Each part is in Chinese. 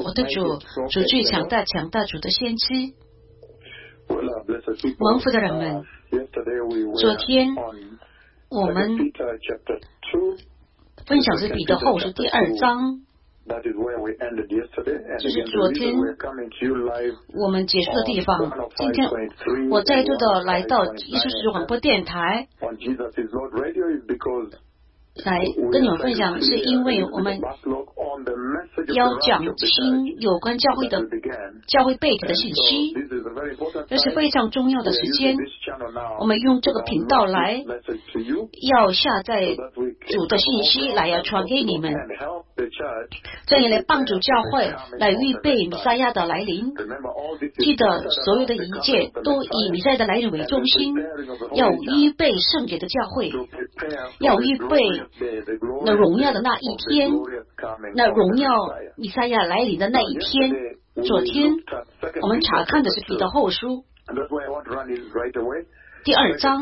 我的主最强大，强大主的先知。蒙福的人们，昨天我们分享是彼得后书第2章，就是昨天我们结束的地方。今天我再度的来到耶稣是广播电台，来跟你们分享，是因为我们要讲清有关教会的教会背景的信息，这是非常重要的时间。我们用这个频道来要下载主的信息，来要传给你们，这样来帮助教会来预备弥赛亚的来临。记得所有的一切都以弥赛亚的来临为中心，要预备圣洁的教会，要预备那荣耀的那一天，那荣耀弥赛亚来临的那一天。昨天我们查看的是彼得后书第2章，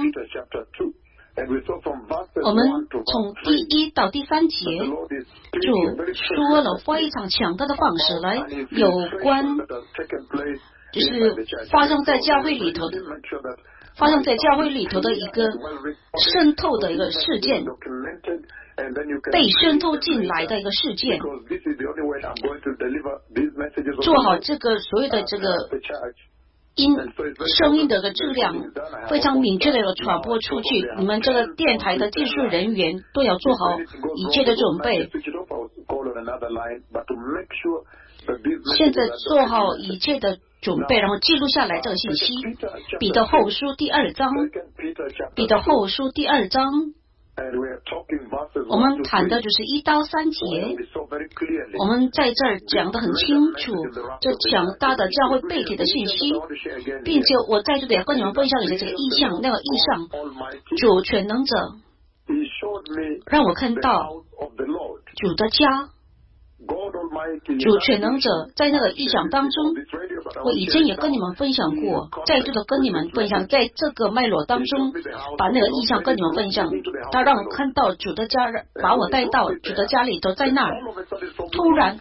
我们从第1到第3节就说了非常强大的方式来有关，就是发生在教会里头的一个渗透的一个事件，被渗透进来的一个事件，做好这个所有的这个声音的一个质量非常明确的一个传播出去。你们这个电台的技术人员都要做好一切的准备，现在做好一切的准备，然后记录下来这个信息。彼得后书第2章，彼得后书第2章，我们谈的就是1到3节，我们在这儿讲得很清楚，这强大的教会背景的信息，并且我在这里跟你们分享一下这个意象，那个意象，主全能者让我看到主的家，主全能者在那个意象当中，我以前也跟你们分享过，再度的跟你们分享，在这个脉络当中把那个意象跟你们分享。他让我看到主的家，把我带到主的家里头，在那儿突然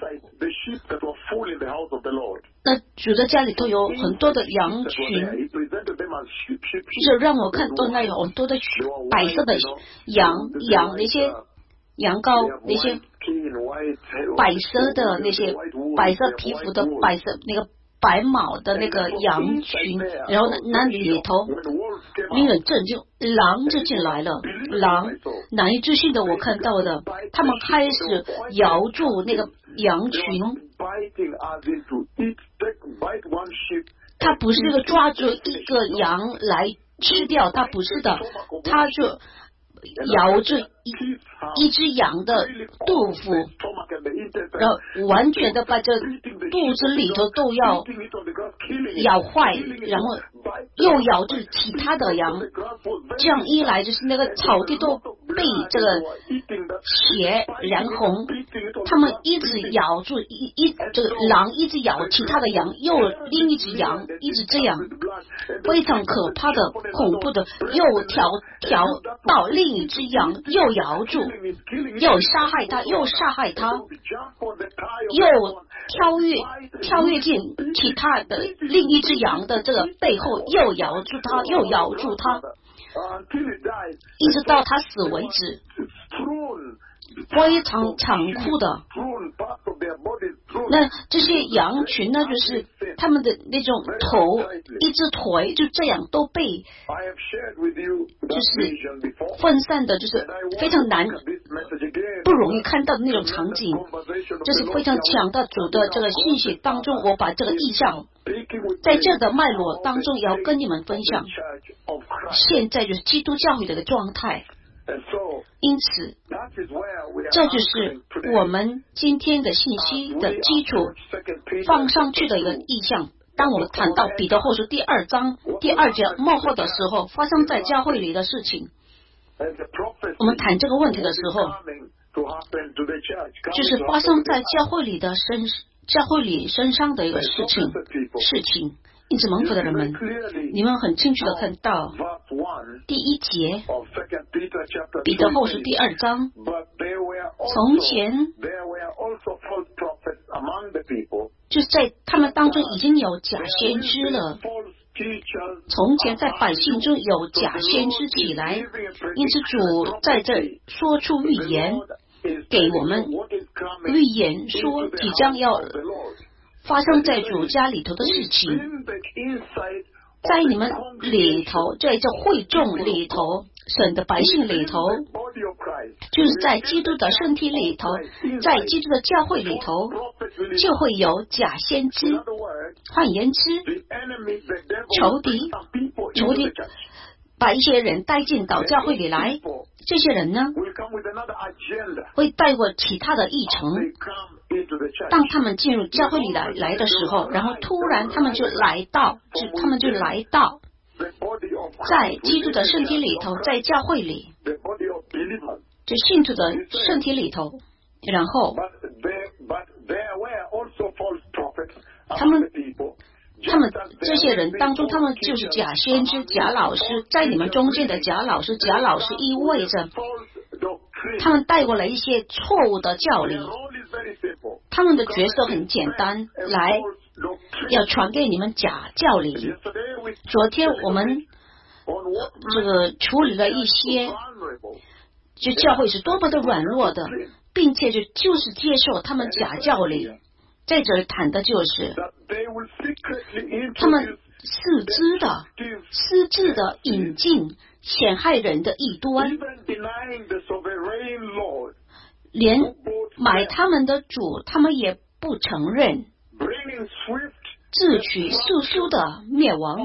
那主的家里头有很多的羊群，就是让我看到那有很多的白色的羊那些羊羔，那些白色的那些白色皮肤的白色那个白毛的那个羊群，然后那里头令人震惊，狼就进来了，狼难以置信的我看到的，他们开始咬住那个羊群，他不是个抓住一个羊来吃掉，他不是的，他就咬着一只羊的肚腹，然后完全的把这肚子里头都要咬坏，然后又咬住其他的羊，这样一来就是那个草地都被这个血染红，他们一直咬住这个狼一直咬其他的羊，又另一只羊一直这样，非常可怕的恐怖的，又跳到另一只羊，又咬住，又杀害他，又杀害他，又跳跃进其他的另一只羊的这个背后，又咬住他，一直到他死为止，非常残酷的。那这些羊群呢，就是他们的那种头，一只腿就这样都被就是分散的，就是非常难不容易看到的那种场景，这是非常强大主的这个信息当中，我把这个意象在这个脉络当中也要跟你们分享。现在就是基督教会的一个状态，因此这就是我们今天的信息的基础放上去的一个意象。当我们谈到彼得后书第2章第2节末后的时候，发生在教会里的事情，我们谈这个问题的时候，就是发生在教会里身上的一个事情。因此蒙福的人们，你们很清楚的看到第1节彼得后书第2章，从前就是在他们当中已经有假先知了。从前在百姓中有假先知起来，因此主在这说出预言给我们，预言说即将要发生在主家里头的事情，在你们里头，在这会众里头，神的百姓里头，就是在基督的身体里头，在基督的教会里头，就会有假先知。换言之，仇敌把一些人带进到教会里来，这些人呢会带过其他的议程。当他们进入教会里来的时候，然后突然他们就来到在基督的身体里头，在教会里，这信徒的身体里头，然后他们这些人当中，他们就是假先知、假老师，在你们中间的假老师意味着他们带过来一些错误的教理，他们的角色很简单，来要传给你们假教理。昨天我们这个处理了一些，就教会是多么的软弱的，并且就是接受他们假教理。在这里谈的就是他们私自的引进陷害人的异端，连买他们的主他们也不承认，自取速速的灭亡，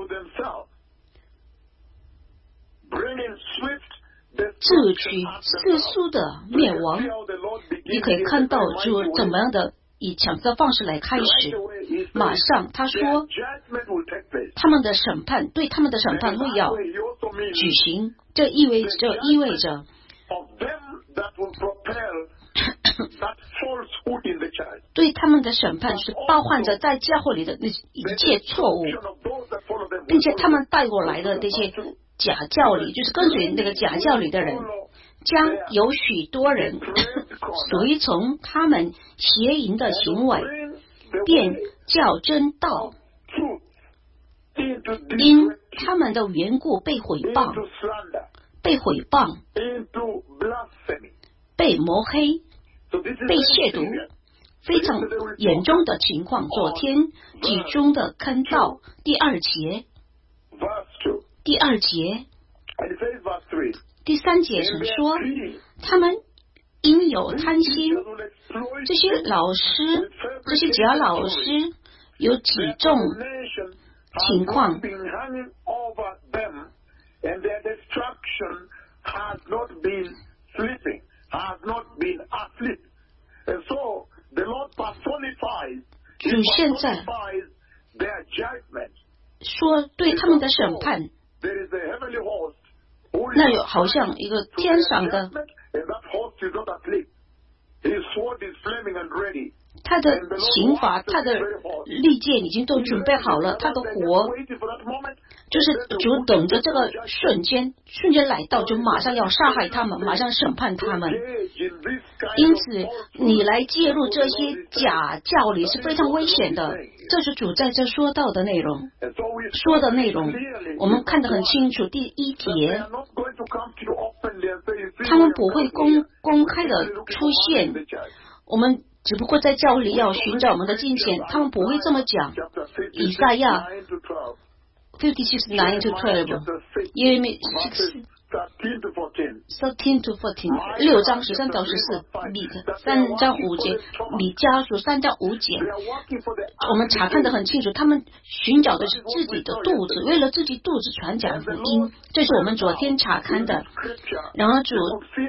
自取速速的灭亡。你可以看到主怎么样的以强的方式来开始，马上他说他们的审判，对他们的审判会要举行，这意味着对他们的审判是包含着在教会里的一切错误，并且他们带过来的这些假教理，就是跟随那个假教理的人，将有许多人随从他们邪淫的行为，便叫真道，因他们的缘故被毁谤，被抹黑，被亵渎，非常严重的情况。昨天集中的看到第二节，第三节曾说他们因有贪心，这些老师，这些假老师有几种情况，主现在说对他们的审判，那有好像一个天上的，他的刑罚，他的利剑已经都准备好了，他的火就是主等着这个瞬间来到，就马上要杀害他们，马上审判他们。因此你来介入这些假教理是非常危险的，这是主在这说的内容，我们看得很清楚。第一节，他们不会公开的出现，我们只不过在教里要寻找我们的金钱，他们不会这么讲。以赛亚 56:9 to 12， 耶利米 13 to 14， 6章13到14，米3章5节，米迦书3章5节，我们查看得很清楚，他们寻找的是自己的肚子，为了自己肚子传讲福音，这是我们昨天查看的。然后主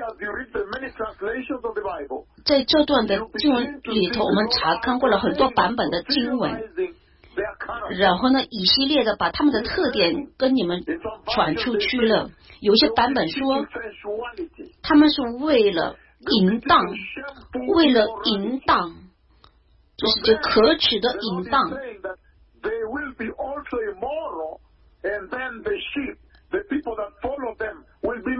在这段的经文里头，我们查看过了很多版本的经文，然后呢一系列的把他们的特点跟你们传出去了。有一些版本说他们是为了淫荡，就是这可耻的淫荡。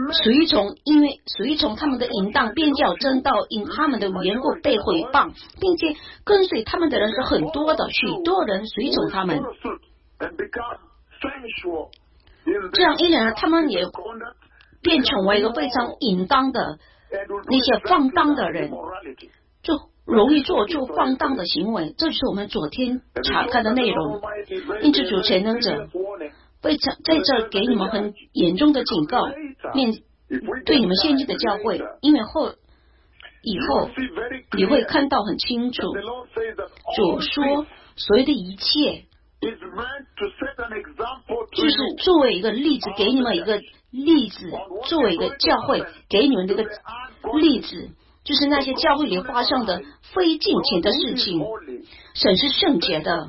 随从他们的淫荡，便叫真道因他们的缘故被毁谤，并且跟随他们的人是很多的，许多人随从他们。这样一来，他们也变成为一个非常淫荡的那些放荡的人，就容易做出放荡的行为。这就是我们昨天查看的内容。因此主全能者非常在这给你们很严重的警告，对你们现今的教会，因为以后你会看到很清楚，主说所有的一切就是作为一个例子，给你们一个例子，作为一个教会给你们这个例子，就是那些教会里发生的非敬虔的事情，神是圣洁的，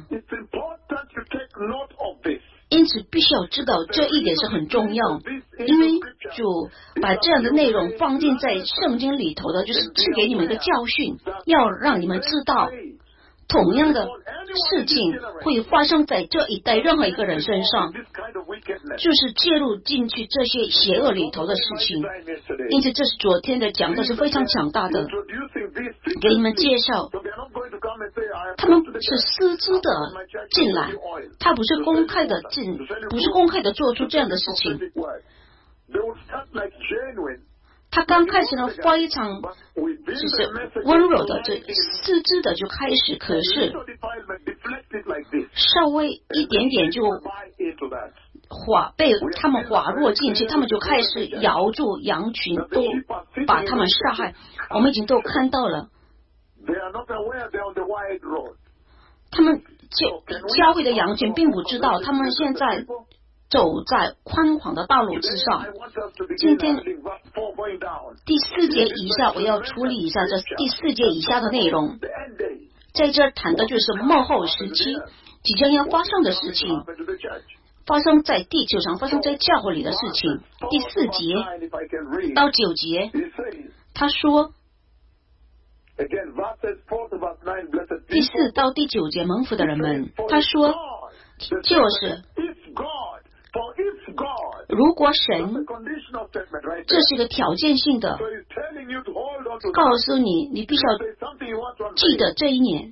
因此必须要知道这一点是很重要，因为主把这样的内容放进在圣经里头的，就是赐给你们一个教训，要让你们知道同样的事情会发生在这一代任何一个人身上，就是介入进去这些邪恶里头的事情。因此这是昨天的讲的是非常强大的，给你们介绍他们是私自的进来，他不是公开的做出这样的事情。他刚开始呢非常就是温柔的，这私自的就开始，可是稍微一点点就被他们滑落进去，他们就开始摇住羊群，都把他们杀害。我们已经都看到了，他们教会的羊群并不知道，他们现在走在宽广的道路之上。今天第4节以下，我要处理一下这第4节以下的内容。在这谈的就是末后时期即将要发生的事情，发生在地球上，发生在教会里的事情。第4节到9节，他说第4到第9节蒙福的人们，他说就是如果神，这是一个条件性的告诉你，你必须要记得这一点，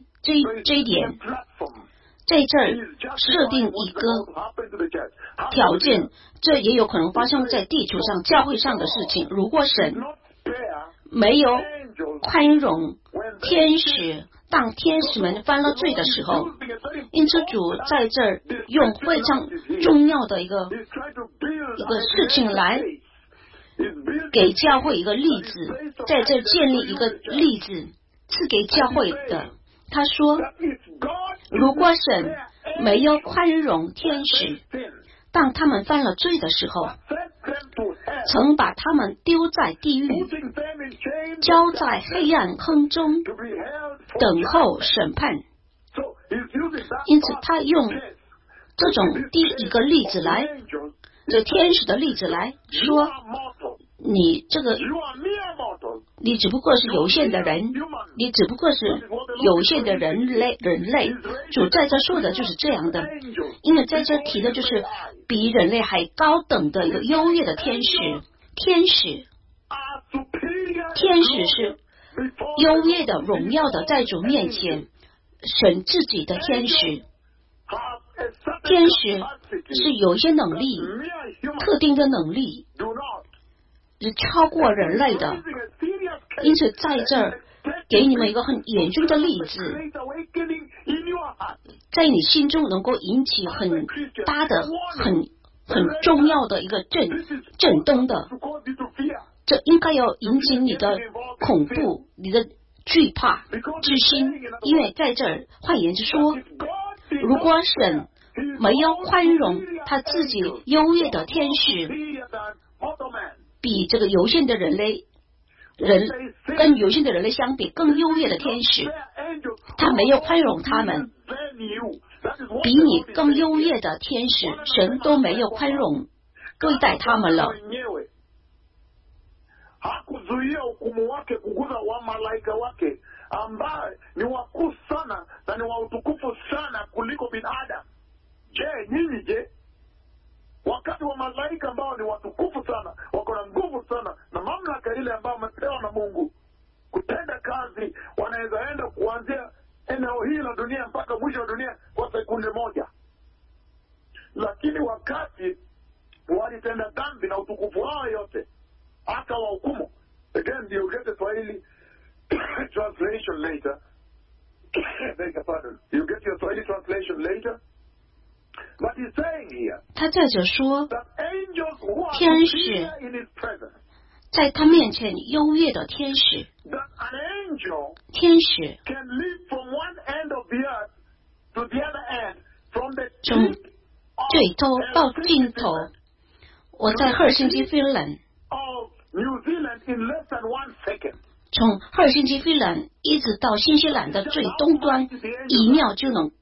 在这儿设定一个条件，这也有可能发生在地球上教会上的事情。如果神没有宽容天使，当天使们犯了罪的时候，因此主在这儿用非常重要的一个事情来给教会一个例子，在这建立一个例子赐给教会的。他说如果神没有宽容天使，当他们犯了罪的时候，曾把他们丢在地狱，交在黑暗坑中等候审判。因此他用这种第一个例子来，这天使的例子来说，你只不过是有限的人，你只不过是有限的人类。主在这说的就是这样的，因为在这提的就是比人类还高等的一个优越的天使。天使是优越的、荣耀的，在主面前神自己的天使。天使是有一些能力，特定的能力是超过人类的。因此在这儿给你们一个很严重的例子，在你心中能够引起很大的很重要的一个震动的，这应该要引起你的恐怖，你的惧怕之心。因为在这儿换言之说，如果神没有宽容他自己优越的天使，比这个有限的跟有限的人类相比更优越的天使，他没有宽容他们，比你更优越的天使神都没有宽容对待他们了。 hakuzuia hukumu wake kuguza wa malaika wake ambaye ni wakuu sana na ni wa utukufu sana kuliko binadamu. Je, nyinyi wakati wa malaika ambao ni watukufu sana, wako na nguvu sana na mamlaka ile ambayo wamepewa na Mungu kutenda kazi, wanaweza enda kuanzia eneo hili la dunia mpaka mwisho wa dunia kwa sekunde moja. Lakini wakati walitenda dhambi na utukufu wao yote hata wahukumu. Again, you get the Swahili translation later. Beg your pardon. You get your Swahili translation later. But he's saying here, 他在这说， that angels who are 天使 superior in his presence, 在他面前优越的天使， that an angel 天使 can live from one end of the earth to the other end, from the 从 tip of 最头到尽头。 Helsinki 我在赫尔辛基芬兰， of New Zealand in less than 1 second. 从赫尔辛基芬兰一直到新西兰的最东端，1秒就能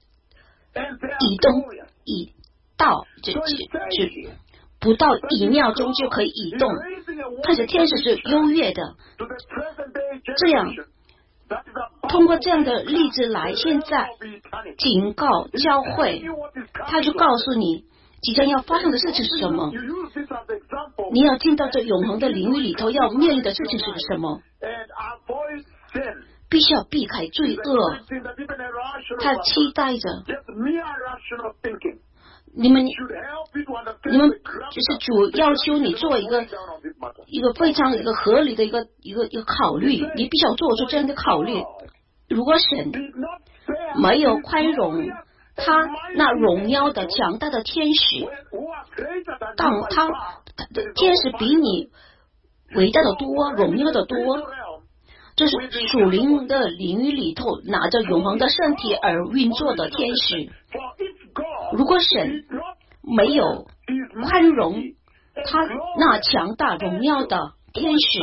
And they are 移动 glorious. 移到，不到1秒钟就可以移动。 看着天使是优越的， To the present day 这样 generation, that is about 通过这样的例子来，现在 of eternity. 警告教会 You what is coming 他就 to 告 us. 诉你即将要发生的事情是什么。 You use this as example 你要进到这永恒的领域里头，要面临的事情是什么？ and avoid sin. 必须要避开罪恶。 Sin that even a rational 他 person, 期待着 just mere rational thinking 你们， should help you to understand 你们 the gravity 就是主要求你做一个 down on this matter. 一个非常一个合理的一个考虑，你必须要做出这样的考虑。如果神 Did not spare 没有 his 宽容 glorious 他 and mighty 那荣耀的 angels 强大的天使， who are greater than 当 you by 他 far. 天使比你伟大的多，荣耀的多， realm 这是属灵的领域里头拿着永恒的身体而运作的天使。 For if God 如果神 did not 没有 his 宽容 mighty 他 and 那 glorious 强大荣耀的天使，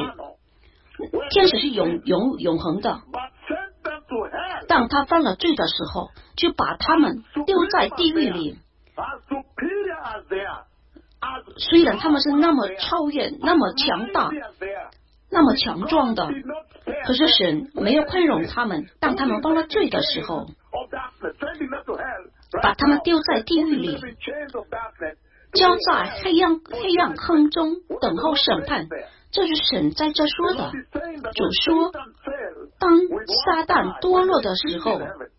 when 天使是永恒的。 but sent them to hell 当他犯了罪的时候，就把他们丢在地狱里。 as superior as they are, as 虽然他们是那么超越、那么强大、 mighty as they are, 那么强壮的， did not spare 可是神没有宽容他们。当他们犯了罪的时候， of darkness, sending them to hell, 把他们丢在地狱里， in chains of darkness, 交在黑暗坑中等候审判。这是神在这说的。 He's saying that 主 when 说， Satan fell 当 with 撒 one 旦 eye, 堕 when 落 he 的时 was 候， in heaven,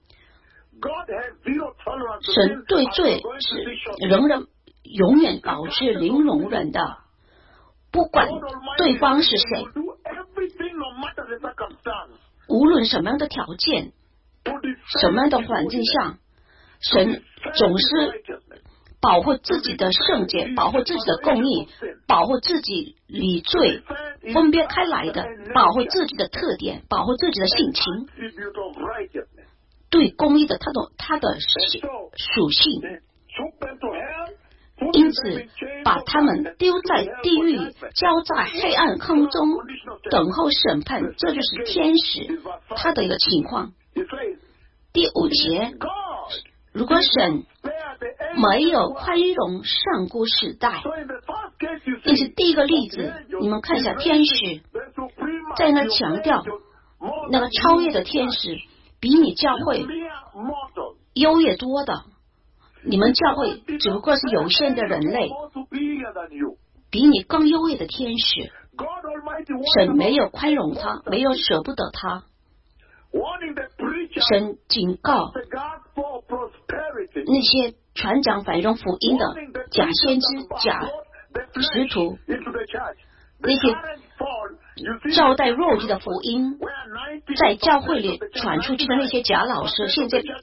God has zero tolerance to 神 sin, 对 as 罪 we're going to see 是 shortly. 仍然永远保持零容忍的，不管 God Almighty 对方是 will 谁， do everything, no matter the circumstance, 无论什么样的条件、 to defend 什么样的 his 环境 holiness, 下，神 defend 总 his 是 righteousness. 保护自己的圣洁，保护自己的公义，保护自己理罪分别开来的，保护自己的特点，保护自己的性情， Attribute of righteousness. 对公义的他的属性。 Took them to hell, put 因 them 此 in chains 把 of 他们 darkness, 丢 to 在 hell 地 for 狱 judgment. 交在黑暗坑中等候审判，这就是天使他的一个情况。 He says, 第5节， God 如果神 spare the angels 没有 who are- 宽容上古时代， So in the first case you 这是 see, 第一个例子。你们看一下天使， the supreme 在那强调 more 那个 than 超越的天使比你教会 mere mortal. 优越多的。你们教会只不过是有限的人类， More superior than you. 比你更优越的天使， God Almighty 神没有宽容他，没有舍不得他。 warning the preacher 神警告 the gospel of prosperity. 那些传讲繁荣福音的 Warning the 假 preachers 先知、 that 假 brought the 使 flesh 徒， into the church. 那 The 些 current fall, you see, 招待肉体的福音， where 90 在教会里传出去的那些假老师，现在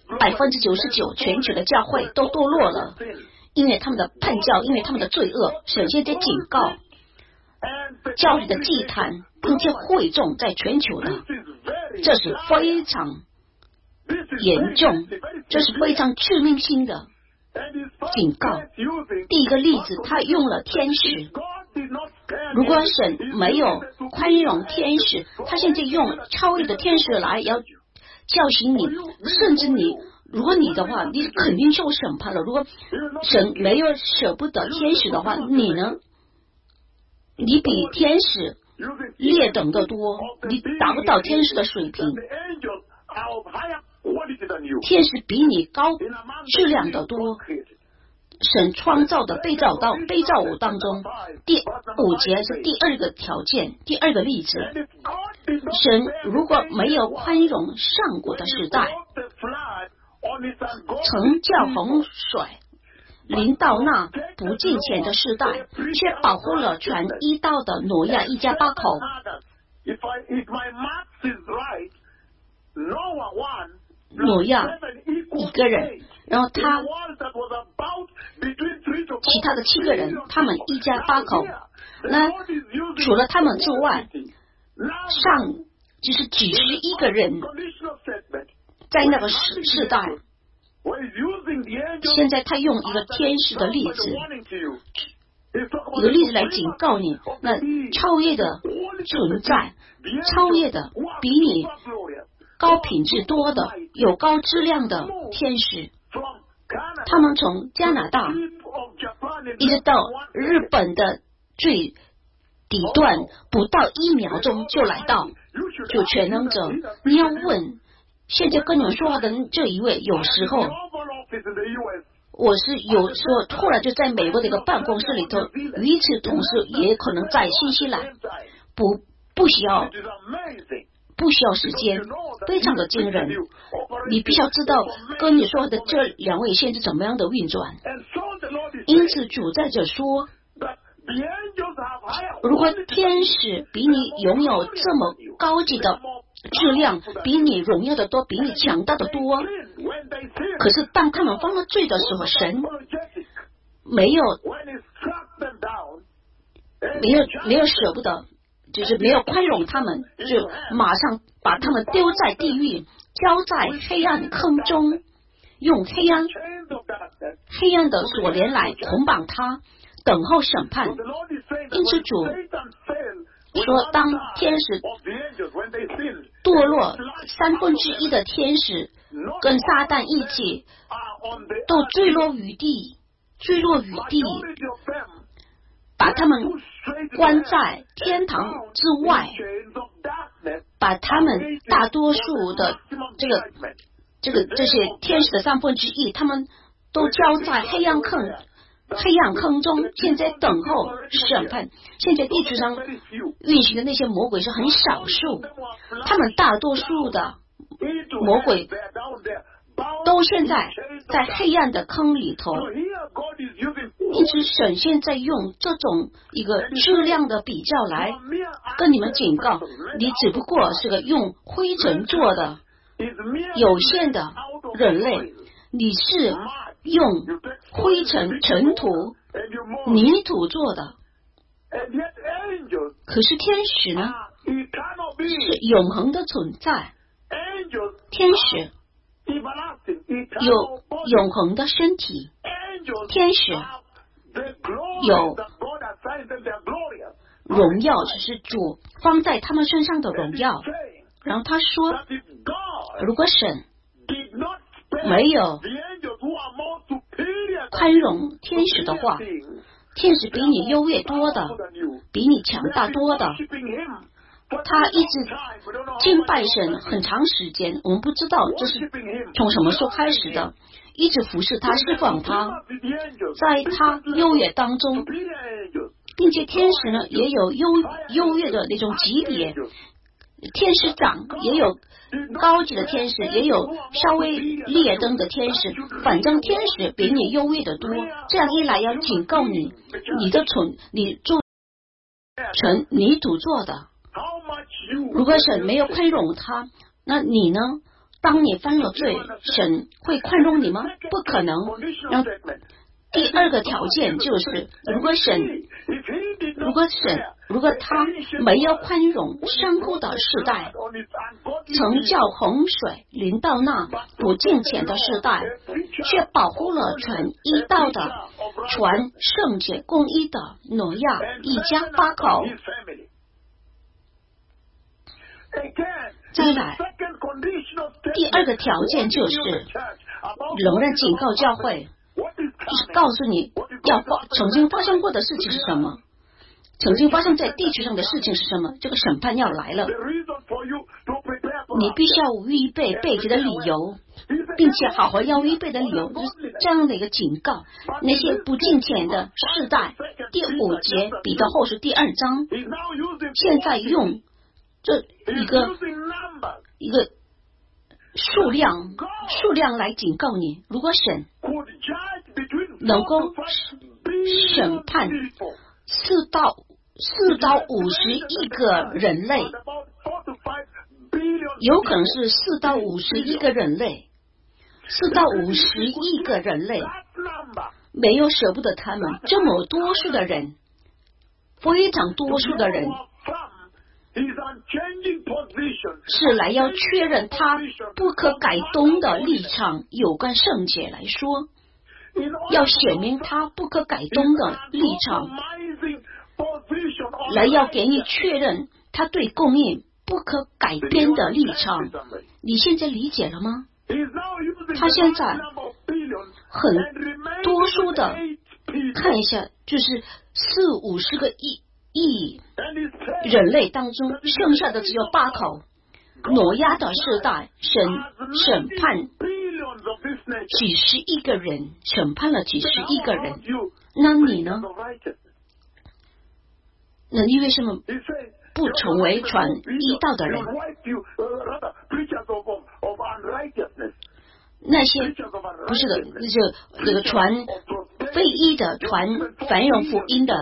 99%全球的教会都堕落了，因为他们的叛教，因为他们的罪恶。神现在警告教会的祭坛，并且会众在全球的，这是非常严重，这是非常致命性的警告。第一个例子，他用了天使。如果神没有宽容天使，他现在用超越的天使来要教训你，甚至你，如果你的话，你肯定受审判了。如果神没有舍不得天使的话，你呢？你比天使劣等的多，你达不到天使的水平。天使比你高质量的多， 神创造的被造物当中，第5节是第2个条件，第2个例子。神如果没有宽容上古的时代，曾叫洪水临到那不敬虔的世代，却保护了传医道的挪亚一家8口。挪亚1个人，然后他其他的7个人，他们一家8口。那除了他们之外，上就是91个人，在那个世代。现在他用一个天使的例子，一个例子来警告你，那超越的存在，超越的比你高品质多的有高质量的天使，他们从加拿大一直到日本的最底端，不到1秒钟就来到，就全能者。你要问现在跟你们说话的这一位，有时候我是有时候突然就在美国的一个办公室里头，与此同时也可能在新西兰，不需要时间，非常的惊人。你必须要知道跟你说的这2位先知怎么样的运转。因此主在这说，如果天使比你拥有这么高级的质量，比你荣耀的多，比你强大的多，可是当他们犯了罪的时候，神没有舍不得，就是没有宽容他们，就马上把他们丢在地狱，交在黑暗坑中，用黑暗的锁链来捆绑他，等候审判。因此主说，当天使堕落1/3的天使跟撒旦一起都坠落于地，把他们关在天堂之外，把他们大多数的这些天使的1/3，他们都交在黑暗坑中，现在等候审判。现在地球上运行的那些魔鬼是很少数，他们大多数的魔鬼都现在在黑暗的坑里头。因此神现在用这种一个质量的比较来跟你们警告，你只不过是个用灰尘做的有限的人类，你是用灰尘、尘土、泥土做的。可是天使呢，是永恒的存在。天使有永恒的身体，天使有荣耀，就是主放在他们身上的荣耀。然后他说，如果神没有宽容天使的话，天使比你优越多的，比你强大多的，他一直敬拜神很长时间，我们不知道这是从什么时候开始的，一直服侍他，侍奉他，在他优越当中，并且天使呢也有优越的那种级别，天使长也有高级的天使，也有稍微劣等的天使，反正天使比你优越的多。这样一来要警告你，你做成泥土做的，如果神没有宽容他，那你呢？当你犯了罪，神会宽容你吗？不可能。然后第2个条件就是，如果他没有宽容上古的世代，曾叫洪水临到那不敬虔的世代，却保护了传医道的传圣洁公义的挪亚一家8口。再来，第2个条件就是仍然警告教会，就是告诉你曾经发生过的事情是什么，曾经发生在地球上的事情是什么，这个审判要来了，你必须要预备背题的理由， 并且好好要预备的理由，就是这样的一个警告。那些不敬虔的世代，第5节彼得后书第2章，现在用这一个数量来警告你。如果神能够审判4到50亿个人类，有可能是4到50亿个人类，4到50亿个人类没有舍不得他们，这么多数的人，非常多数的人是来要确认他不可改动的立场。有关圣洁来说，要显明他不可改动的立场，来要给你确认他对公义不可改变的立场。你现在理解了吗？他现在很多数的看一下，就是40-50个亿人类当中，剩下的只有8口。挪亚的世代，神审判几十亿个人，审判了几十亿个人。那你呢？那你为什么不成为传义道的人？那些不是的，就这个传非义的，传繁荣福音的，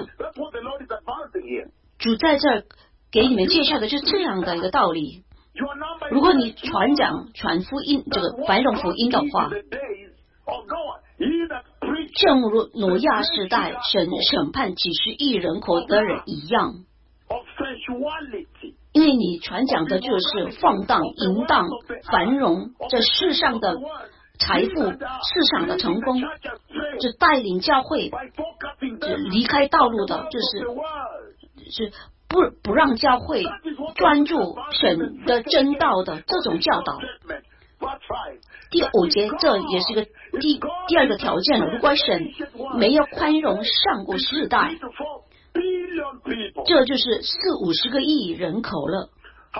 主在这儿给你们介绍的就是这样的一个道理。如果你传福音，这个繁荣福音的话，正如挪亚时代神审判几十亿人口的人一样，因为你传讲的就是放荡、淫荡、繁荣，这世上的财富、世上的成功，就带领教会就离开道路的，就是不让教会专注神的真道的这种教导。第5节，这也是个第二个条件了。如果神没有宽容上古世代，这就是40-50个亿人口了。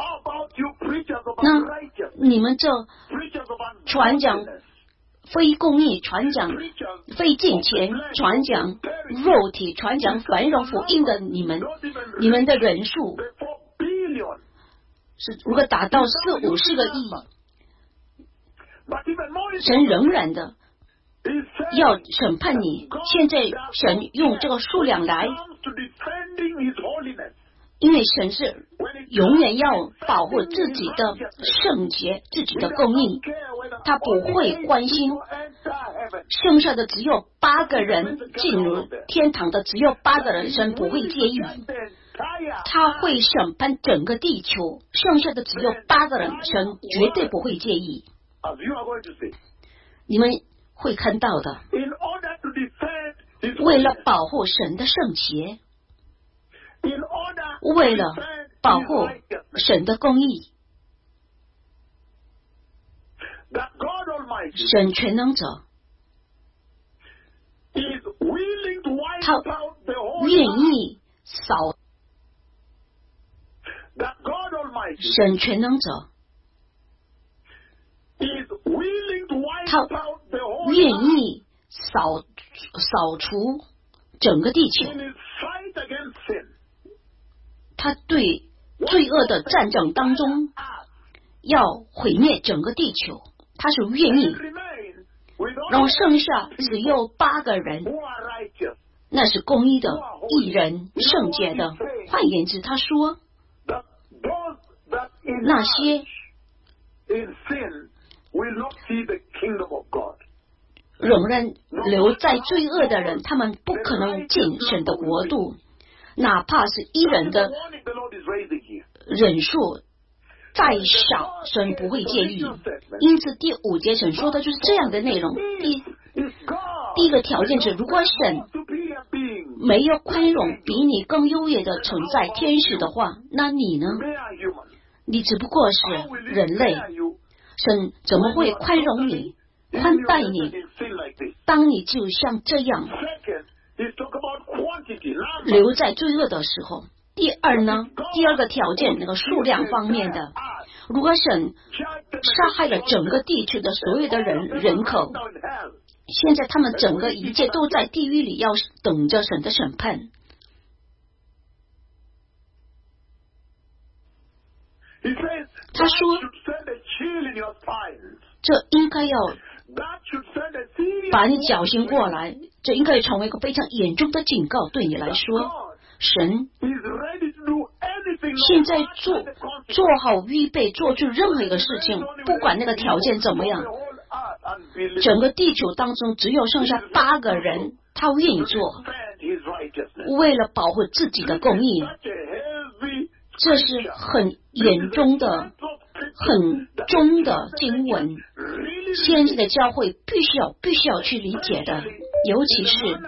那你们这传讲非公义、传讲非敬虔、传讲肉体、传讲繁荣福音的你们的人数是如果达到40-50个亿，神仍然的要审判你。现在神用这个数量来，因为神是永远要保护自己的圣洁、自己的公义，他不会关心剩下的只有8个人进入天堂的只有8个人，神不会介意，他会审判整个地球，剩下的只有8个人，神绝对不会介意。你们会看到的，为了保护神的圣洁，为了保护神的公义，神全能者他愿意扫，神全能者他愿意扫除整个地球，他对罪恶的战争当中要毁灭整个地球，他是愿意，然后剩下只有8个人，那是公义的义人、圣洁的。换言之，他说那些仍然留在罪恶的人，他们不可能进神的国度，哪怕是义人的人数再少，神不会介意。因此第5节神说的就是这样的内容。第一个条件是，如果神没有宽容比你更优越的存在天使的话，那你呢？你只不过是人类，神怎么会宽容你、宽待你？当你就像这样留在罪恶的时候。第二呢，第二个条件，那个数量方面的，如果神杀害了整个地区的所有的人口。现在他们整个一切都在地狱里，要等着神的审判。他说，这应该要把你绞刑过来，这应该成为一个非常严重的警告对你来说。神现在做好预备，做出任何一个事情，不管那个条件怎么样。整个地球当中只有剩下8个人，他愿意做，为了保护自己的公义。这是很严重的、很重的经文，现在的教会必须要去理解的，尤其是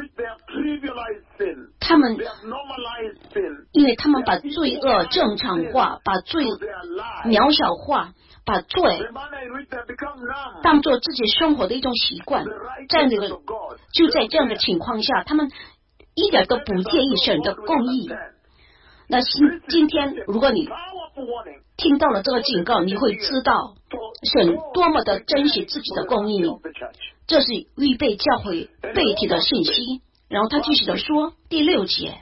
他们，因为他们把罪恶正常化，把罪渺小化，把罪当作自己生活的一种习惯。就在这样的情况下，他们一点都不介意神的公义。那今天如果你听到了这个警告，你会知道神多么的珍惜自己的公义。这是预备教会背体的信息。然后他继续的说，第6节，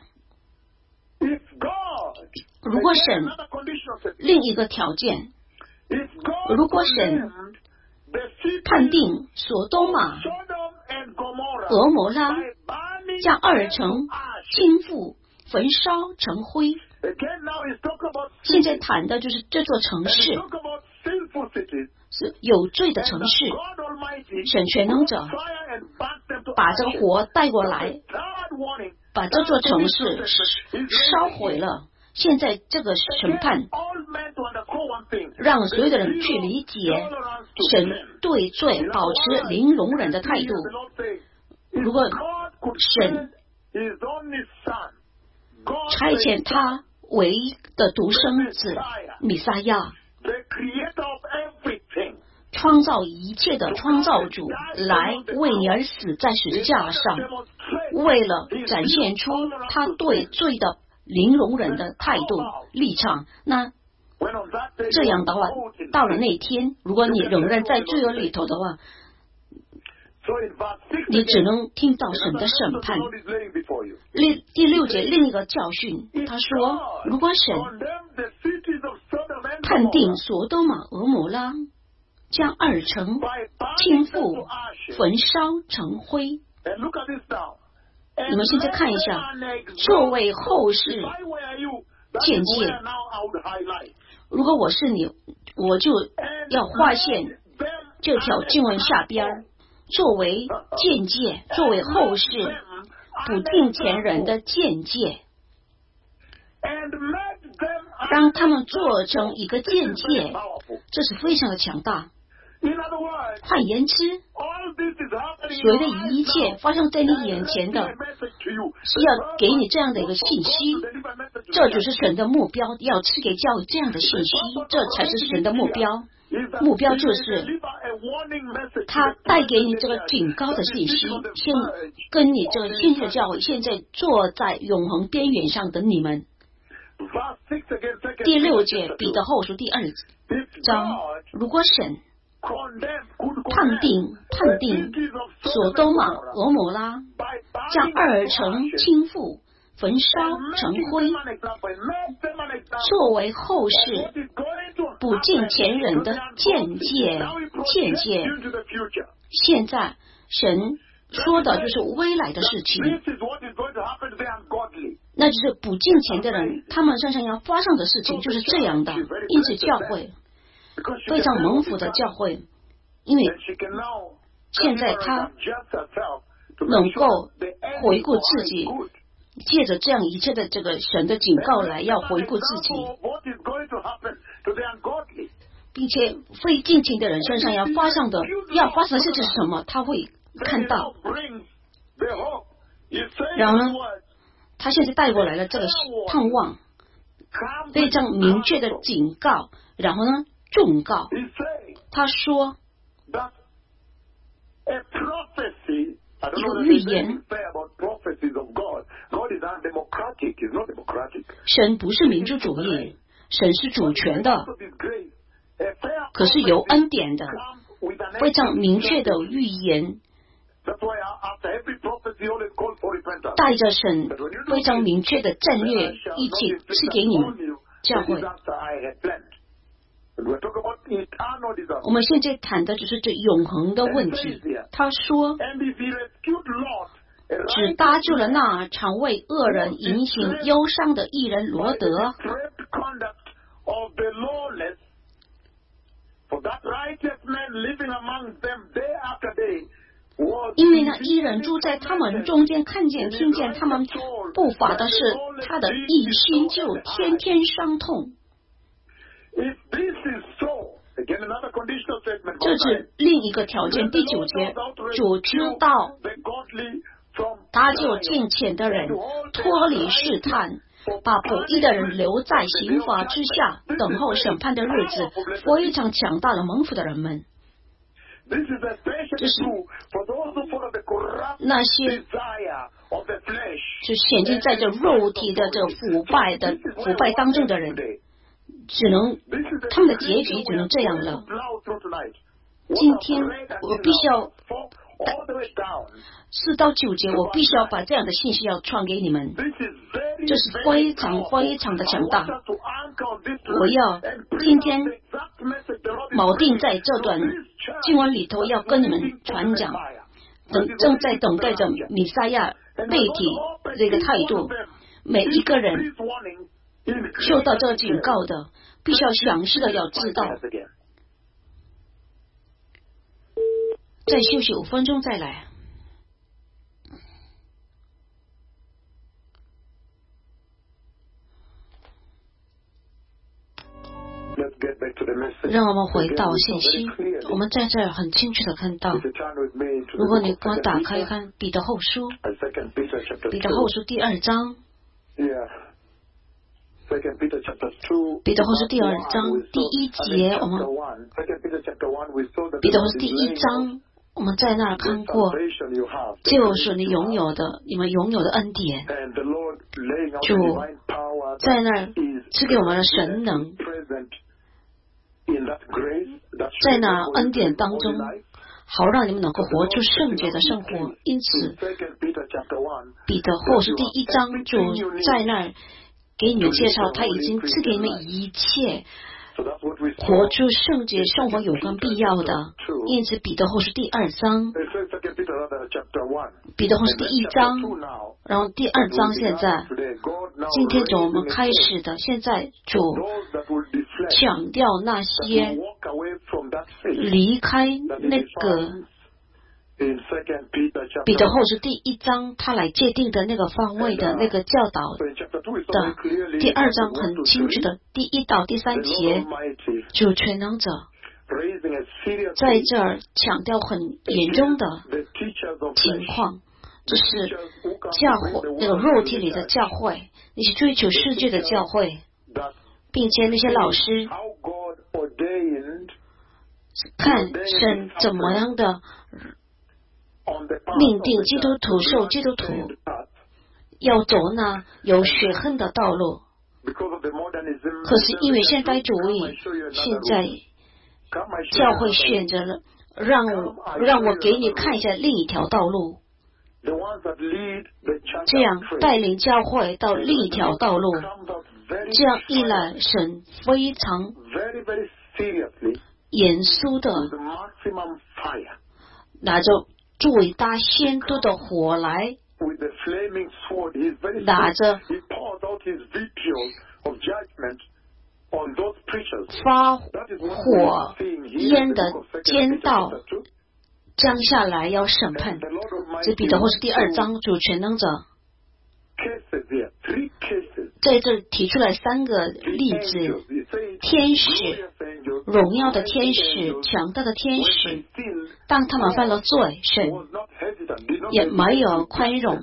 如果神另一个条件，如果神判定索多玛、俄摩拉将2城倾覆、焚烧成灰。现在谈的就是这座城市是有罪的城市，神全能者把这个火带过来，把这座城市烧毁了。现在这个审判让所有的人去理解神对罪保持零容忍的态度。如果神差遣他唯一的独生子弥撒亚，创造一切的创造主来为你而死在十字架上，为了展现出他对罪的零容忍的态度立场。那这样的话，到了那一天，如果你仍然在罪恶里头的话，你只能听到神的审判。第6节另一个教训，他说，如果神判定索多玛、俄摩拉将2城倾覆、焚烧成灰。你们现在看一下，作为后世见解。如果我是你，我就要划线这条经文下边，作为见解，作为后世不敬前人的见解，让他们做成一个见解，这是非常的强大。换言之，所有的一切发生在你眼前的，是要给你这样的一个信息，这就是神的目标，要赐给教会这样的信息，这才是神的目标。目标就是他带给你这个警告的信息，先跟你这个现在的教会现在坐在永恒边缘上的你们。第6节彼得后书第2章，如果神判定索多玛、俄摩拉将2城倾覆、焚烧成灰，作为后世不敬前人的见解。现在神说的就是未来的事情，那就是不敬前的人他们身上要发生的事情就是这样的。因此教会非常蒙福的教会，因为现在他能够回顾自己，借着这样一切的这个神的警告来要回顾自己，并且非敬虔的人身上要发生的事情是什么，他会看到。然后呢，他现在带过来了这个盼望，非常明确的警告，然后呢忠告。他说一个预言，神不是民主主义，神是主权的。 可是有恩典的，非常明确的预言，带着神非常明确的战略一起赐给你们教会。我们现在谈的就是这永恒的问题。他说，只搭救了那常为恶人引醒忧伤的义人罗德。因为那义人住在他们中间，看见听见他们不法的事，他的义心就天天伤痛。这是另一个条件，第9节，主知道他就敬虔的人脱离试探，把不义的人留在刑罚之下，等候审判的日子。非常强大的蒙福的人们，就是那些就显现在这肉体的这腐败当中的人，只能他们的结局只能这样了。今天我必须要4到9节，我必须要把这样的信息要传给你们，这是非常非常的强大。我要今天锚定在这段经文里头，要跟你们传讲，正在等待着弥赛亚被提这个态度。每一个人受到这个警告的，必须要详细的要知道。再休息5分钟再来。让我们回到信息，我们在这儿很清楚的看到，如果你给我打开看彼得后书，彼得后书第2章，彼得后书第2章第1节，我们彼得后书第1章，我们在那儿看过，就是你拥有的，你们拥有的恩典，主在那儿赐给我们的神能，在那恩典当中，好让你们能够活出圣洁的生活。因此彼得后书第1章，主在那儿给你们介绍，他已经赐给你们一切活出圣洁生活有关必要的。因此彼得后书第2章，彼得后书第1章，然后第2章，现在今天从我们开始的，现在主强调那些离开那个彼得后书第1章他来界定的那个方位的那个教导的。第2章很清楚的，第1到第3节，主全能者在这儿强调很严重的情况，就是教会那个肉体里的教会，那些追求世界的教会，并且那些老师看神怎么样的命定基督徒受基督徒要走那有血恨的道路。可是因为现代主义，现在教会选择了让我给你看一下另一条道路，这样带领教会到另一条道路。这样一来，神非常严肃的拿着最大限度的火来，拿着发火焰的尖刀降下来要审判。这彼得后书第2章，主全能者在这提出来3个例子：天使，荣耀的天使，强大的天使，当他们犯了罪，神也没有宽容，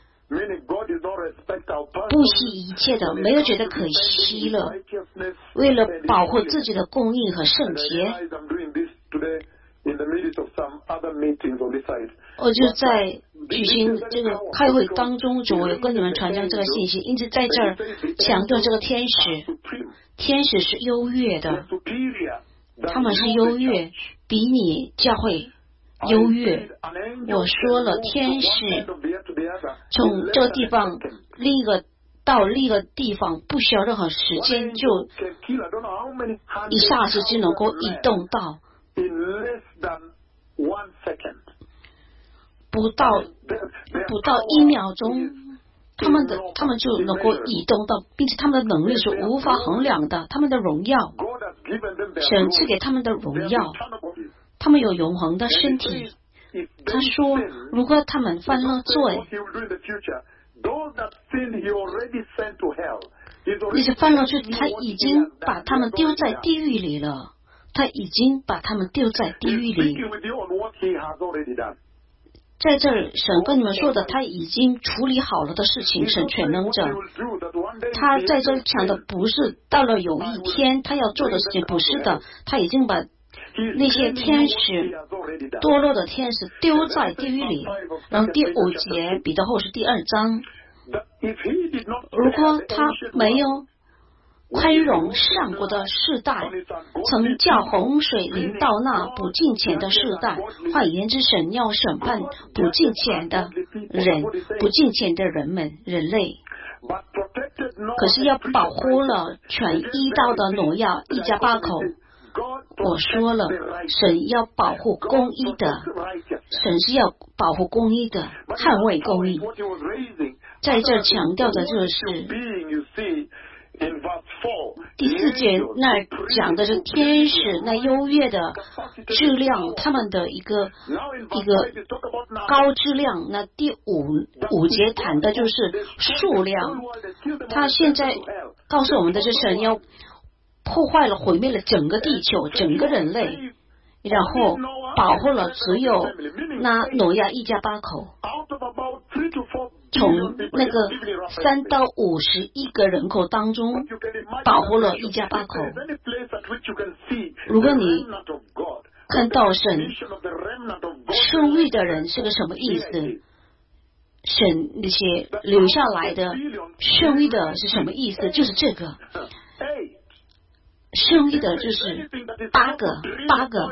不惜一切的，没有觉得可惜了，为了保护自己的公义和圣洁。我就在举行这个开会当中，我有跟你们传讲这个信息，因此在这儿强调这个天使是优越的， 他们是优越，比你教会优越。我说了，天使从这个地方到另一个地方不需要任何时间，就一下子就能够移动到不到1秒钟，他们就能够移动到，并且他们的能力是无法衡量的。他们的荣耀，神赐给他们的荣耀，他们有永恒的身体。他说，如果他们犯了罪，那些犯了罪，他已经把他们丢在地狱里了。他已经把他们丢在地狱里。在这儿，神跟你们说的，他已经处理好了的事情，神全能者。他在这儿讲的不是到了有一天他要做的事情，不是的，他已经把那些天使堕落的天使丢在地狱里。然后第5节，彼得后书第2章，如果他没有宽容上过的世代，曾叫洪水临到那不敬虔的世代，换言之，神要审判不敬虔的人，不敬虔的人类。可是要保护了全医道的挪亚一家8口。我说了，神要保护公义的，神是要保护公义的，捍卫公义。在这强调的就是第4节那讲的是天使那优越的质量，他们的一个高质量。那第五节谈的就是数量。他现在告诉我们的是神要破坏了毁灭了整个地球整个人类，然后保护了只有那挪亚一家8口，从那个3到51个人口当中保护了一家8口。如果你看到神生育的人是个什么意思，神那些留下来的生育的是什么意思，就是这个生育的就是8个，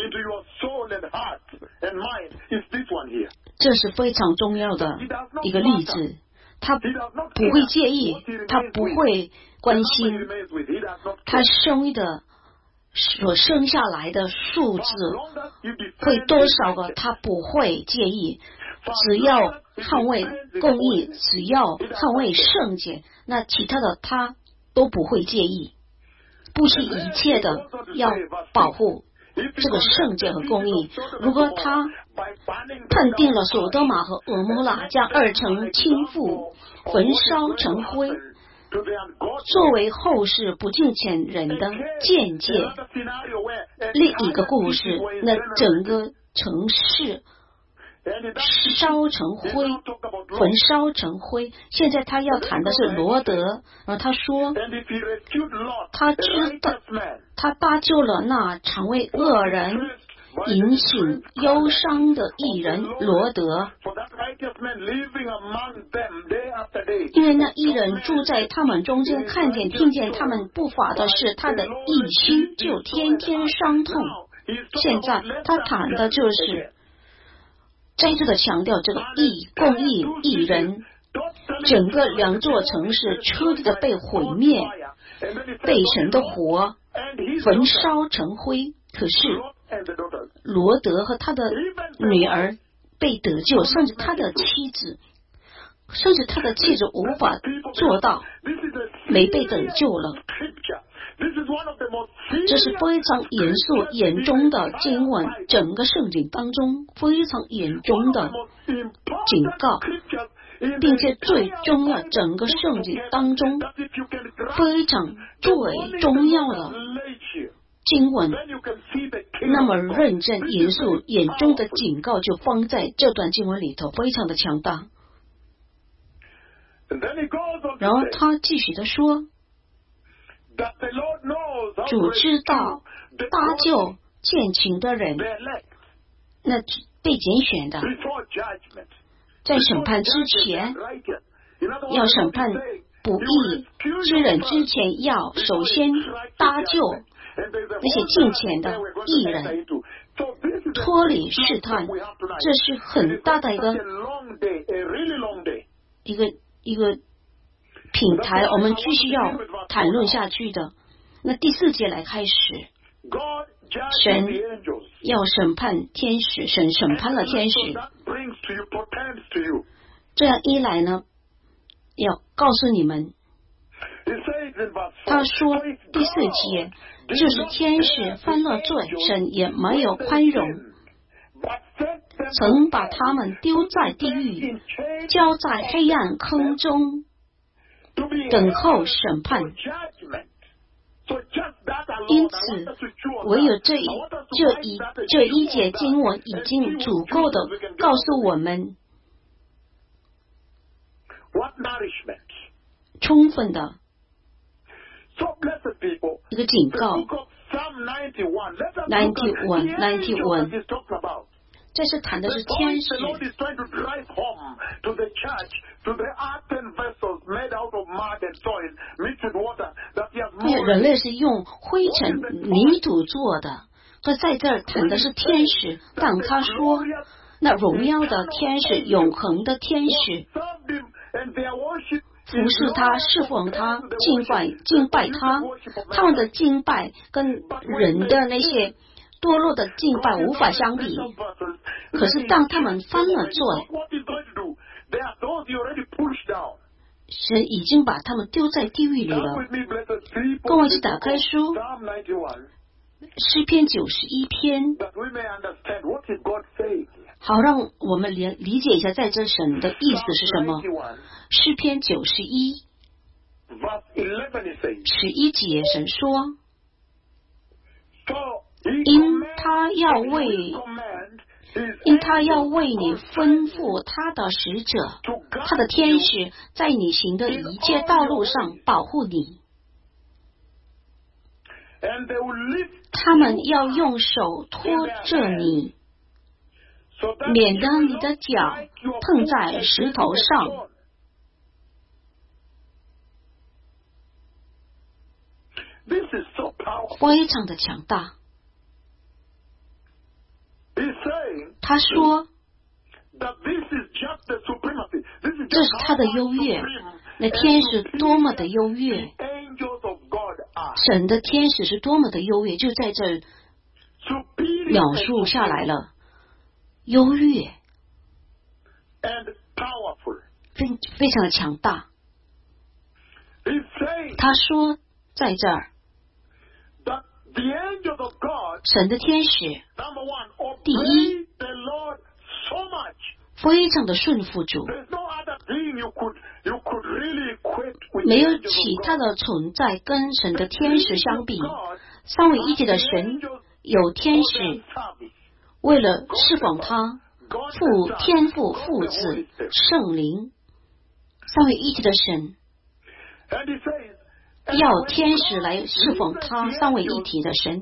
这是非常重要的一个例子。他不会介意，他不会关心他生育的所生下来的数字会多少个，他不会介意。只要捍卫公义，只要捍卫圣洁，那其他的他都不会介意。不惜一切的要保护这个圣洁和公义。如果他判定了索多玛和蛾摩拉将2城倾覆，焚烧成灰，作为后世不敬虔人的见解。另一个故事，那整个城市烧成灰，焚烧成灰。现在他要谈的是罗德，然后他说他知道他搭救了那常为恶人引醒忧伤的义人罗德，因为那义人住在他们中间，看见听见他们不法的事，他的义心就天天伤痛。现在他谈的就是再次的强调这个公义义人，整个2座城市彻底的被毁灭，被神的火焚烧成灰。可是罗德和他的女儿被得救，甚至他的妻子无法做到没被得救了。这是非常严肃严重的经文，整个圣经当中非常严重的警告，并且最重要整个圣经当中非常最重要的经文。那么认真严肃严重的警告就放在这段经文里头，非常的强大。然后他继续的说，主知道搭救见情的人，那被拣选的，在审判之前，要审判不义之人之前，要首先搭救那些敬虔的义人脱离试探，这是很大的一个平台，我们继续要谈论下去的。那第4节来开始，神要审判天使，神审判了天使，这样一来呢，要告诉你们，他说第4节，就是天使犯了罪，神也没有宽容，曾把他们丢在地狱，交在黑暗坑中，等候审判。因此，唯有这一节经文已经足够的告诉我们，充分的一个警告。91，这是谈的是天使。人类是用灰尘、泥土做的，可在这儿谈的是天使。当他说那荣耀的天使、永恒的天使服侍他、侍奉他、敬拜他，他们的敬拜跟人的那些堕落的敬拜无法相比。可是当他们犯了罪，神已经把他们丢在地狱里了。跟我一起打开书，诗篇91篇，好让我们理解一下在这神的意思是什么。诗篇91 11节，神说，因他要为你吩咐他的使者，他的天使在你行的一切道路上保护你，他们要用手托着你，免得你的脚碰在石头上。非常的强大。他说这是他的优越，那天使多么的优越，神的天使是多么的优越，就在这描述下来了。优越非常的强大。他说在这儿神的天使第一非常的顺服主，没有其他的存在跟神的天使相比。三位一体的神有天使为了侍奉他，天父、父子、圣灵，三位一体的神要天使来侍奉他，三位一体的神，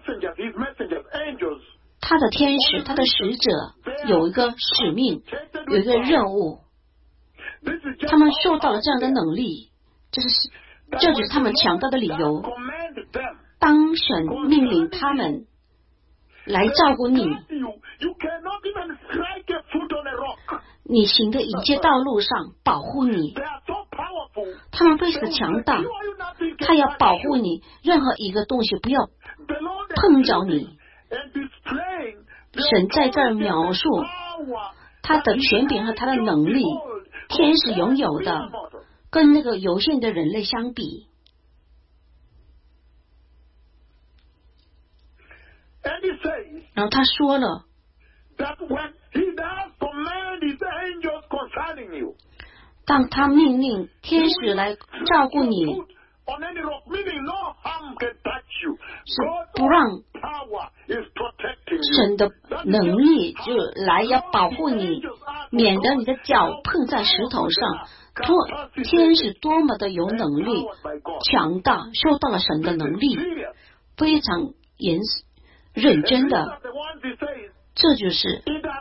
他的天使、他的使者有一个使命，有一个任务，他们受到了这样的能力，这就是他们强大的理由。当神命令他们来照顾你，你行的一切道路上保护你，他们非常的强大，他要保护你，任何一个东西不要碰着你。神在这儿描述他的权柄和他的能力，天使拥有的跟那个有限的人类相比。然后他说了，当他命令天使来照顾你，是不让神的能力就来要保护你，免得你的脚碰在石头上。天使多么的有能力、强大，受到了神的能力，非常认真的，这就是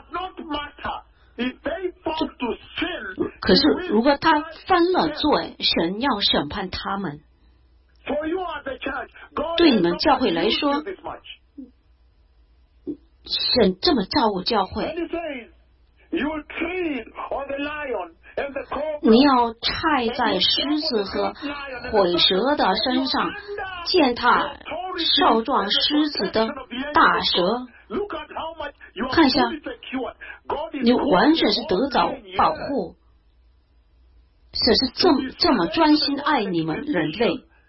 可是如果他犯了罪，神要审判他们。 对你们教会来说，神这么照顾教会，你要踩在狮子和毁蛇的身上，践踏少壮狮子的大蛇。看一下，你完全是得着保护，神是这么专心爱你们人类，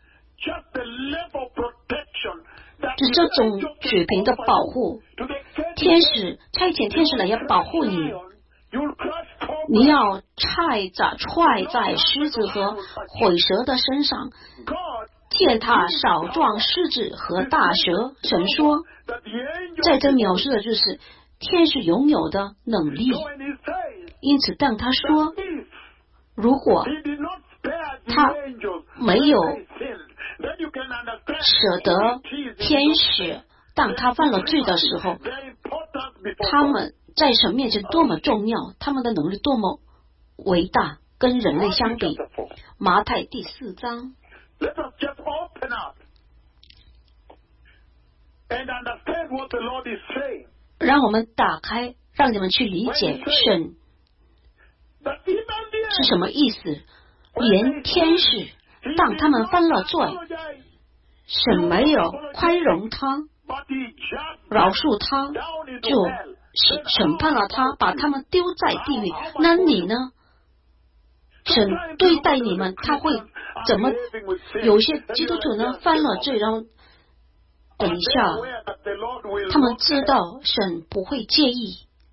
就这种水平的保护。天使差遣天使来要保护你，你要踹在狮子和毁蛇的身上，践踏少壮狮子和大蛇。神说，在这描述的就是天使拥有的能力。因此当他说，如果他没有舍得天使，当他犯了罪的时候，他们在神面前多么重要，他们的能力多么伟大，跟人类相比。马太第4章，让我们打开，让你们去理解神是什么意思。连天使当他们犯了罪，神没有宽容他，饶恕他，就审判了他，把他们丢在地狱。那你呢？神对待你们，他会怎么？有些基督徒呢犯了罪，然后等一下，他们知道神不会介意，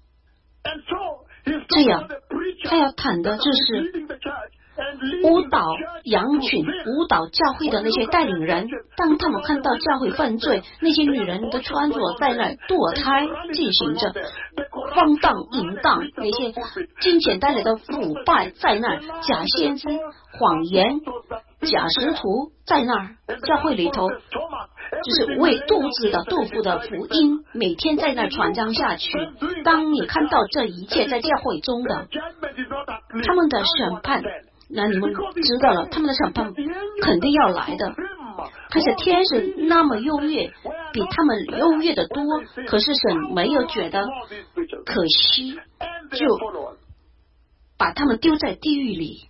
这样他要谈的就是误导羊群、误导教会的那些带领人。当他们看到教会犯罪，那些女人的穿着在那堕胎进行着荒荡淫荡，那些金钱带来的腐败在那儿，假先知、谎言、假使徒在那儿，教会里头就是为肚子的肚腹的福音每天在那儿传扬下去。当你看到这一切在教会中的他们的审判，那你们知道了，他们的审判肯定要来的。可是天使那么优越，比他们优越的多，可是神没有觉得可惜，就把他们丢在地狱里。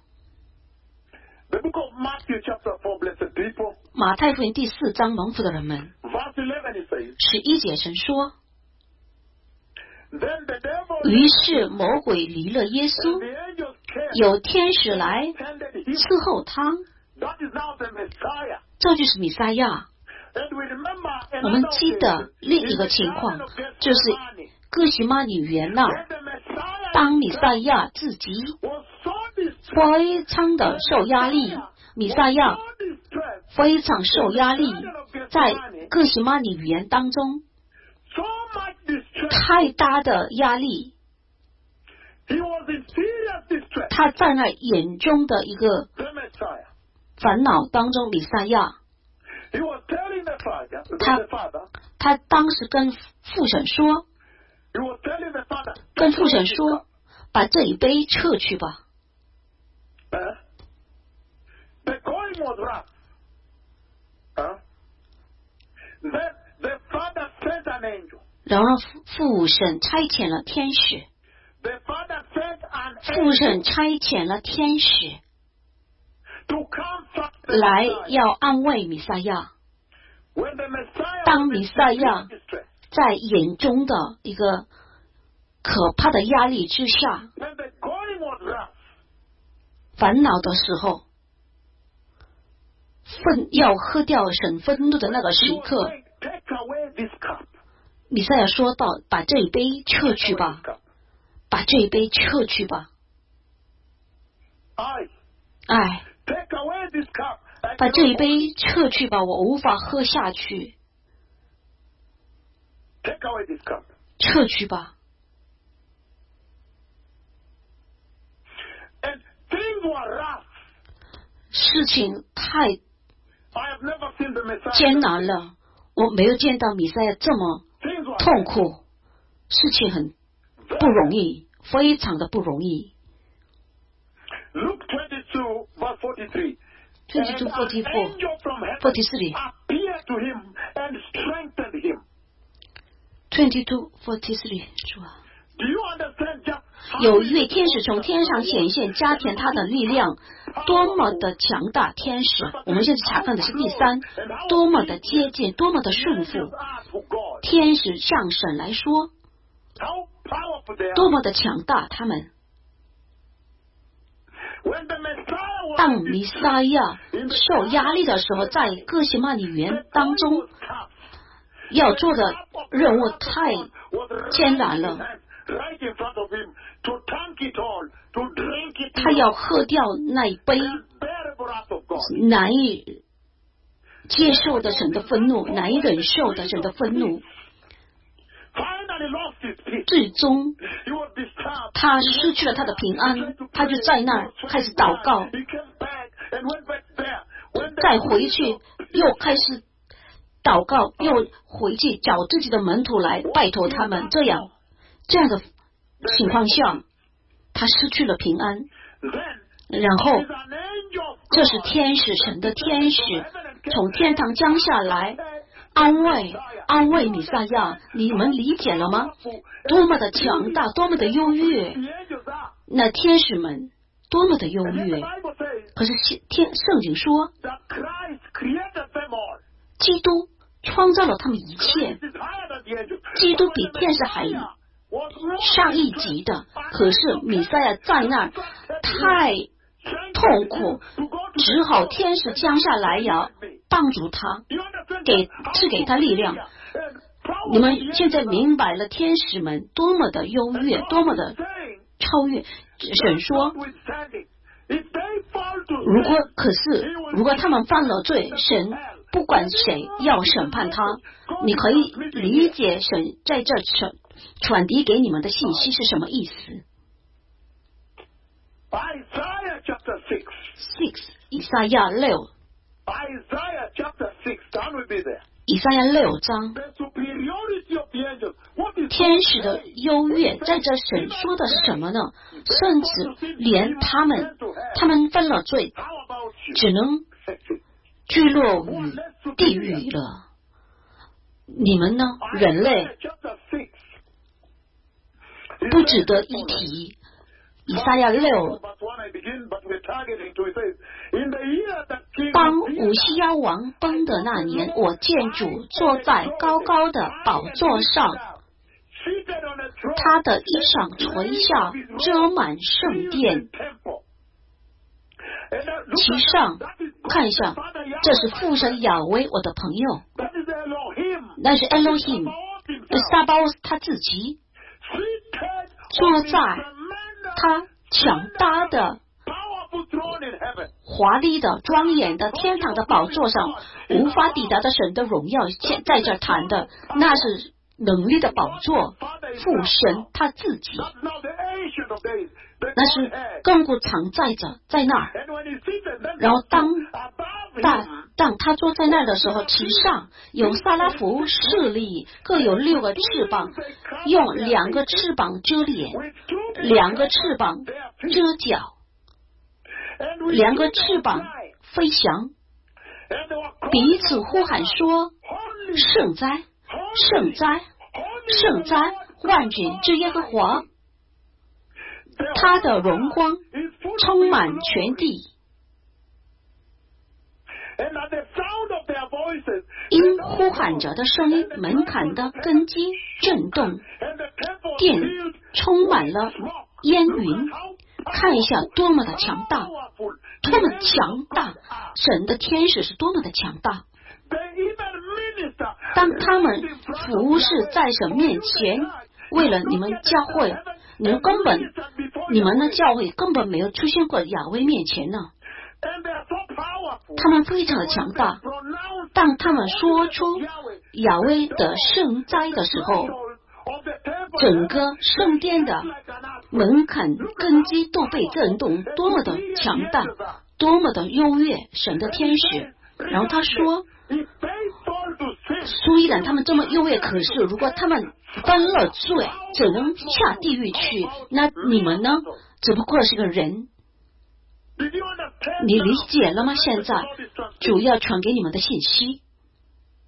马太福音第4章，蒙福的人们，11节神说，于是魔鬼离了耶稣，有天使来伺候他，这就是弥赛亚。我们记得另一个情况，就是哥西玛尼园那儿，当弥赛亚自己非常的受压力，弥赛亚非常受压力，在哥西玛尼园当中太大的压力，他在那眼中的一个烦恼当中，弥赛亚他当时跟父神说，把这一杯撤去吧。然后父神差遣了天使，来要安慰弥赛亚。当弥赛亚在眼中的一个可怕的压力之下烦恼的时候，要喝掉神愤怒的那个时刻，弥赛亚说到，把这一杯撤去吧，把这一杯撤去吧。把这一杯撤去吧，我无法喝下去。撤去吧。事情太艰难了，我没有见到弥赛亚这么痛苦，事情很不容易，非常的不容易。22:44 22:43主啊，有一位天使从天上显现，加添他的力量，多么的强大！天使，我们现在查看的是第3，多么的接近，多么的顺服。天使向神来说，多么的强大！他们当弥撒亚受压力的时候，在哥西玛尼园当中要做的任务太艰难了，他要喝掉那一杯难以接受的神的愤怒，难以忍受的神的愤怒。最终他失去了他的平安，他就在那儿开始祷告，再回去又开始祷告，又回去找自己的门徒来拜托他们。这样的情况下，他失去了平安。然后这是天使，神的天使从天堂降下来，安慰弥撒亚。你们理解了吗？多么的强大，多么的优越！那天使们多么的优越！可是圣经说，基督创造了他们一切，基督比天使还上一级的。可是弥撒亚在那儿太痛苦，只好天使降下来要帮助他，赐给他力量。你们现在明白了天使们多么的优越，多么的超越。神说，如果他们犯了罪，神不管谁要审判他。你可以理解神在这传递给你们的信息是什么意思。以赛亚6，以赛亚6章，天使的优越，在这神说的是什么呢？甚至连他们犯了罪，只能坠落于地狱了。你们呢？人类不值得一提。以赛亚6，当乌西亚王崩的那年，我见主坐在高高的宝座上，他的衣裳垂下，遮满圣殿。其上看一下，这是父神亚威，我的朋友，那是 Elohim， 撒巴欧他自己坐在他强大的华丽的庄严的天堂的宝座上，无法抵达的神的荣耀在这谈的，那是能力的宝座，父神他自己，那是亘古常在着在那儿。然后当他坐在那儿的时候，其上有撒拉弗势力，各有6个翅膀，用2个翅膀遮脸，2个翅膀遮脚，2个翅膀飞翔，彼此呼喊说：圣哉，圣哉，圣哉，万军之耶和华，他的荣光充满全地。因呼喊着的声音，门槛的根基震动，殿充满了烟云。看一下多么的强大，多么强大！神的天使是多么的强大。当他们服务是在神面前，为了你们教会，你们的教会根本没有出现过亚威面前呢。他们非常的强大。当他们说出亚威的圣哉的时候，整个圣殿的门槛根基都被震动，多么的强大，多么的优越，神的天使。然后他说，虽然他们这么优越，可是如果他们犯了罪，只能下地狱去，那你们呢？只不过是个人。你理解了吗？现在主要传给你们的信息，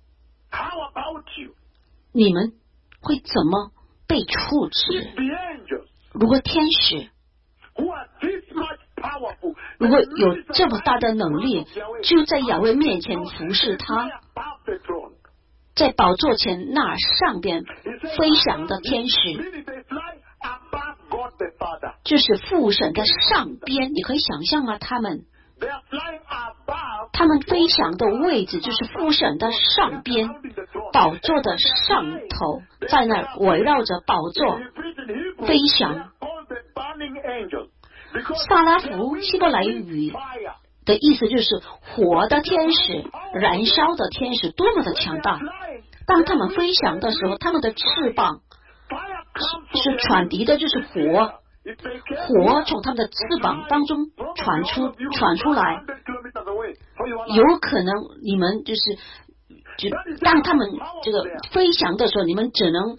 你们会怎么被处置？如果天使如果有这么大的能力，就在亚威面前服侍他，在宝座前那上边飞翔的天使，就是父神的上边，你可以想象吗？他们飞翔的位置就是父神的上边，宝座的上头，在那儿围绕着宝座飞翔。萨拉弗希伯来语的意思就是活的天使，燃烧的天使，多么的强大！当他们飞翔的时候，他们的翅膀是传递的，就是火从他们的翅膀当中传出来。有可能你们就当他们这个飞翔的时候，你们只能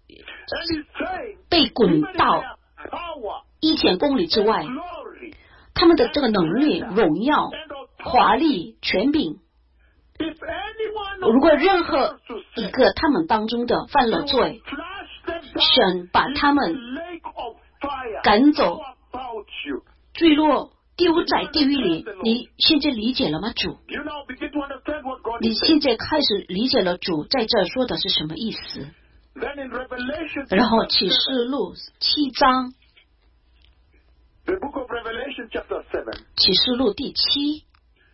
被滚到1000公里之外。他们的这个能力、荣耀、华丽、权柄，如果任何一个他们当中的犯了罪，神把他们赶走，坠落丢在地狱里。你现在理解了吗，主？你现在开始理解了主在这说的是什么意思？然后启示录7章，启示录第7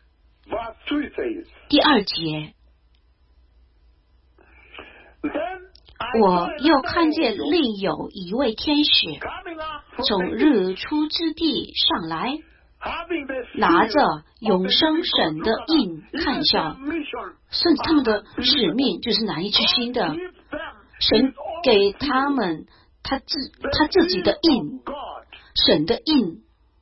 第2节，我又看见另有一位天使从日出之地上来，拿着永生神的印，看向甚至他们的使命就是难以置信的。神给他们他自己的印，神的印，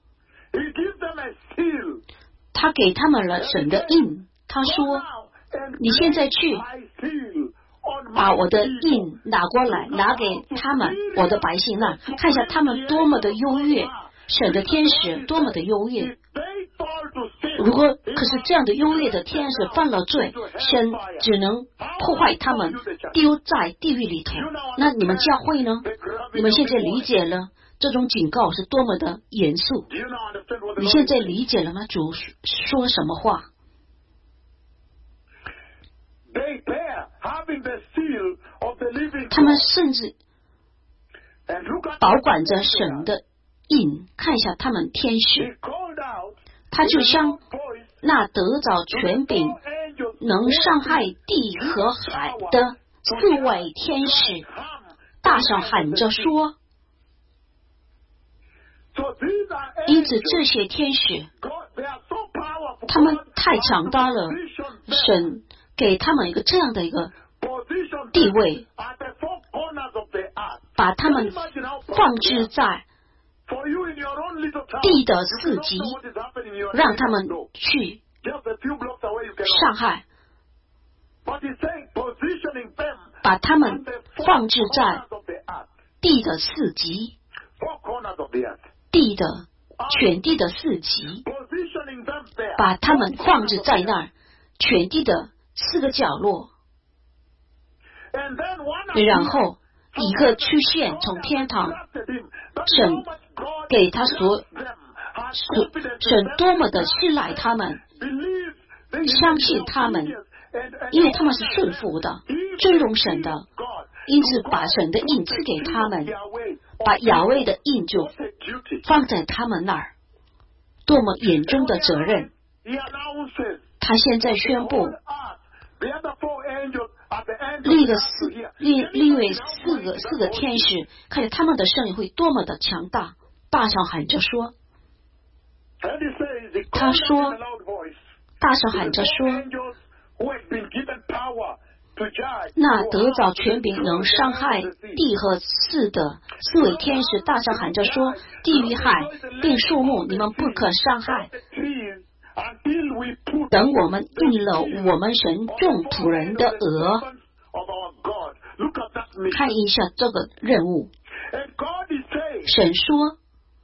他给他们了神的印。他说，你现在去把我的印拿过来，拿给他们，我的百姓那，看一下他们多么的优越，神的天使多么的优越。如果可是这样的优越的天使犯了罪，神只能破坏他们，丢在地狱里头。那你们教会呢？你们现在理解了这种警告是多么的严肃？你现在理解了吗？主说什么话？他们甚至保管着神的印。看一下他们天使，他就像那得着权柄能伤害地和海的4位天使，大声喊着说。因此这些天使他们太强大了，神给他们一个这样的一个地位，把他们放置在地的4极，让他们去伤害，把他们放置在地的4极，全地的4极，把他们放置在那儿，全地的4个角落。然后一个出现从天堂，神给他神多么的信赖他们，相信他们，因为他们是顺服的，尊荣神的，因此把神的印赐给他们，把亚威的印就放在他们那儿，多么严重的责任！他现在宣布，另外四个天使，看着他们的声音会多么的强大，大声喊着说，他说，大声喊着说，那得着权柄能伤害地和4的4位天使，大声喊着说，地与海并树木你们不可伤害，等我们印了我们神众仆人的额。看一下这个任务，神说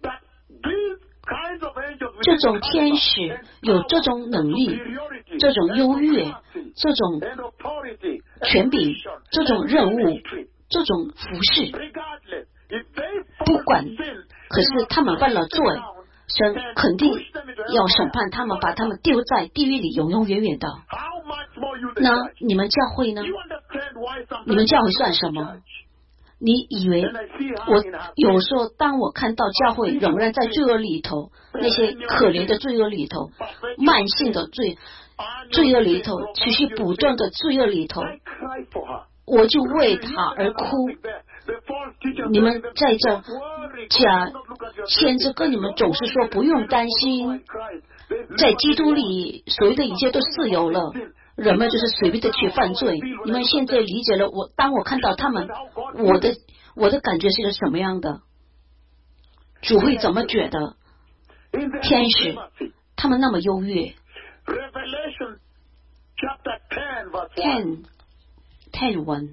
这种天使有这种能力，这种优越，这种权柄、这种任务、这种服饰，不管，可是他们犯了罪，神肯定要审判他们，把他们丢在地狱里，永永远远的。那你们教会呢？你们教会算什么？你以为我有时候当我看到教会仍然在罪恶里头，那些可怜的罪恶里头，慢性的罪恶里头，持续不断的罪恶里头，我就为他而哭。你们在这假先知跟你们总是说不用担心，在基督里所有的一切都自由了，人们就是随便的去犯罪。你们现在理解了我，当我看到他们，我的感觉是个什么样的？主会怎么觉得？天使他们那么优越。10:1，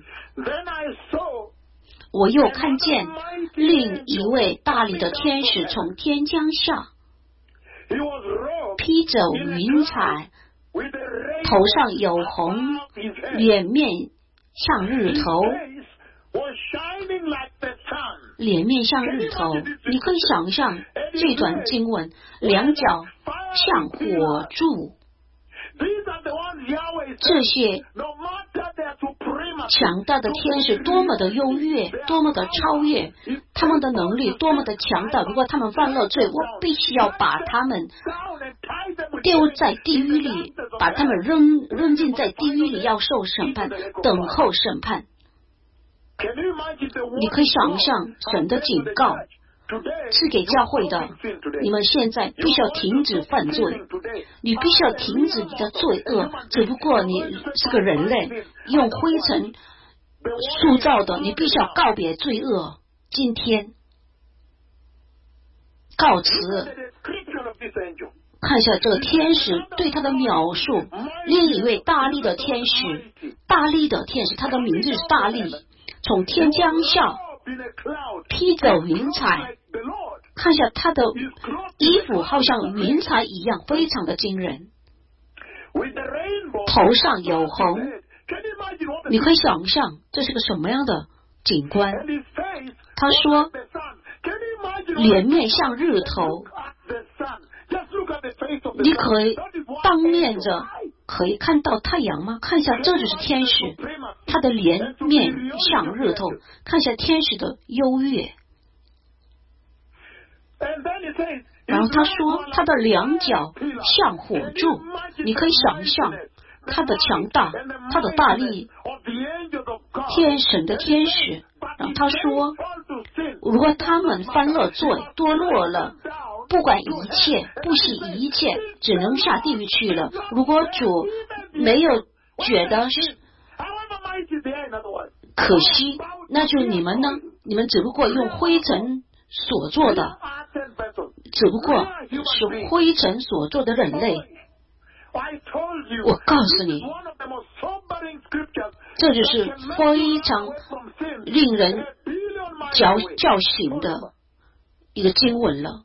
我又看见另一位大力的天使从天降下，披着云彩，头上有红，脸面像日头，脸面像日头。你可以想象这段经文，两脚像火柱。这些强大的天使多么的优越，多么的超越，他们的能力多么的强大。如果他们犯了罪，我必须要把他们丢在地狱里，把他们扔进在地狱里，要受审判，等候审判。你可以想象神的警告是给教会的，你们现在必须要停止犯罪，你必须要停止你的罪恶。只不过你是个人类，用灰尘塑造的，你必须要告别罪恶。今天告辞，看一下这个天使对他的描述。另一位大力的天使，他的名字是大力，从天降下，披着云彩。看一下他的衣服好像云彩一样，非常的惊人，头上有红。你可以想象这是个什么样的景观。他说脸面像日头，你可以当面着可以看到太阳吗？看一下，这就是天使，他的脸面像日头。看一下天使的优越。然后他说他的两脚像火柱，你可以想象他的强大，他的大力，天神的天使。然后他说如果他们犯了罪，堕落了，不管一切，不惜一切，只能下地狱去了。如果主没有觉得是可惜，那就你们呢？你们只不过用灰尘所做的，只不过是灰尘所做的人类。我告诉你，这就是非常令人叫醒的一个经文了。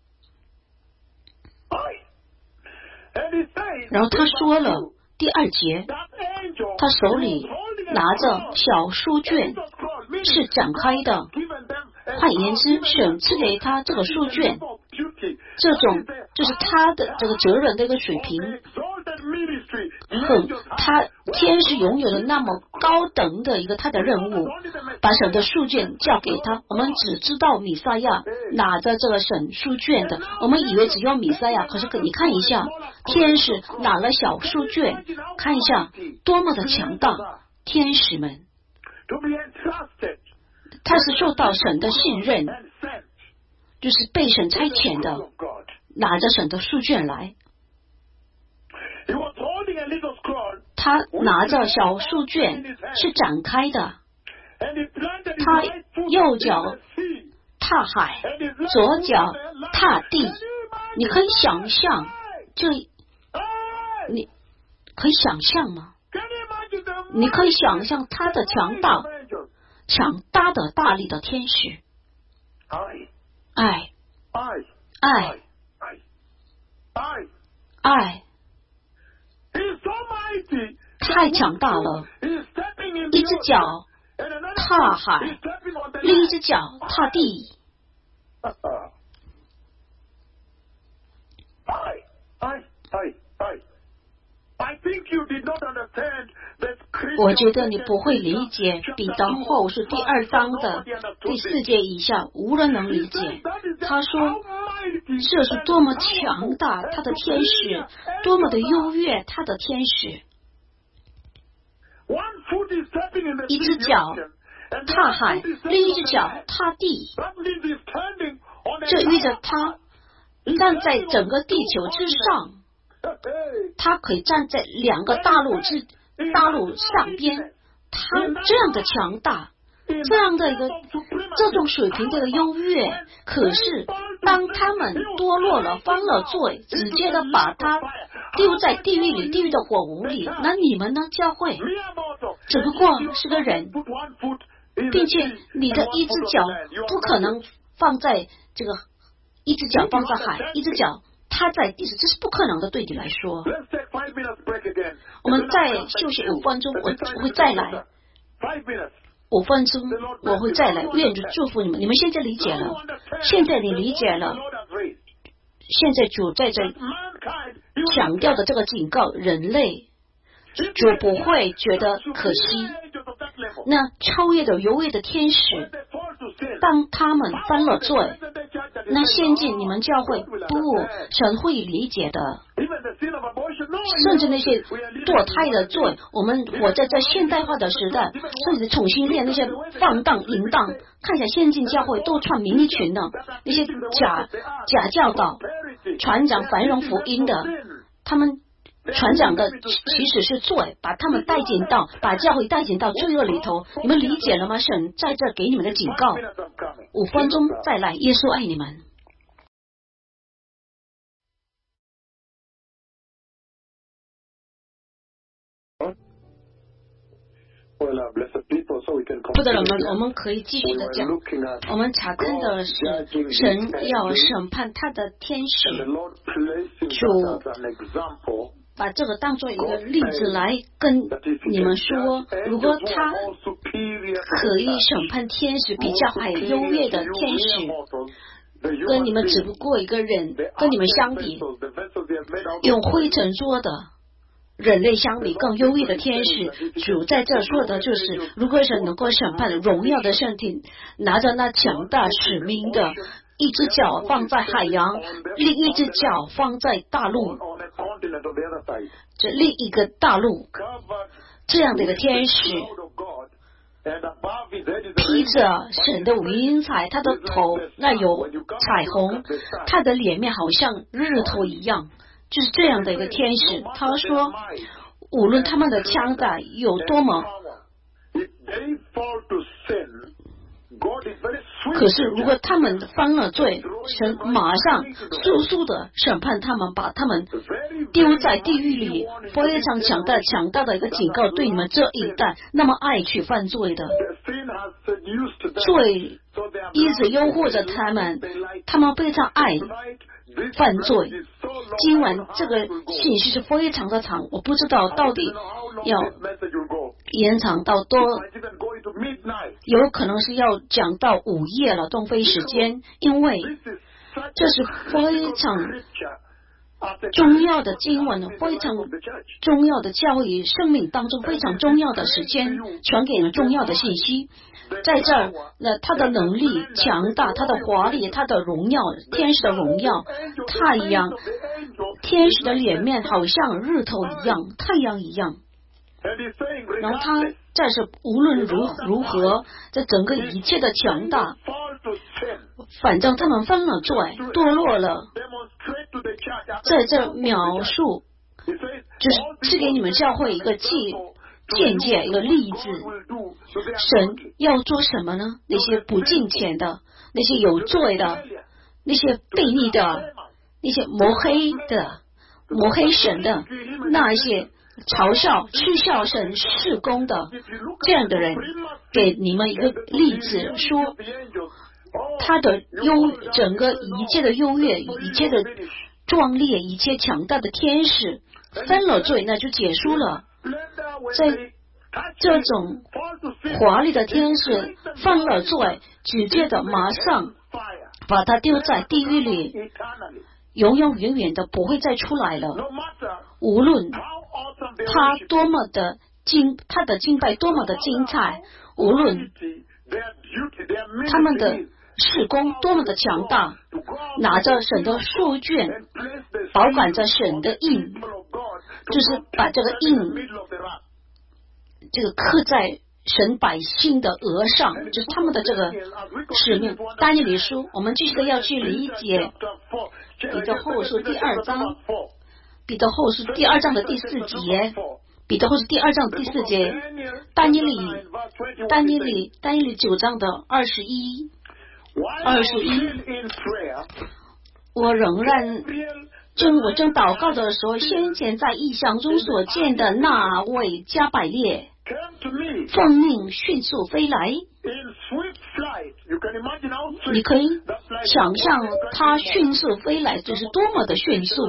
然后他说了第2节，他手里拿着小书卷是展开的，换言之，神赐给他这个书卷，这种就是他的这个责任的一个水平，他天使拥有的那么高等的一个他的任务，把神的书卷交给他。我们只知道弥赛亚拿着这个神书卷的，我们以为只有弥赛亚，可是你看一下，天使拿了小书卷，看一下多么的强大。天使们他是受到神的信任，就是被神差遣的，拿着神的书卷来。他拿着小书卷是展开的，他右脚踏海，左脚踏地。你可以想象你可以想象吗？你可以想象他的强大的大力的天使。爱太强大了， 一只脚踏海，另一只脚踏地。我觉得你不会理解彼得后书第2章的第4节以下，无人能理解。他说这是多么强大，他的天使多么的优越，他的天使一只脚踏海，另一只脚踏地，这意味着他站在整个地球之上，他可以站在2个大陆上边，他这样的强大，这样的一个这种水平的优越。可是当他们堕落了，犯了罪，直接的把他丢在地狱里，地狱的火炉里。那你们呢？教会只不过是个人，并且你的一只脚不可能放在这个，一只脚放在海，一只脚踏在地上，这是不可能的，对你来说。我们再休息5分钟，我会再来。5分钟我会再来，愿主祝福你们。你们现在理解了，现在你理解了，现在主在这强调的这个警告，人类主不会觉得可惜。那超越的优越的天使，当他们犯了罪，那现今你们教会不，神会理解的。甚至那些堕胎的罪，我们活在这现代化的时代，甚至重新练那些放荡淫荡，看一下先进教会都穿迷你裙的，那些假教导传讲繁荣福音的，他们传讲的其实是罪，把他们把教会带进到罪恶里头。你们理解了吗？神在这给你们的警告。5分钟再来，耶稣爱你们。不得了，我们可以继续的讲。我们查看的是神要审判他的天使，主把这个当作一个例子来跟你们说，如果他可以审判天使，比较还优越的天使，跟你们只不过一个人，跟你们相比，用灰尘做的人类相比更优越的天使，主在这说的就是，如果是能够审判荣耀的身体，拿着那强大使命的，一只脚放在海洋，另一只脚放在大陆，这另一个大陆，这样的一个天使，披着神的云彩，他的头那有彩虹，他的脸面好像日头一样。就是这样的一个天使，他说无论他们的强大有多么，可是如果他们犯了罪，神马上速速的审判他们，把他们丢在地狱里。非常强大的一个警告，对你们这一代那么爱去犯罪的罪，一直诱惑着他们非常爱犯罪。今晚这个信息是非常的长，我不知道到底要延长到多，有可能是要讲到午夜了，东非时间，因为这是非常重要的经文，非常重要的教育，生命当中非常重要的时间，传给人重要的信息。在这儿，他的能力强大，他的华丽，他的荣耀，天使的荣耀，太阳，天使的脸面好像日头一样，太阳一样。然后他在这无论如何，在整个一切的强大，反正他们犯了罪，堕落了。在这描述，就是给你们教会一个见解，一个例子。神要做什么呢？那些不敬虔的，那些有罪的，那些悖逆的，那些抹黑神的，那些嘲笑嗤笑神事工的这样的人，给你们一个例子，说他的整个一切的优越，一切的壮烈，一切强大的天使犯了罪，那就结束了。在这种华丽的天使犯了罪，直接的马上把他丢在地狱里，永永远远的不会再出来了。无论他多么的他的敬拜多么的精彩，无论他们的事工多么的强大，拿着神的书卷，保管着神的印，就是把这个印这个刻在神百姓的额上，就是他们的这个使命。但以理书，我们继续的要去理解彼得后书第2章，彼得后书第2章的第4节，彼得后书第2章的第4节，但以理9章的21。我仍然我正祷告的时候，先前在异象中所见的那位加百列奉命迅速飞来，你可以想象他迅速飞来就是多么的迅速，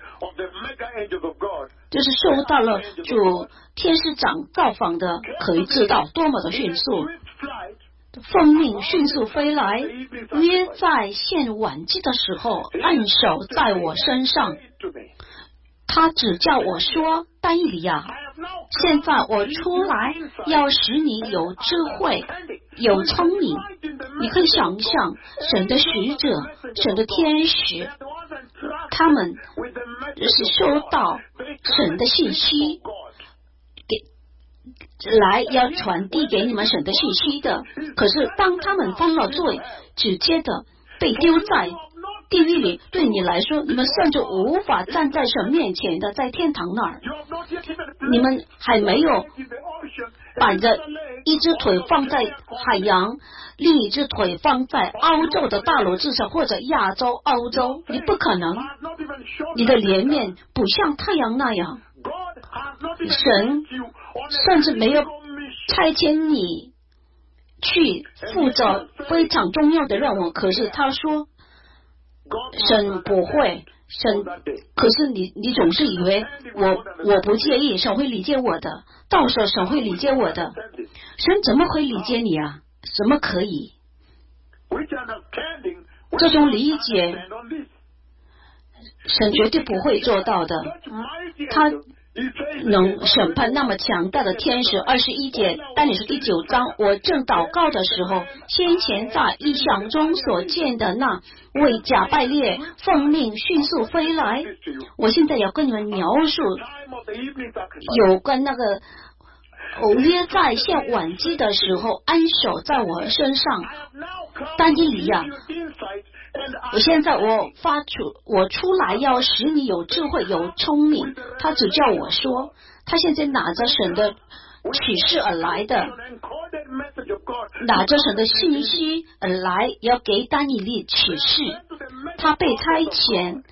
就是受到了主天使长造访的，可以知道多么的迅速。奉命迅速飞来，约在献晚祭的时候按手在我身上，他只叫我说，但以理呀，现在我出来要使你有智慧有聪明。你可以想象神的使者神的天使，他们是收到神的信息来要传递给你们神的信息的，可是当他们犯了罪，直接的被丢在地狱里，对你来说，你们甚至无法站在神面前的，在天堂那儿，你们还没有把着一只腿放在海洋，另一只腿放在欧洲的大陆之上，或者亚洲、欧洲，你不可能，你的脸面不像太阳那样。神甚至没有差遣你去负责非常重要的任务，可是他说神不会，可是你总是以为我不介意，神会理解我的，到时候神会理解我的，神怎么会理解你啊？怎么可以？这种理解神绝对不会做到的，他能审判那么强大的天使。21节，但你是第9章，我正祷告的时候，先前在异象中所见的那位加百列奉命迅速飞来。我现在要跟你们描述有关那个约在献晚祭的时候安守在我身上。但以理呀，我现在我出来要使你有智慧有聪明，他只叫我说，他现在拿着神的启示而来的，拿着神的信息而来，要给但以理启示。他被差遣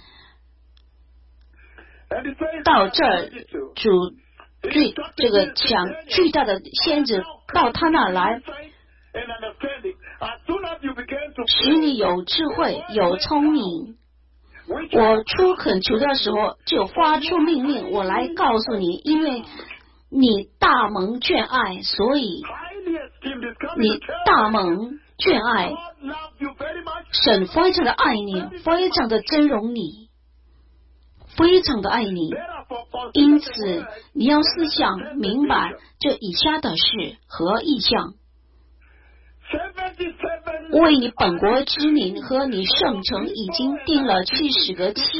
到这儿，主这个巨大的先知到他那来，使你有智慧有聪明。我出恳求的时候就发出命令，我来告诉你，因为你大蒙眷爱，所以你大蒙眷爱，神非常的爱你，非常的尊荣你，非常的爱你。因此你要思想明白这以下的事和意象，为你本国之民和你圣城已经定了70个期，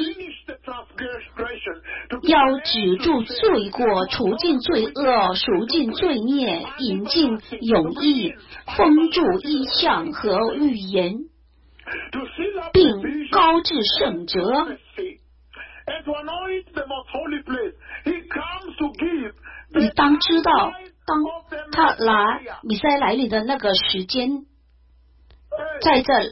要止住罪过，除尽罪恶，赎尽罪孽，引进永义，封住异象和预言，并高至圣者。你当知道，当他来弥赛亚来临的那个时间，在这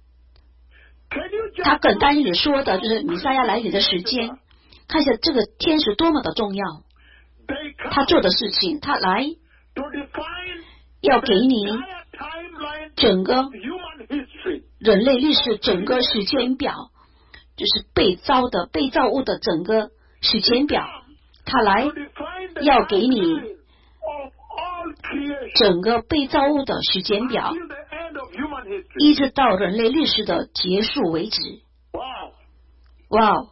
他跟但以理说的就是弥赛亚来临的时间。看一下这个天使多么的重要，他做的事情，他来要给你整个人类历史整个时间表，就是被造物的整个时间表，他来要给你整个被造物的时间表，一直到人类历史的结束为止。哇哦！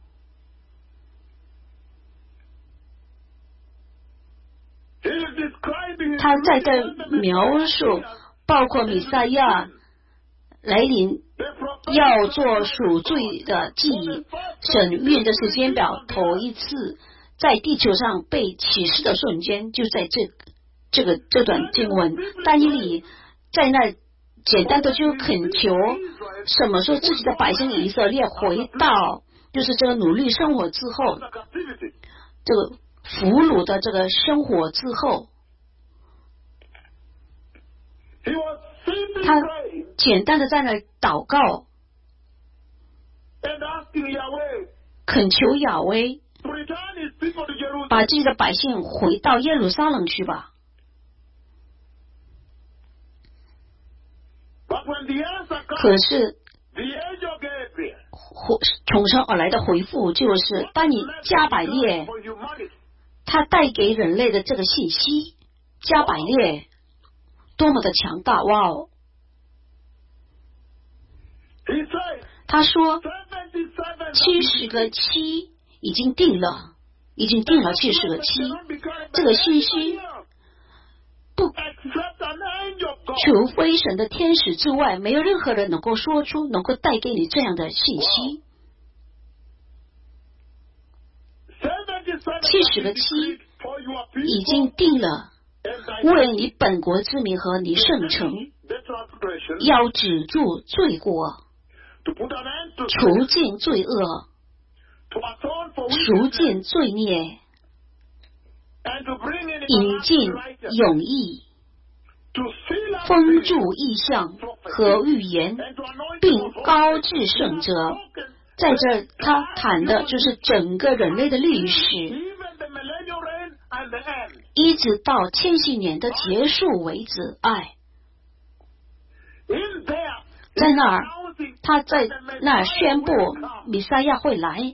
他在这描述，包括弥赛亚来临要做赎罪的记忆，神运的时间表，头一次在地球上被启示的瞬间，就在这段经文。但以理在那简单的就恳求，什么说自己的百姓以色列回到，就是这个努力生活之后，这个俘虏的这个生活之后，他简单的在那祷告，恳求亚威把自己的百姓回到耶路撒冷去吧。可是从神而来的回复就是，当你加百列他带给人类的这个信息，加百列多么的强大！哇哦！他说70个7已经定了70个7，这个信息不，除非神的天使之外，没有任何人能够说出，能够带给你这样的信息。70个7已经定了，为你本国之民和你圣城，要止住罪过，除尽罪恶，赎尽罪孽，引进永义，封住异象和预言，并高至圣者。在这他谈的就是整个人类的历史，一直到千禧年的结束为止。在那儿，他在那儿宣布弥赛亚会来，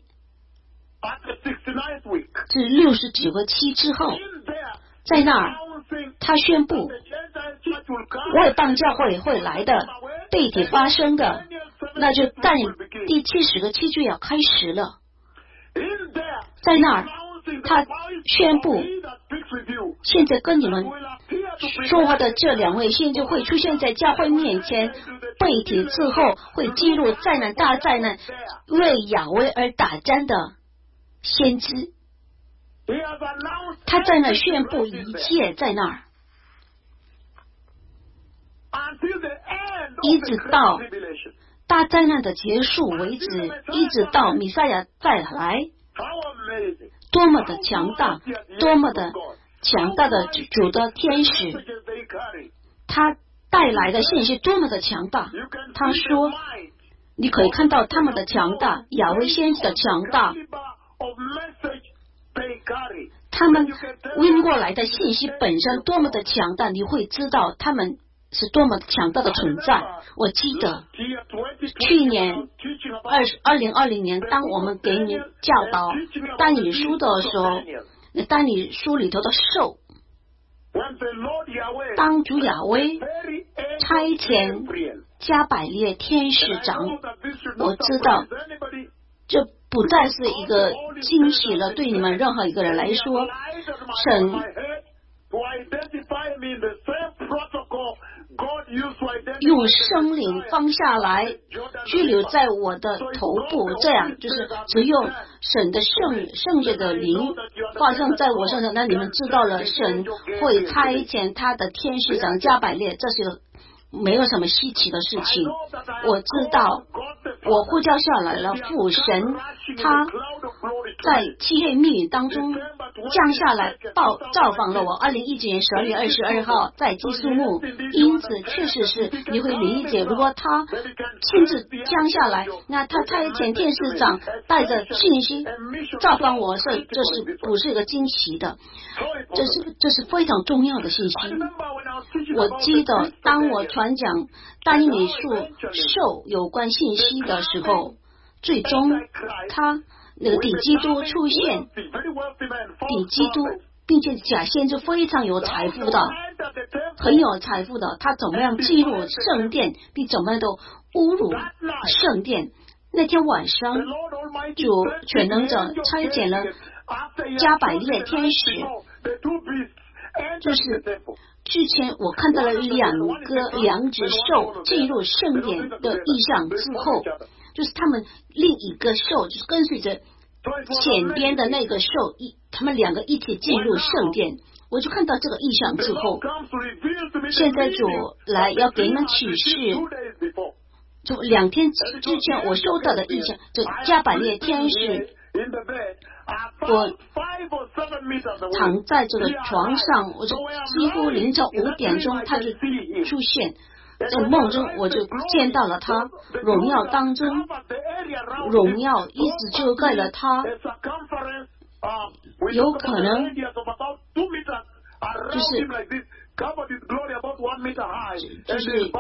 这69个7之后，在那儿他宣布外邦教会会来的，被体发生的，那就但第70个7就要开始了。在那儿他宣布，现在跟你们说话的这2位现在会出现在教会面前，被体之后会记录灾难大灾难，为亚威而打仗的先知。他在那宣布一切，在那儿一直到大灾难的结束为止，一直到弥赛亚再来。多么的强大，多么的强大的主的天使，他带来的信息多么的强大。他说你可以看到他们的强大，亚威先知的强大，他们运过来的信息本身多么的强大，你会知道他们是多么强大的存在。我记得去年2020年，当我们给你教导但以理书的时候，但以理书里头的兽，当主亚威差遣加百列天使长，我知道这不再是一个惊喜了，对你们任何一个人来说，神用生灵放下来拘留在我的头部，这样就是只用神的圣洁的灵发生在我身上。那你们知道了，神会差遣他的天使长加百列，这是没有什么稀奇的事情。我知道我呼叫下来了，父神他在漆黑密云当中降下来造访了我。2019年12月22号在基督墓，因此确实是你会理解，如果他亲自降下来，那他差遣天使长带着信息造访我，这是不是一个惊奇的？这是非常重要的信息。我记得当我传讲但以理书受有关信息的时候，最终他那个底基督出现，底基督并且假先知非常有财富的，很有财富的，他怎么样进入圣殿，并怎么样的侮辱圣殿。那天晚上，主全能者差遣了加百列天使，就是之前我看到了两只兽进入圣殿的意象之后，就是他们另一个兽就是跟随着前边的那个兽他们两个一起进入圣殿。我就看到这个意象之后，现在主来要给你们启示，就2天之前我收到的意象，就加百列天使，我躺在这个床上，我就几乎凌晨5点钟他就出现，在梦中我就见到了他，荣耀当中，荣耀一直遮盖了他，有可能就是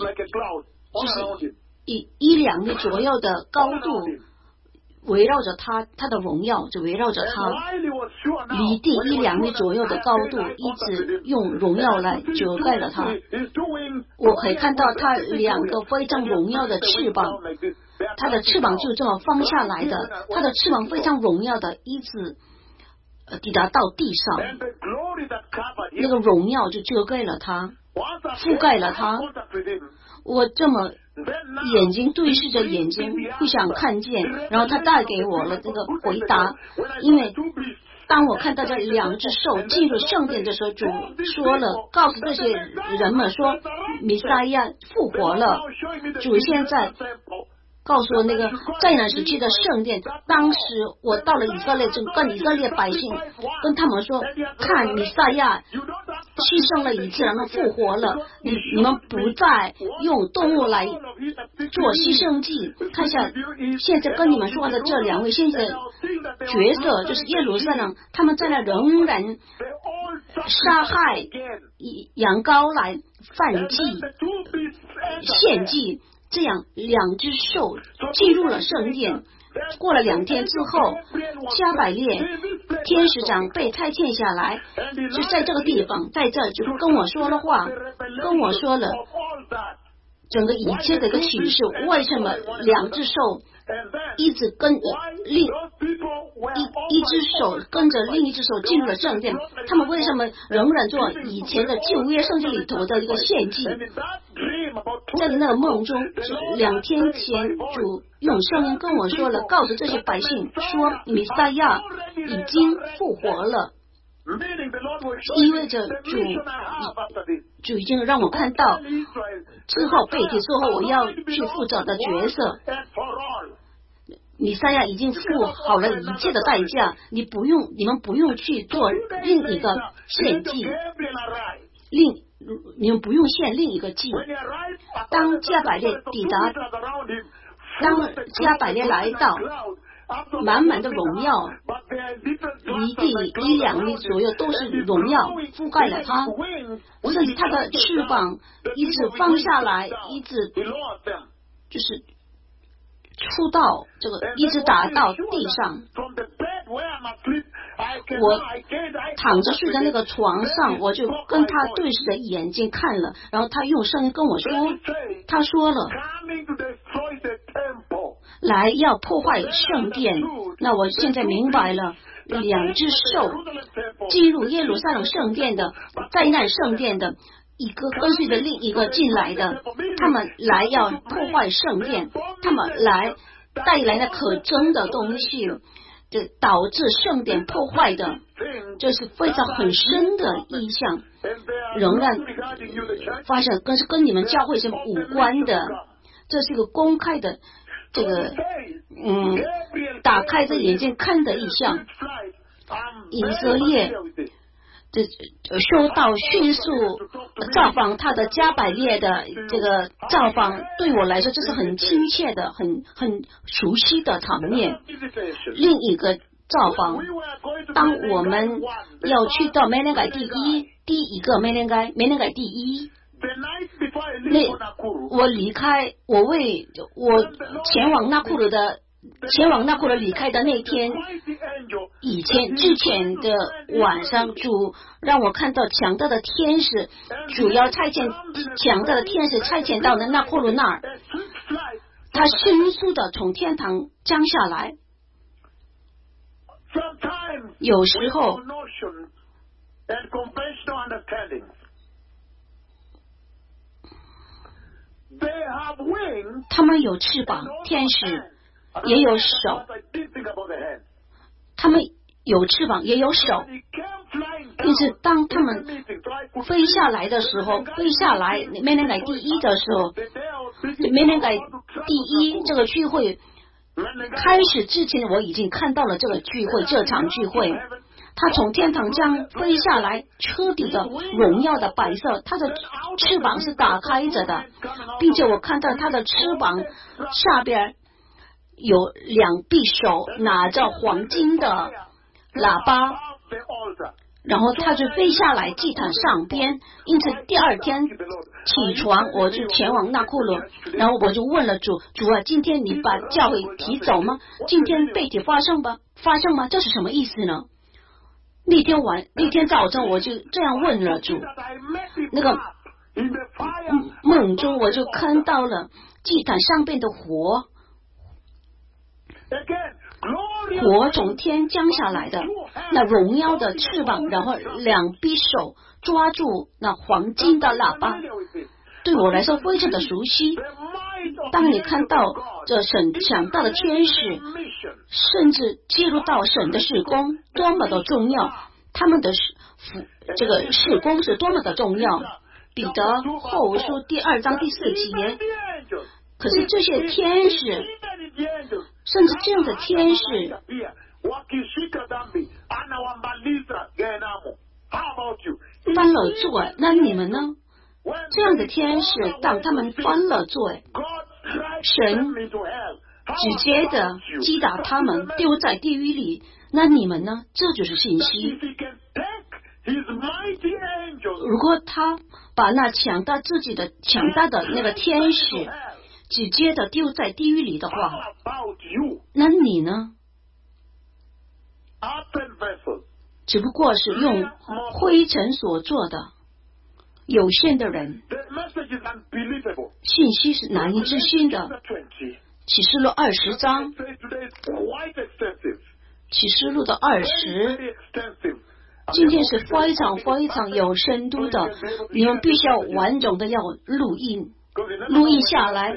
1-2米左右的高度围绕着他，他的荣耀就围绕着他，离地1-2米左右的高度，一直用荣耀来遮盖了他。我可以看到他2个非常荣耀的翅膀，他的翅膀就这么放下来的，他的翅膀非常荣耀的，一直抵达到地上，那个荣耀就遮盖了他，覆盖了他。我这么眼睛对视着眼睛，不想看见，然后他带给我了这个回答。因为当我看到这2只兽进入圣殿的时候，主说了，告诉这些人们说，弥赛亚复活了。主现在告诉我那个灾难时期的圣殿，当时我到了以色列，就跟以色列百姓跟他们说，看弥赛亚牺牲了一次，然后复活了，你们不再用动物来做牺牲祭。看一下现在跟你们说的这2位现在的角色，就是耶路撒冷，他们在那仍然杀害羊羔来犯祭献祭，这样2只兽进入了圣殿。过了2天之后，加百列天使长被差遣下来，就在这个地方，在这就跟我说了话，跟我说了整个一切的一个启示。为什么2只兽一直跟一只手跟着另一只手进入了圣殿？他们为什么仍然做以前的旧约圣经里头的一个献祭？在那个梦中，2天前主用声音跟我说了，告诉这些百姓说，弥赛亚已经复活了，意味着主已经让我看到之后被提之后我要去负责的角色。弥赛亚已经付好了一切的代价，你们不用去做另一个献祭，你们不用献另一个祭。当加百列抵达，当加百列来到，满满的荣耀，离地1-2米左右都是荣耀覆盖了他，甚至他的翅膀一直放下来，一直就是出到这个一直打到地上。我躺着睡在那个床上，我就跟他对视着眼睛看了，然后他用声音跟我说，他说了来要破坏圣殿。那我现在明白了，2只兽进入耶路撒冷圣殿的灾难圣殿的一个跟随着另一个进来的，他们来要破坏圣殿，他们来带来了可憎的东西，就导致圣殿破坏的，这是非常很深的意象，仍然发生跟你们教会是无关的，这是一个公开的这个打开着眼睛看的意象。以色列收到迅速造访他的加百列的这个造访，对我来说这是很亲切的很熟悉的场面。另一个造访，当我们要去到梅连盖第一个梅连盖第一，我离开我前往纳库鲁离开的那天， 以前之前的晚上，主让我看到强大的天使，主要差遣强大的天使差遣到了那库鲁那儿，他迅速的从天堂降下来。有时候他们有翅膀，天使也有手，他们有翅膀也有手，因此当他们飞下来的时候，飞下来梅内改第一的时候，梅内改第一这个聚会开始之前，我已经看到了这个聚会，这场聚会他从天堂将飞下来，彻底的荣耀的白色，他的翅膀是打开着的，并且我看到他的翅膀下边有两臂手拿着黄金的喇叭，然后他就飞下来祭坛上边。因此第二天起床，我就前往那库鲁，然后我就问了主啊，今天你把教会提走吗？今天被提发生吗？这是什么意思呢？那天早上我就这样问了主，那个梦中我就看到了祭坛上边的火从天降下来的，那荣耀的翅膀，然后两臂手抓住那黄金的喇叭，对我来说非常的熟悉。当你看到这神强大的天使，甚至介入到神的事工多么的重要，他们的这个事工是多么的重要。彼得后书第2章第4节，可是这些天使，甚至这样的天使犯了罪，那你们呢？这样的天使当他们犯了罪，神直接的击打他们，丢在地狱里，那你们呢？这就是信息。如果他把那强大的那个天使直接的丢在地狱里的话，那你呢？只不过是用灰尘所做的有限的人，信息是难以置信的。启示录20章，启示录的20，今天是非常非常有深度的，你们必须要完整的要录音下来。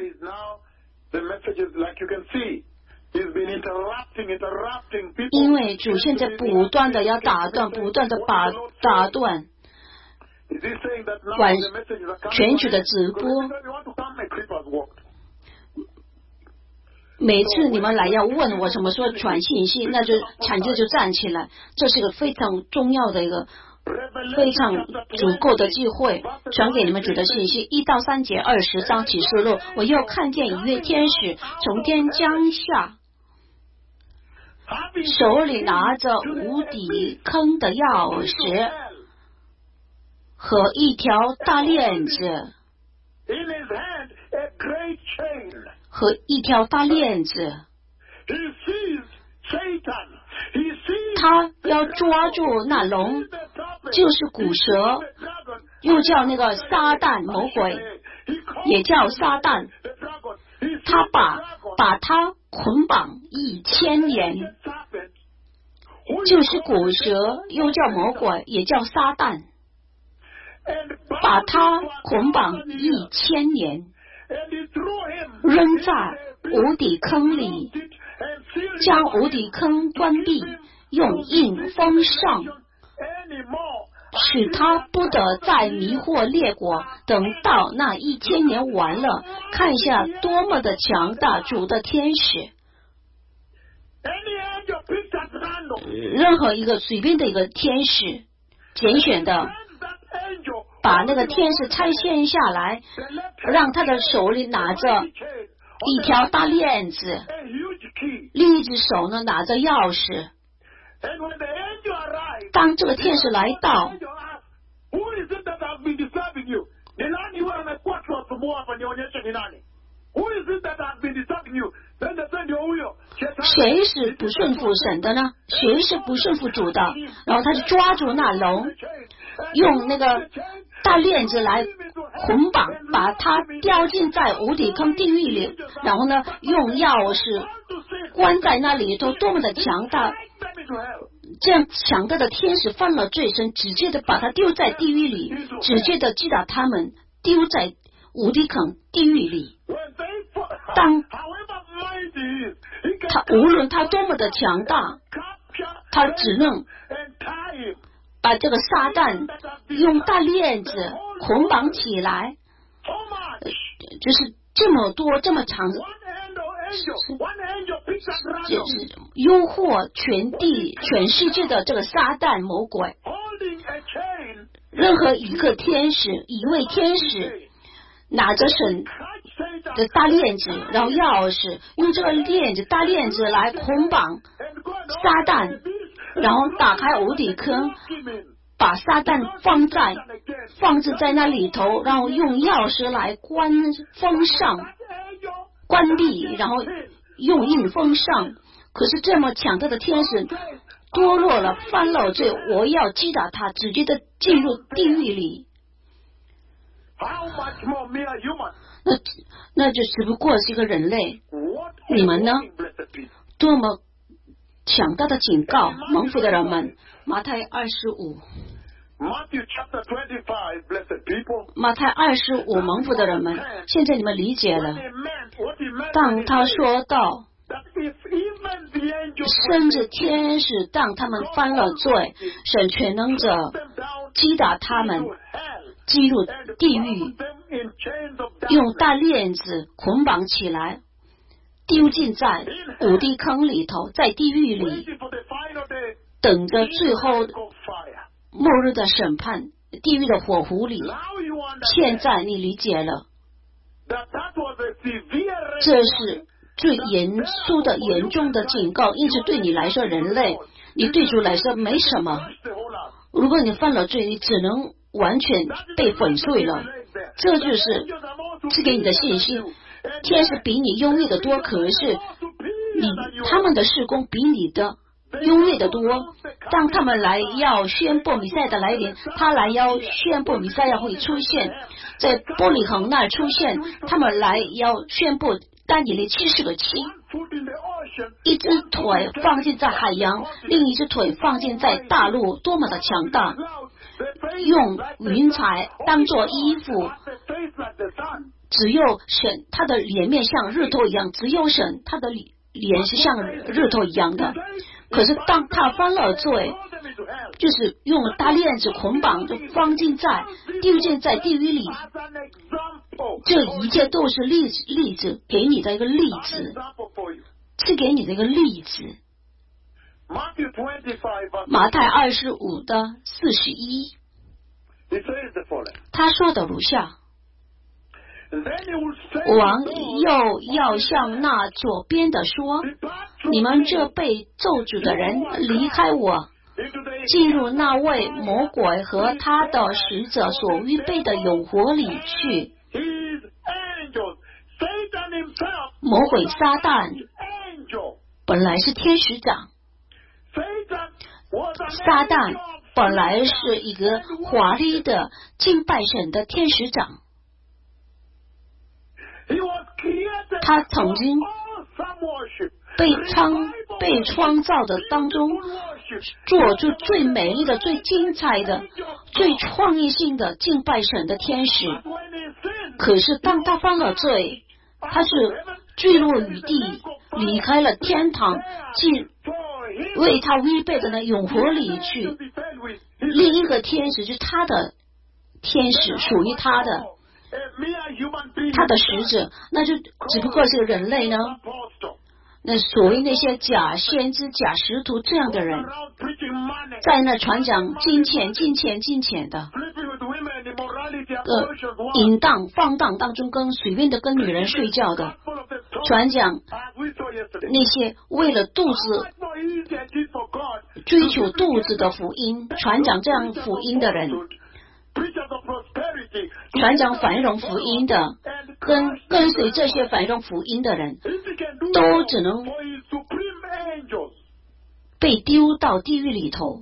因为主现在不断的要打断，打断全曲的直播。每次你们来要问我什么时候传信息，那就产就站起来，这是一个非常重要的一个非常足够的机会，传给你们主的信息。1到3节20章启示录，我又看见一位天使从天降下，手里拿着无底坑的钥匙和一条大链子，他要抓住那龙，就是古蛇，又叫那个撒旦魔鬼，也叫撒旦。他把他捆绑1000年，就是古蛇，又叫魔鬼，也叫撒旦，把他捆绑1000年，扔在无底坑里，将无底坑关闭，用印封上，使他不得再迷惑列国。等到那1000年完了，看一下多么的强大主的天使。任何一个随便的一个天使拣选的，把那个天使拆线下来，让他的手里拿着一条大链子，另一只手呢拿着钥匙。当这个天使来到， 谁是不顺服神的呢？谁是不顺服主的？然后他就抓住那龙，用那个大链子来捆绑，把他掉进在无底坑地狱里，然后呢，用钥匙关在那里头，多么的强大！这样强大的天使犯了罪，神直接的把他丢在地狱里，直接的击打他们，丢在无底坑地狱里。当他无论他多么的强大，他只能把这个撒旦用大链子捆绑起来，就是这么多这么长，就是诱惑全地全世界的这个撒旦魔鬼。任何一个天使，一位天使拿着神的大链子，然后钥匙，用这个链子大链子来捆绑撒旦，然后打开无底坑，把撒旦放置在那里头，然后用钥匙来封上关闭，然后用印封上。可是这么强大的天使堕落了，犯了罪，我要击打他，直接的进入地狱里。那就只不过是一个人类，你们呢？多么强大的警告，蒙福的人们。马太25，马太25，蒙福的人们，现在你们理解了。当他说到，甚至天使当他们犯了罪，神全能者击打他们，进入地狱，用大链子捆绑起来，丢进在无底坑里头，在地狱里等着最后末日的审判，地狱的火湖里。现在你理解了，这是最严肃的严重的警告。因此对你来说，人类，你对主来说没什么，如果你犯了罪，你只能完全被粉碎了。这就是赐给你的信息。天使比你优越的多，可是他们的事工比你的优越的多。当他们来要宣布弥赛亚的来临，他来要宣布弥赛亚会出现在伯利恒那儿出现，他们来要宣布但以理70个7，一只腿放进在海洋，另一只腿放进在大陆，多么的强大！用云彩当作衣服，只有神，他的脸面像日头一样，只有神，他的脸是像日头一样的。可是当他犯了罪，就是用大链子捆绑，就丢进在地狱里。这一切都是例子，给你的一个例子，是给你的一个例子。马太25的41，他说的如下：王又要向那左边的说，你们这被咒诅的人，离开我，进入那位魔鬼和他的使者所预备的永火里去。魔鬼撒旦本来是天使长，撒旦本来是一个华丽的敬拜神的天使长，他曾经被创造的当中做出最美丽的、最精彩的、最创意性的敬拜神的天使。可是当他犯了罪，他是坠落于地，离开了天堂，进为他预备的那永火里去。另一个天使是他的天使，属于他的使者，那就只不过是个人类呢。那所谓那些假先知、假使徒这样的人，在那传讲金钱的淫荡放荡当中，随便的跟女人睡觉的，传讲那些为了肚子追求肚子的福音，传讲这样福音的人，传讲繁荣福音的，跟随这些繁荣福音的人， 都只能被丢到地狱里头，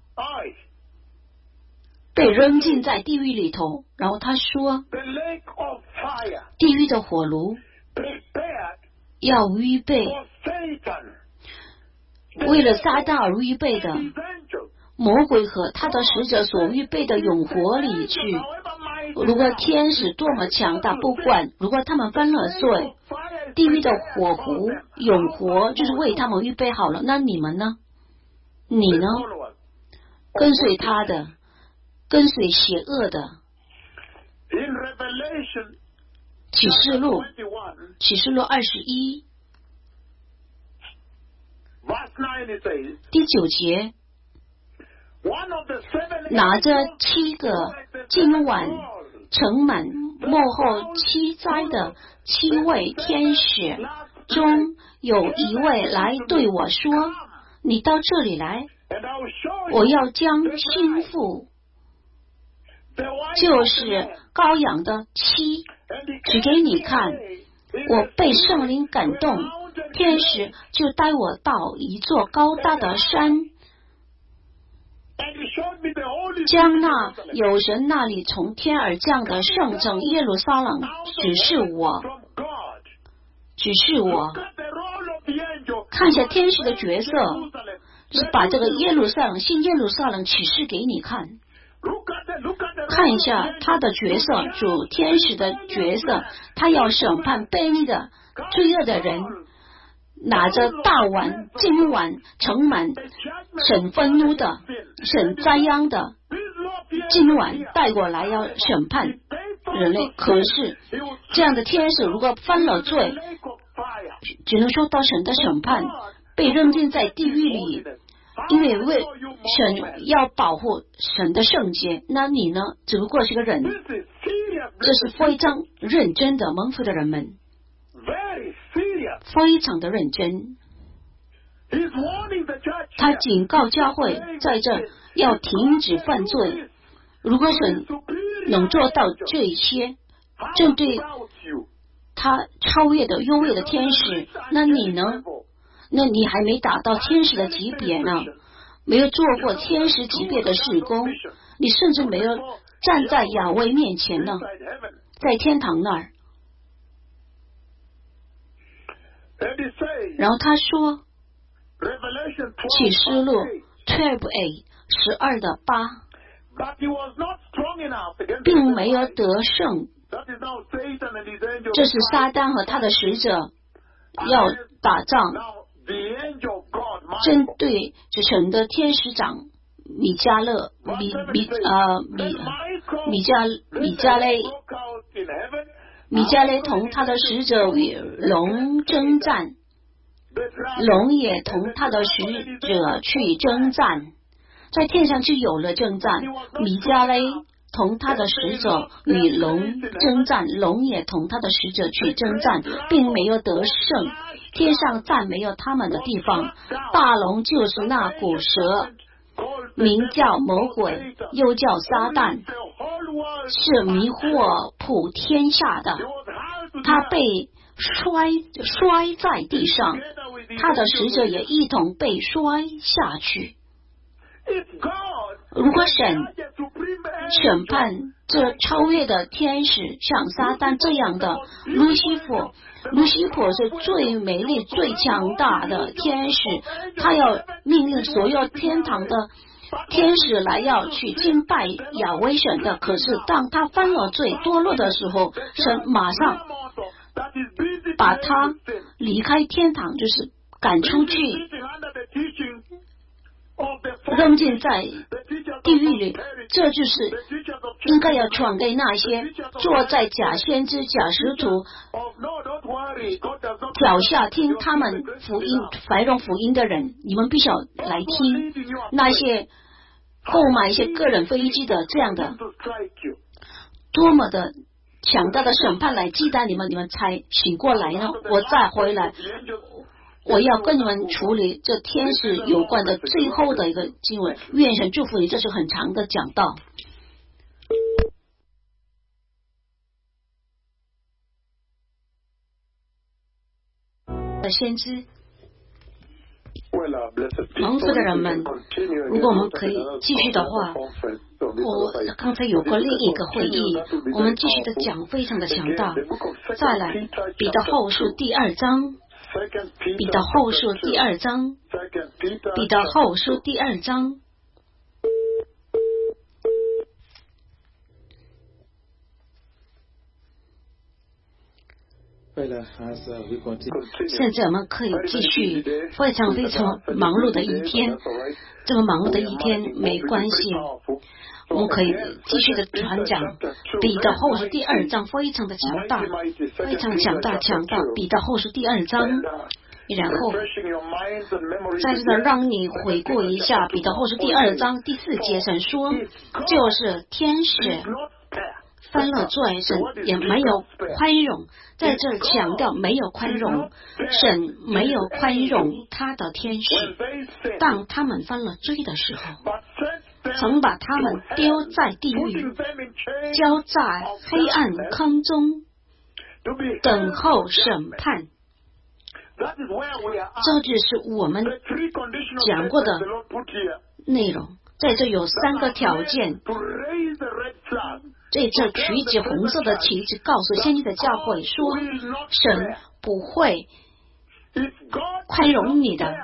被扔进在地狱里头。然后他说，地狱的火炉要预备为了撒旦而预备的，魔鬼和他的使者所预备的永活里去。如果天使多么强大，不管如果他们犯了罪，地狱的火湖永活就是为他们预备好了。那你们呢？你呢？跟随他的，跟随邪恶的。启示录21第9节，拿着7个金碗盛满幕后7灾的7位天使中，有一位来对我说，你到这里来，我要将新妇，就是羔羊的妻，指给你看。我被圣灵感动，天使就带我到一座高大的山，将那有神那里从天而降的圣城耶路撒冷指示我。看一下天使的角色，是把这个耶路撒冷新耶路撒冷启示给你看。看一下他的角色，主天使的角色，他要审判悖逆的罪恶的人，拿着大碗金碗盛满审愤怒的审灾殃的金碗带过来，要审判人类。可是这样的天使如果犯了罪，只能受到神的审判，被扔进在地狱里，因为神要保护神的圣洁。那你呢？只不过是个人。这是非常认真的蒙福的人们，非常的认真。他警告教会在这要停止犯罪。如果神能做到这些，针对他超越的优越的天使，那你呢？那你还没达到天使的级别呢，没有做过天使级别的事工，你甚至没有站在亚威面前呢，在天堂那儿。然后他说，启示录12的8，并没有得胜。这是撒旦和他的使者要打仗，针对神的天使长米迦勒同他的使者与龙征战，龙也同他的使者去征战，在天上就有了征战。米迦勒同他的使者与龙征战，龙也同他的使者去征战，并没有得胜。天上再没有他们的地方。大龙就是那古蛇，名叫魔鬼，又叫撒旦，是迷惑普天下的。他被摔在地上，他的使者也一同被摔下去。如果审判这超越的天使，像撒旦这样的路西弗是最美丽最强大的天使，他要命令所有天堂的天使来要去敬拜亚威神的。可是当他犯了罪堕落的时候，神马上把他离开天堂，就是赶出去，扔进在地狱里。这就是应该要传给那些坐在假先知假使徒脚下听他们福音繁荣福音的人，你们必须要来听。那些购买一些个人飞机的这样的，多么的强大的审判来击打你们，你们才醒过来呢？我再回来，我要跟你们处理这天使有关的最后的一个经文。愿神祝福你，这是很长的讲道。 先知。蒙福的人们，如果我们可以继续的话，我刚才有过另一个会议，我们继续的讲非常的强大。再来，彼得后书第2章，彼得后书第2章，彼得后书第2章。现在我们可以继续非常忙碌的一天，这么忙碌的一天没关系，我们可以继续的传讲彼得后书第2章，非常的强大，非常强大彼得后书第2章。然后在这让你回顾一下彼得后书第2章第4节，神说就是天使犯了罪，神也没有宽容，在这强调没有宽容，神没有宽容他的天使，当他们犯了罪的时候，曾把他们丢在地狱，交在黑暗坑中，等候审判。这就是我们讲过的内容。在这有3个条件，在这举起红色的旗帜，告诉现在的教会说，神不会宽容你的，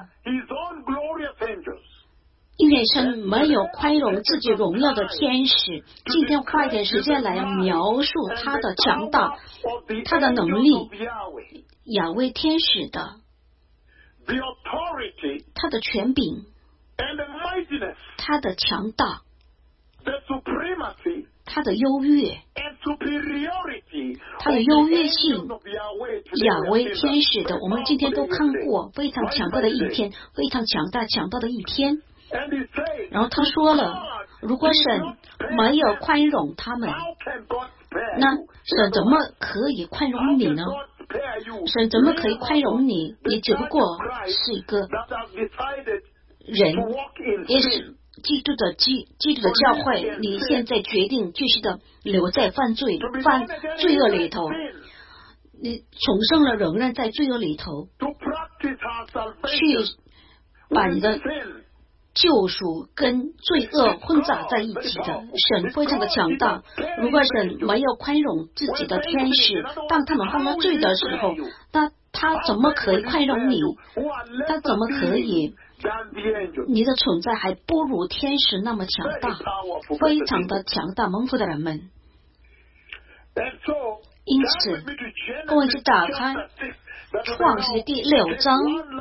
因为神没有宽容自己荣耀的天使。今天花一点时间来描述他的强大，他的能力，亚威天使的他的权柄，他的强大，他的优越，他的优越性，亚威天使的，我们今天都看过，非常强大的一天，非常强大的一天。然后他说了，如果神没有宽容他们，那神怎么可以宽容你呢？神怎么可以宽容你？你只不过是一个人，也是基督的教会，你现在决定继续的留在罪恶里头，你重生了，仍然在罪恶里头，去把你的救赎跟罪恶混杂在一起的。神非常的强大，如果神没有宽容自己的天使，当他们犯了罪的时候，那他怎么可以宽容你？他怎么可以？你的存在还不如天使那么强大，非常的强大，蒙福的人们。因此跟我一起打开创世第6章，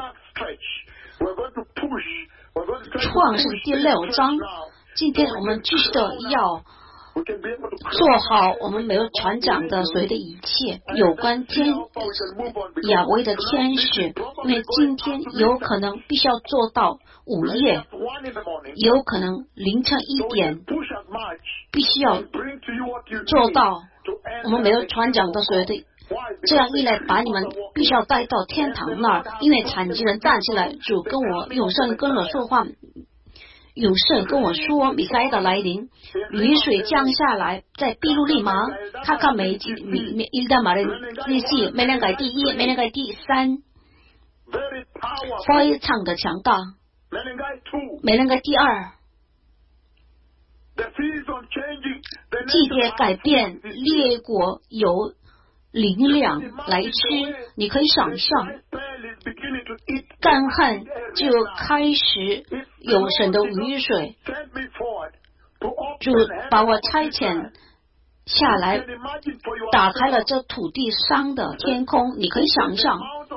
创世第6章，今天我们继续的要做好我们没有传讲的所有的一切有关亚威的天使，因为今天有可能必须要做到午夜，有可能凌晨1点，必须要做到我们没有传讲的所有的，这样一来把你们必须要带到天堂那儿。因为残疾人站起来，主跟我用声跟我说话，用圣跟我说米该的来临，雨水降下来，在秘鲁利马卡卡梅吉伊达马人利西梅两个第1，梅两个第3，非常的强大，梅两个第2。季节改变，列国有灵粮来吃，你可以想象，干旱就开始有神的雨水，就把我差遣下来，打开了这土地上的天空。你可以想象，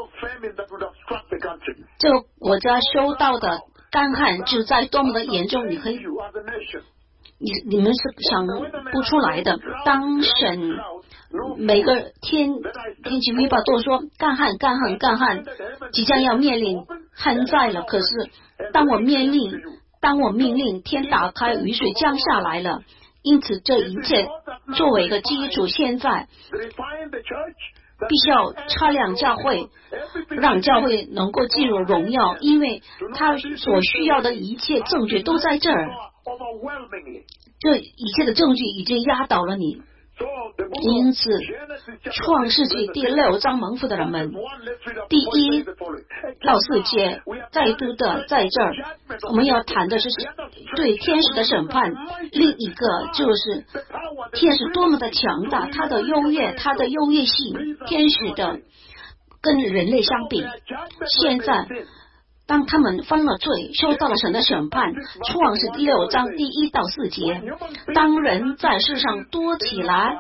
这个国家受到的干旱就在多么的严重，你可以你们是想不出来的。当神每个天气预报都说干旱即将要面临旱灾了，可是当我命令天打开，雨水降下来了，因此这一切作为一个基础，现在必须要擦亮教会，让教会能够进入荣耀，因为他所需要的一切证据都在这儿，这一切的证据已经压倒了你， 因此创世纪第6章蒙福的人们，第1到4节再度的在这儿，我们要谈的是对天使的审判。另一个就是天使多么的强大，他的优越性，天使的跟人类相比。现在当他们犯了罪，受到了神的审判。创世第6章第1到4节，当人在世上多起来，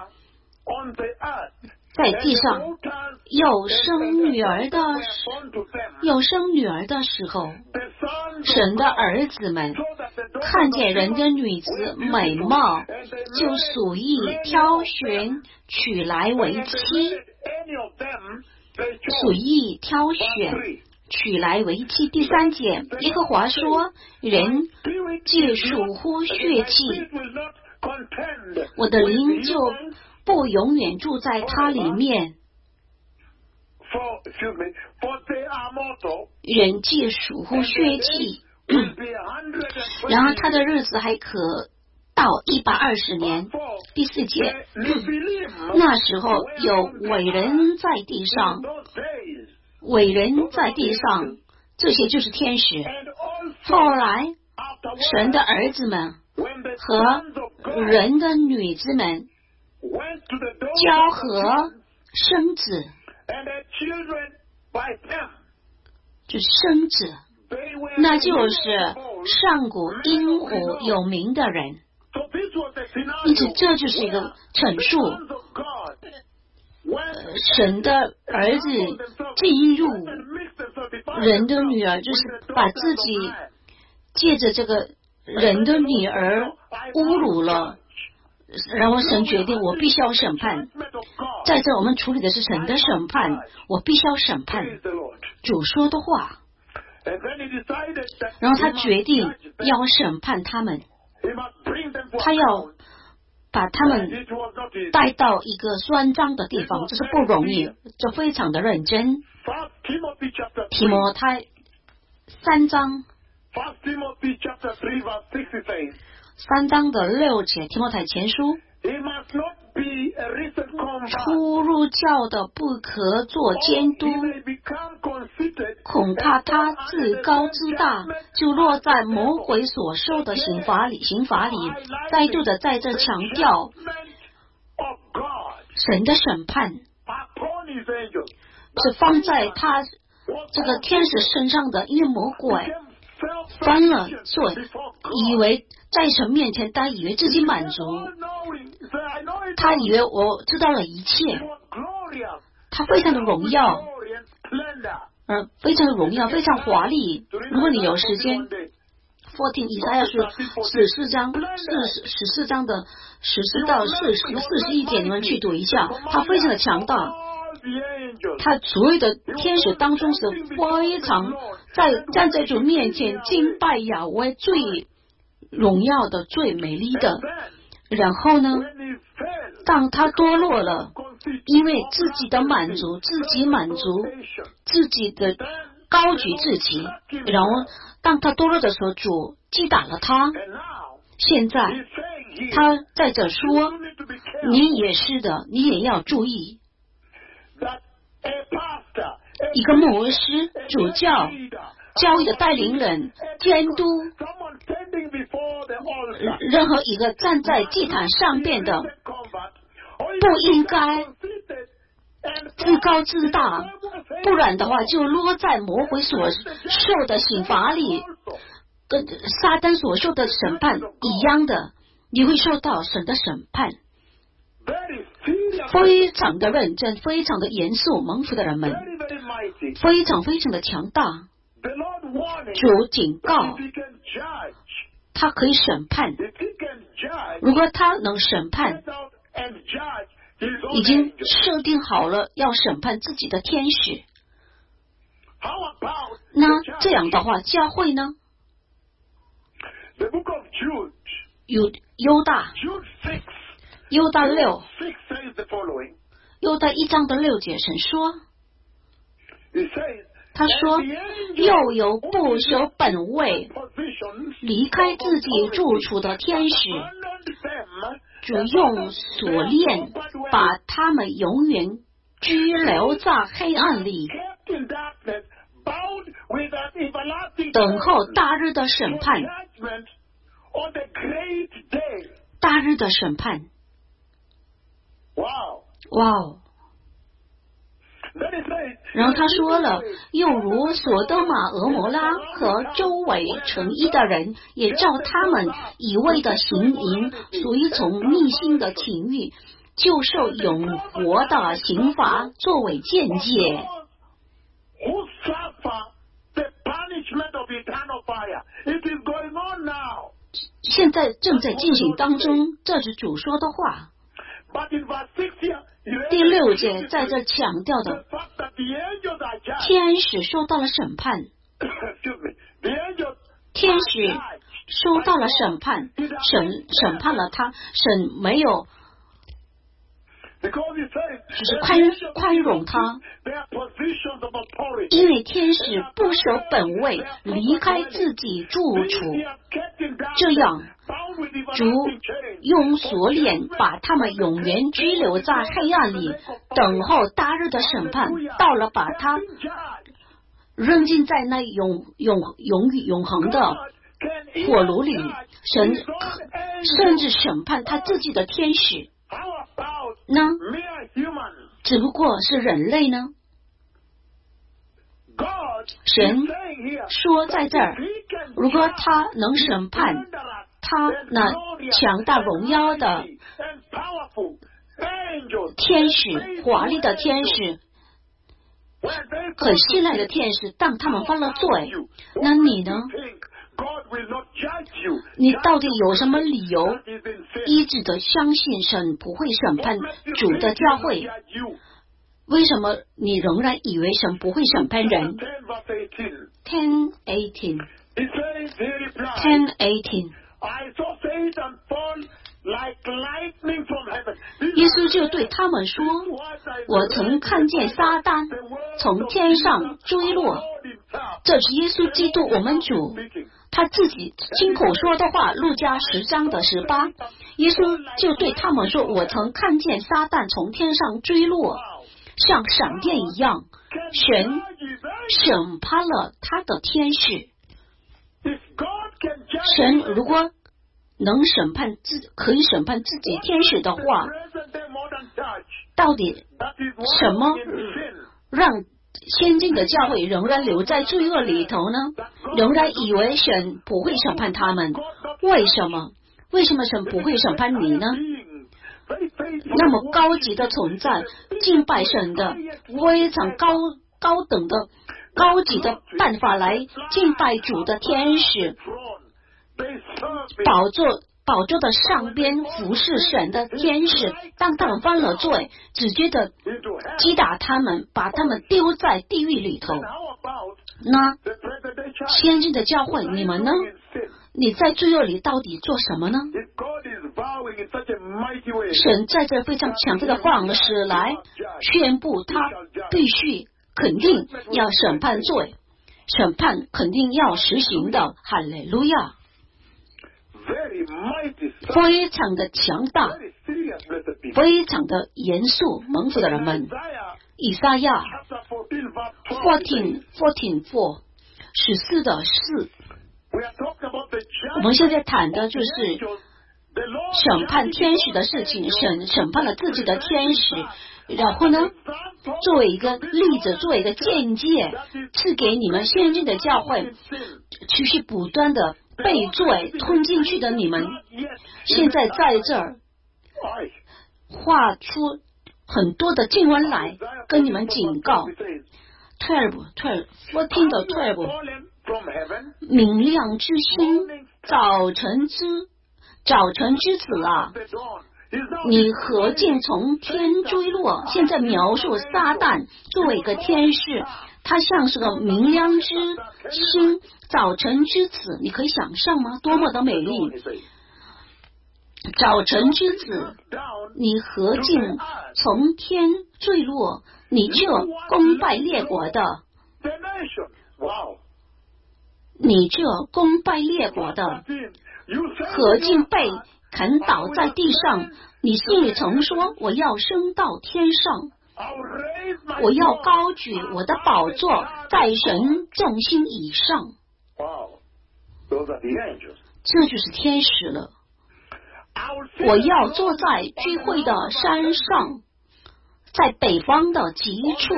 在地上有生女儿的时候，神的儿子们看见人的女子美貌，就属意挑选娶来为妻。属意挑选娶来为妻。第3节，耶和华说，人既属乎血气，我的灵就不永远住在他里面。人既属乎血气，然而他的日子还可到120年。第4节，那时候有伟人在地上，这些就是天使。后来神的儿子们和人的女子们交合生子，就是生子，那就是上古英武有名的人。因此这就是一个陈述，神的儿子进入人的女儿，就是把自己借着这个人的女儿侮辱了，然后神决定我必须要审判。在这我们处理的是神的审判，我必须要审判主说的话。然后他决定要审判他们，他要把他们带到一个酸脏的地方，这是不容易，这非常的认真。提摩太3章3章的6节，提摩太前书，初入教的不可做监督，恐怕他自高自大，就落在魔鬼所受的刑罚里。再度的在这强调神的审判是放在他这个天使身上的，因为魔鬼犯了罪，以为在神面前他以为自己满足，他以为我知道了一切，他非常的荣耀，非常的荣耀，非常华丽。如果你有时间14以赛亚书14章14章的14到41节，你们去读一下，他非常的强大。他所有的天使当中是非常站在主面前敬拜亚威，最荣耀的最美丽的。然后呢，当他堕落了，因为自己的满足，自己的高举自己，然后当他堕落的时候，主击打了他。现在他在这说，你也是的，你也要注意，一个牧师、主教、教育的带领人、监督，任何一个站在祭坛上边的，不应该自高自大，不然的话就落在魔鬼所受的刑罚里，跟撒旦所受的审判一样的，你会受到神的审判。非常的认真，非常的严肃，蒙福的人们非常非常的强大。主警告他可以审判，如果他能审判，已经设定好了要审判自己的天使。那这样的话，教会呢？犹大6，犹大1章的6节，神说，他说，又有不守本位离开自己住处的天使， 主用锁链把他们永远拘留在黑暗里，等候大日的审判。大日的审判。哇哦！然后他说了，又如所多玛、俄摩拉和周围城邑的人，也照他们一味的行淫，所以从逆性的情欲，就受永活的刑罚作为见解。现在正在进行当中，这是主说的话。第6节在这强调的，天使受到了审判，天使受到了审判，审判了他，神没有就是宽容他，因为天使不守本位，离开自己住处，这样主用锁链把他们永远拘留在黑暗里，等候大日的审判。到了，把他扔进在那永恒的火炉里，神甚至审判他自己的天使呢？只不过是人类呢？神说在这儿，如果他能审判他那强大荣耀的天使，华丽的天使，很信赖的天使，当他们犯了罪，那你呢？你到底有什么理由一直的相信神不会审判主的教会？为什么你仍然以为神不会审判人？ 10:18 耶稣就对他们说，我曾看见撒旦从天上坠落。这是耶稣基督我们主他自己亲口说的话，路加10章的18。耶稣就对他们说，我曾看见撒旦从天上坠落，像闪电一样，神审判了他的天使。神如果能可以审判自己天使的话，到底什么让先进的教会仍然留在罪恶里头呢？仍然以为神不会审判他们？为什么？为什么神不会审判你呢？那么高级的存在，敬拜神的非常高等的高级的办法来敬拜主的天使，宝座的上边服侍神的天使，当他们犯了罪，直接的击打他们，把他们丢在地狱里头。那先进的教会，你们呢？你在罪恶里到底做什么呢？神在这非常强大的方式来宣布，他必须肯定要审判罪，审判肯定要实行的。哈利路亚！非常的强大，非常的严肃，蒙福的人们。以赛亚 14:4 14:4，我们现在谈的就是审判天使的事情，审判了自己的天使，然后呢，作为一个例子，作为一个见解，赐给你们先进的教会，持续不断的被罪吞进去的你们，现在在这儿画出很多的经文来跟你们警告。14:12，明亮之星，早晨之子啊，你何竟从天坠落？现在描述撒旦作为一个天使，他像是个明亮之星，早晨之子，你可以想象吗？多么的美丽！早晨之子，你何竟从天坠落？你这攻败列国的，你这攻败列国的，何竟被砍倒在地上，你心里曾说，我要升到天上，我要高举我的宝座在神众星以上。这就是天使了。我要坐在聚会的山上，在北方的极处。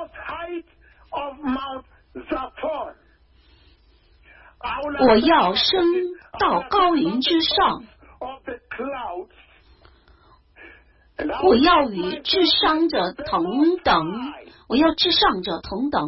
我要升到高云之上，我要与至上者同等，我要至上者同等。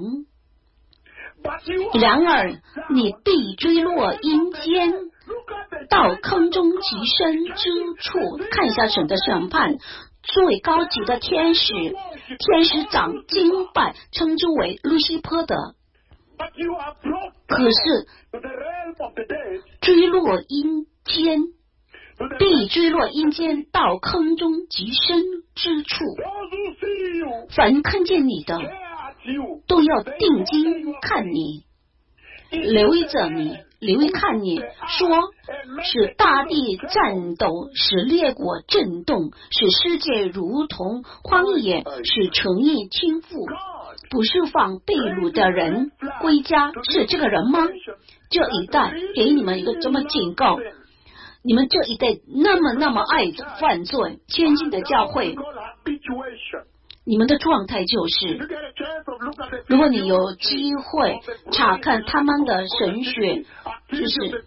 然而你必坠落阴间，到坑中极深之处。看一下神的审判，最高级的天使长敬拜，称之为路西波的。可是坠落阴间，必坠落阴间，到坑中极深之处。凡看见你的，都要定睛看你，留意着你，留意看你，说使大地颤抖，使列国震动，使世界如同荒野，使城邑倾覆。不释放被掳的人归家，是这个人吗？这一代给你们一个这么警告，你们这一代那么爱犯罪，先进的教会，你们的状态就是，如果你有机会查看他们的神学，就是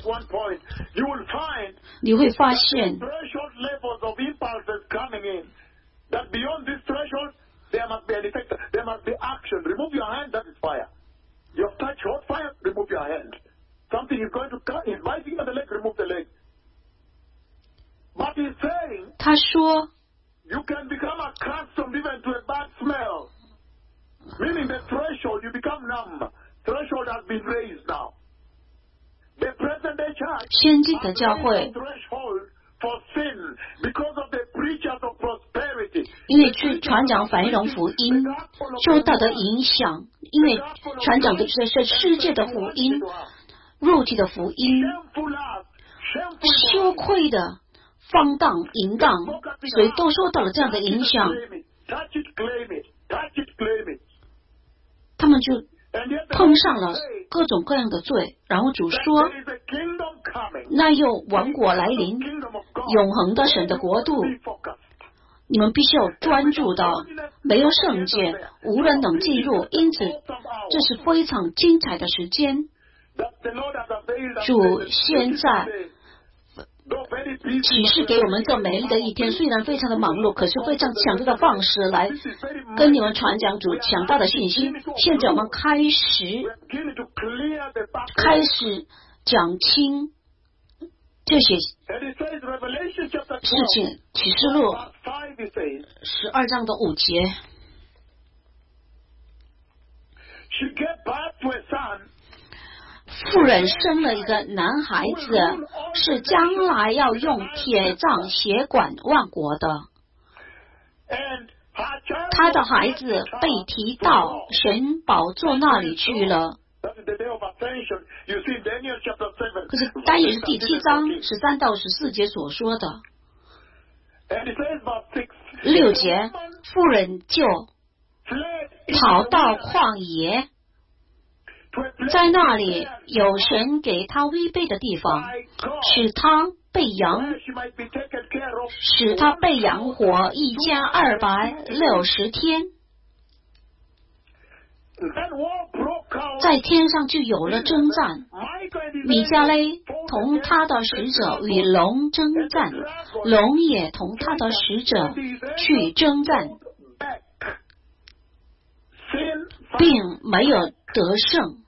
你会发现 there must be an effect, there must be action. Remove your hand, that is fire. You have touched hot fire, remove your hand. Something is going to come, he's biting on the leg, remove the leg. But he's saying, 他说 you can become accustomed even to a bad smell. Meaning the threshold, you become numb. Threshold has been raised now. The present day church 先进的教会 threshold for sin because of the preachers of prosperity. 因为去传讲繁荣福音受到的影响，因为传讲的是世界的福音，肉体的福音，羞愧的放荡淫荡，所以都受到了这样的影响，他们就碰上了各种各样的罪。然后主说，那有王国来临，永恒的神的国度，你们必须要专注到，没有圣洁，无人能进入。因此这是非常精彩的时间。主现在启示给我们这美丽的一天，虽然非常的忙碌，可是非常强大的方式来跟你们传讲主强大的信息。现在我们开始讲清这些事情。启示录12章的5节，妇人生了一个男孩子，是将来要用铁杖血管万国的。他的孩子被提到神宝座那里去了。可是但也是第7章13到14节所说的。6节，妇人就跑到旷野，在那里有神给他预备的地方，使他被养活1260天。在天上就有了征战，米迦勒同他的使者与龙征战，龙也同他的使者去征战，并没有得胜。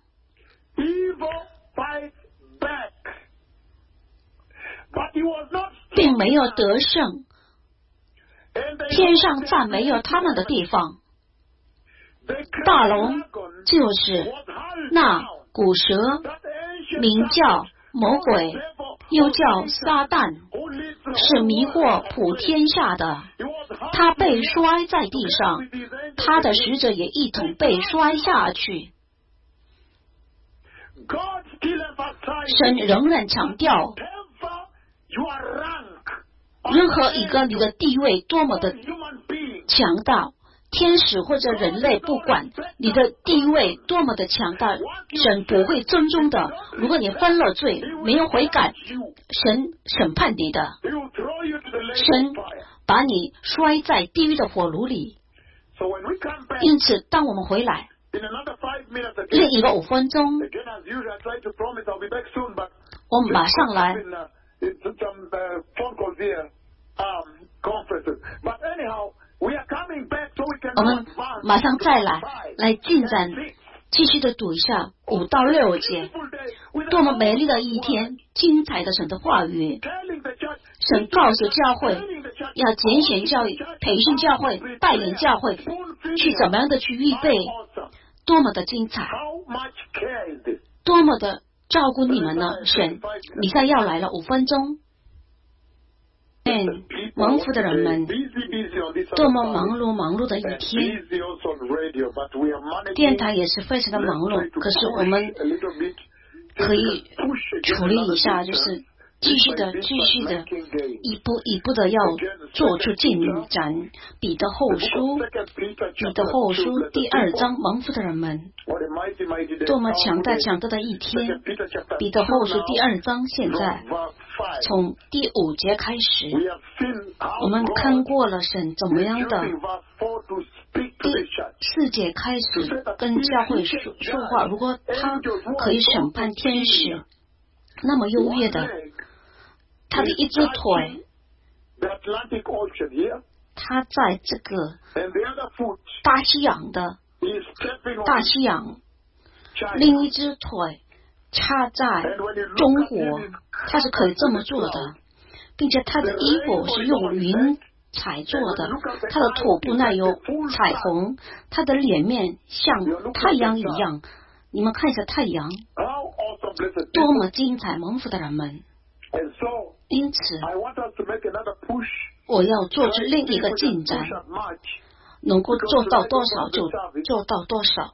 并没有得胜，天上再没有他们的地方。大龙就是那古蛇，名叫魔鬼，又叫撒旦，是迷惑普天下的。他被摔在地上，他的使者也一同被摔下去。神仍然强调， 任何一个你的地位多么的强大，天使或者人类，不管你的地位多么的强大，神不会尊重的。如果你犯了罪，没有悔改，神审判你的，神把你摔在地狱的火炉里。因此当我们回来另一个5分钟，我们马上来。我们马上再来进展，继续的读一下5到6节。多么美丽的一天，精彩的神的话语。神告诉教会要拣选教育、培训教会、带领教会去怎么样的去预备，多么的精彩，多么的照顾你们呢？神，弥赛要来了，5分钟。蒙福的人们，多么忙碌的一天。电台也是非常的忙碌，可是我们可以处理一下，就是继续的一步的要做出进展。彼得后书第2章，蒙福的人们，多么强大的一天。彼得后书第2章，现在从第5节开始，我们看过了神怎么样的。第4节开始跟教会说话，如果他可以审判天使，那么优越的，他的一只腿，他在这个大西洋，另一只腿插在中国，他是可以这么做的，并且他的衣服是用云彩做的，他的头部那有彩虹，他的脸面像太阳一样。你们看一下太阳，多么精彩！蒙福的人们，因此我要做出另一个进展，能够做到多少就做到多少。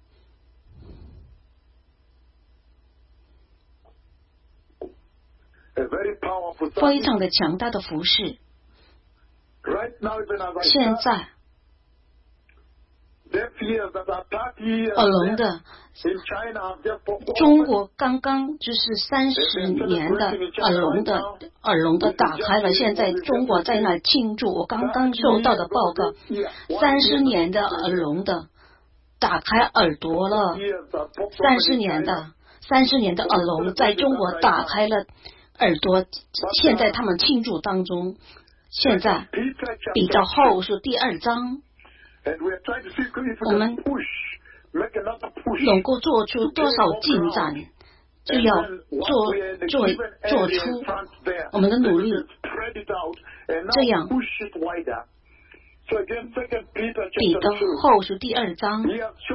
非常的强大的服饰。现在耳聋的，中国刚刚就是30年的耳聋的打开了，现在中国在那庆祝。我刚刚收到的报告，30年的耳聋的打开耳朵了，30年的耳聋在中国打开了耳朵，现在他们庆祝当中。现在彼得后书第2章，我们能够做出多少进展，就要做出我们的努力，这样彼得后书第2章，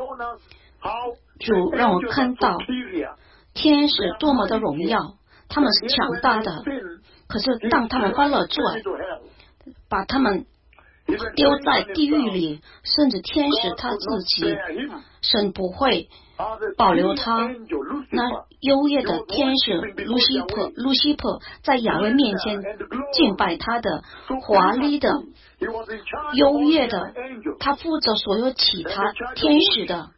主让我看到天使多么的荣耀，他们是强大的，可是当他们犯了罪，把他们丢在地狱里，甚至天使他自己，神不会保留他。那优越的天使路西伯在亚威面前敬拜他的，华丽的优越的，他负责所有其他天使的，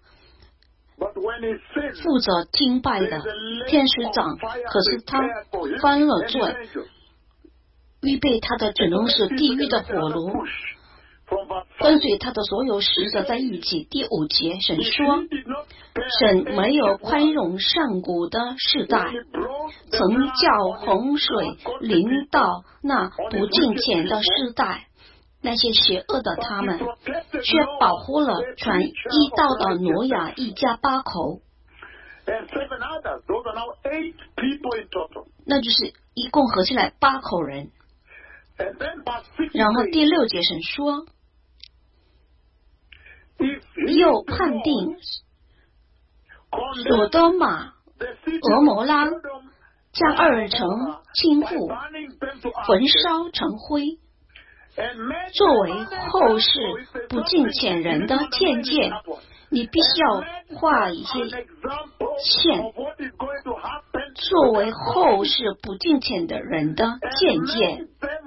负责敬拜的天使长，可是他犯了罪，预备他的只能是地狱的火炉，跟随他的所有使者在一起。第5节，神说，神没有宽容上古的世代，曾叫洪水临到那不敬虔的世代，那些邪恶的他们，却保护了传1道的挪亚一家8口，那就是一共合起来8口人。然后第6节神说，又判定索多玛、俄摩拉将2城倾覆，焚烧成灰，作为后世不敬虔人的见解。你必须要画一些线， 作为后世不敬虔的人的见解，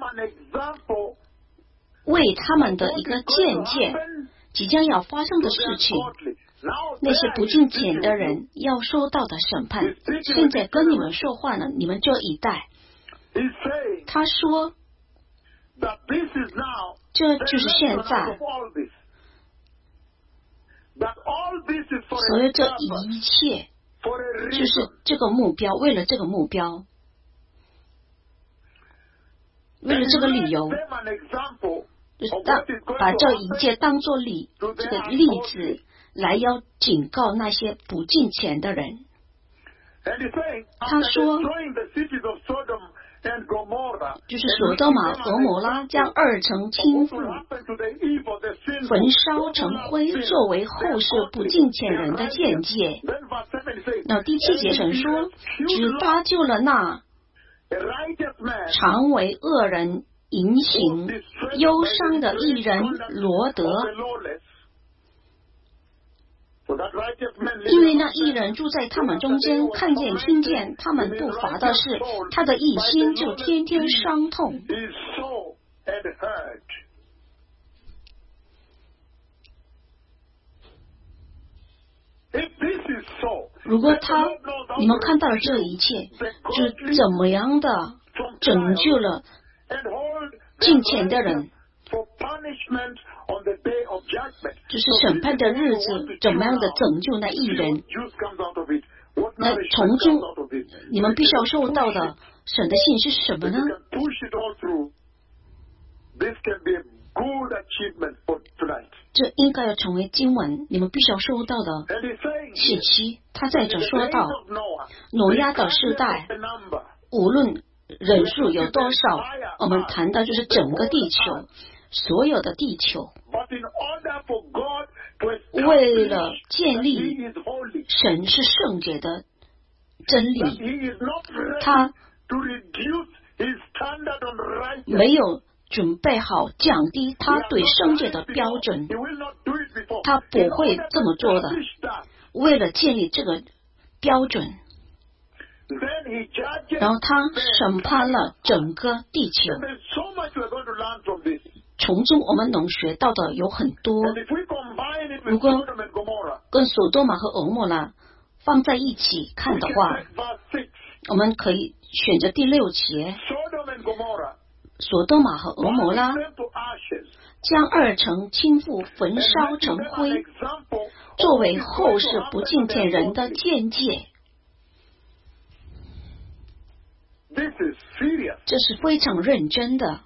为他们的一个见解，即将要发生的事情，那些不敬虔的人要受到的审判。现在跟你们说话呢，你们就以待。他说，这就是现在，所有这一切就是这个目标，为了这个目标，为了这个理由，就是把这一切当作这个例子来要警告那些不敬虔的人。他说，就是所多玛、蛾摩拉将二城倾覆，焚烧成灰，作为后世不敬虔人的见解。那第7节神说，只搭救了那常为恶人淫行忧伤的义人罗德，因为那义人住在他们中间，看见听见他们不法的事，他的一心就天天伤痛。如果你们看到了这一切，就怎么样的拯救了敬虔的人，就是审判的日子，怎么样的拯救那义人？那从中你们必须要受到的神的信是什么呢？这应该要成为经文，你们必须要收到的信息。他在这说到，挪亚的世代，无论人数有多少，我们谈到就是整个地球，所有的地球，为了建立神是圣洁的真理，他没有准备好降低他对圣洁的标准，他不会这么做的。为了建立这个标准，然后他审判了整个地球。从中我们能学到的有很多。如果跟索多玛和蛾摩拉放在一起看的话，我们可以选择第6节。索多玛和蛾摩拉将二城倾覆，焚烧成灰，作为后世不敬虔人的见解。这是非常认真的。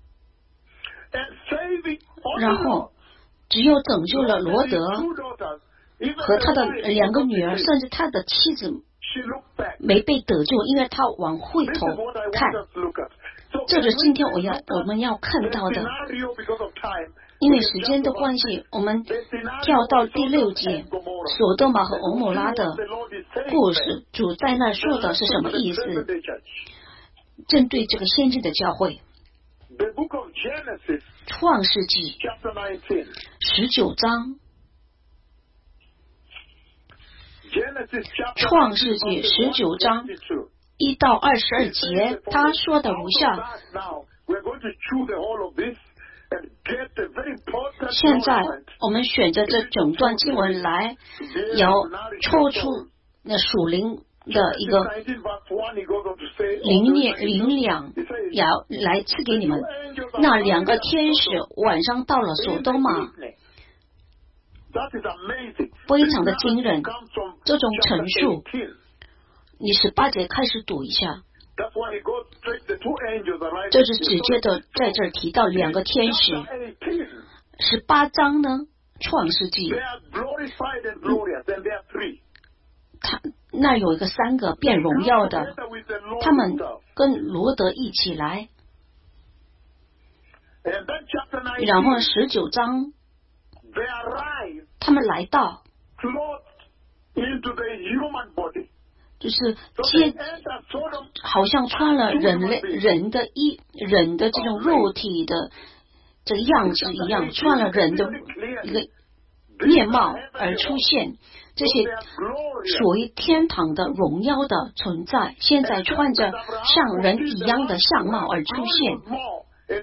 然后只有拯救了罗德和他的2个女儿，甚至他的妻子没被得救，因为他往回头看。这是今天我们要看到的。因为时间的关系，我们跳到第6节，索多玛和蛾摩拉的故事，主在那说的是什么意思？针对这个先知的教会，创世纪19章，创世纪19章1到22节，他说的如下。现在我们选择这整段经文来，要抽出那属灵的一个灵粮，要来赐给你们。那2个天使晚上到了索多玛，非常的惊人。这种陈述，你18节开始读一下。这是直接的在这儿提到2个天使。18章呢，创世纪，那有一个3个变荣耀的，他们跟罗德一起来。然后19章，他们来到，就是好像穿了人的这种肉体的这个样子一样，穿了人的一个面貌而出现。 这些属于天堂的荣耀的存在，现在穿着像人一样的相貌而出现。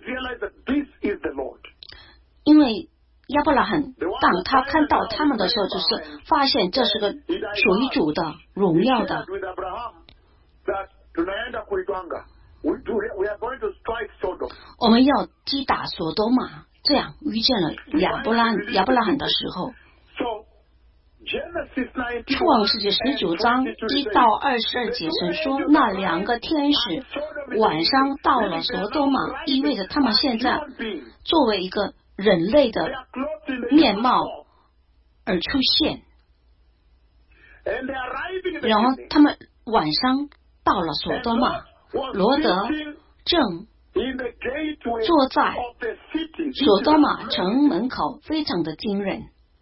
因为亚伯拉罕当他看到他们的时候，就是发现这是个属于主的荣耀的。我们要击打所多玛，这样遇见了亚伯拉罕的时候，创世纪19章1到22节神说，那2个天使晚上到了所多玛，意味着他们现在作为一个人类的面貌而出现，然后他们晚上到了所多玛，罗德正坐在所多玛城门口，非常的惊人。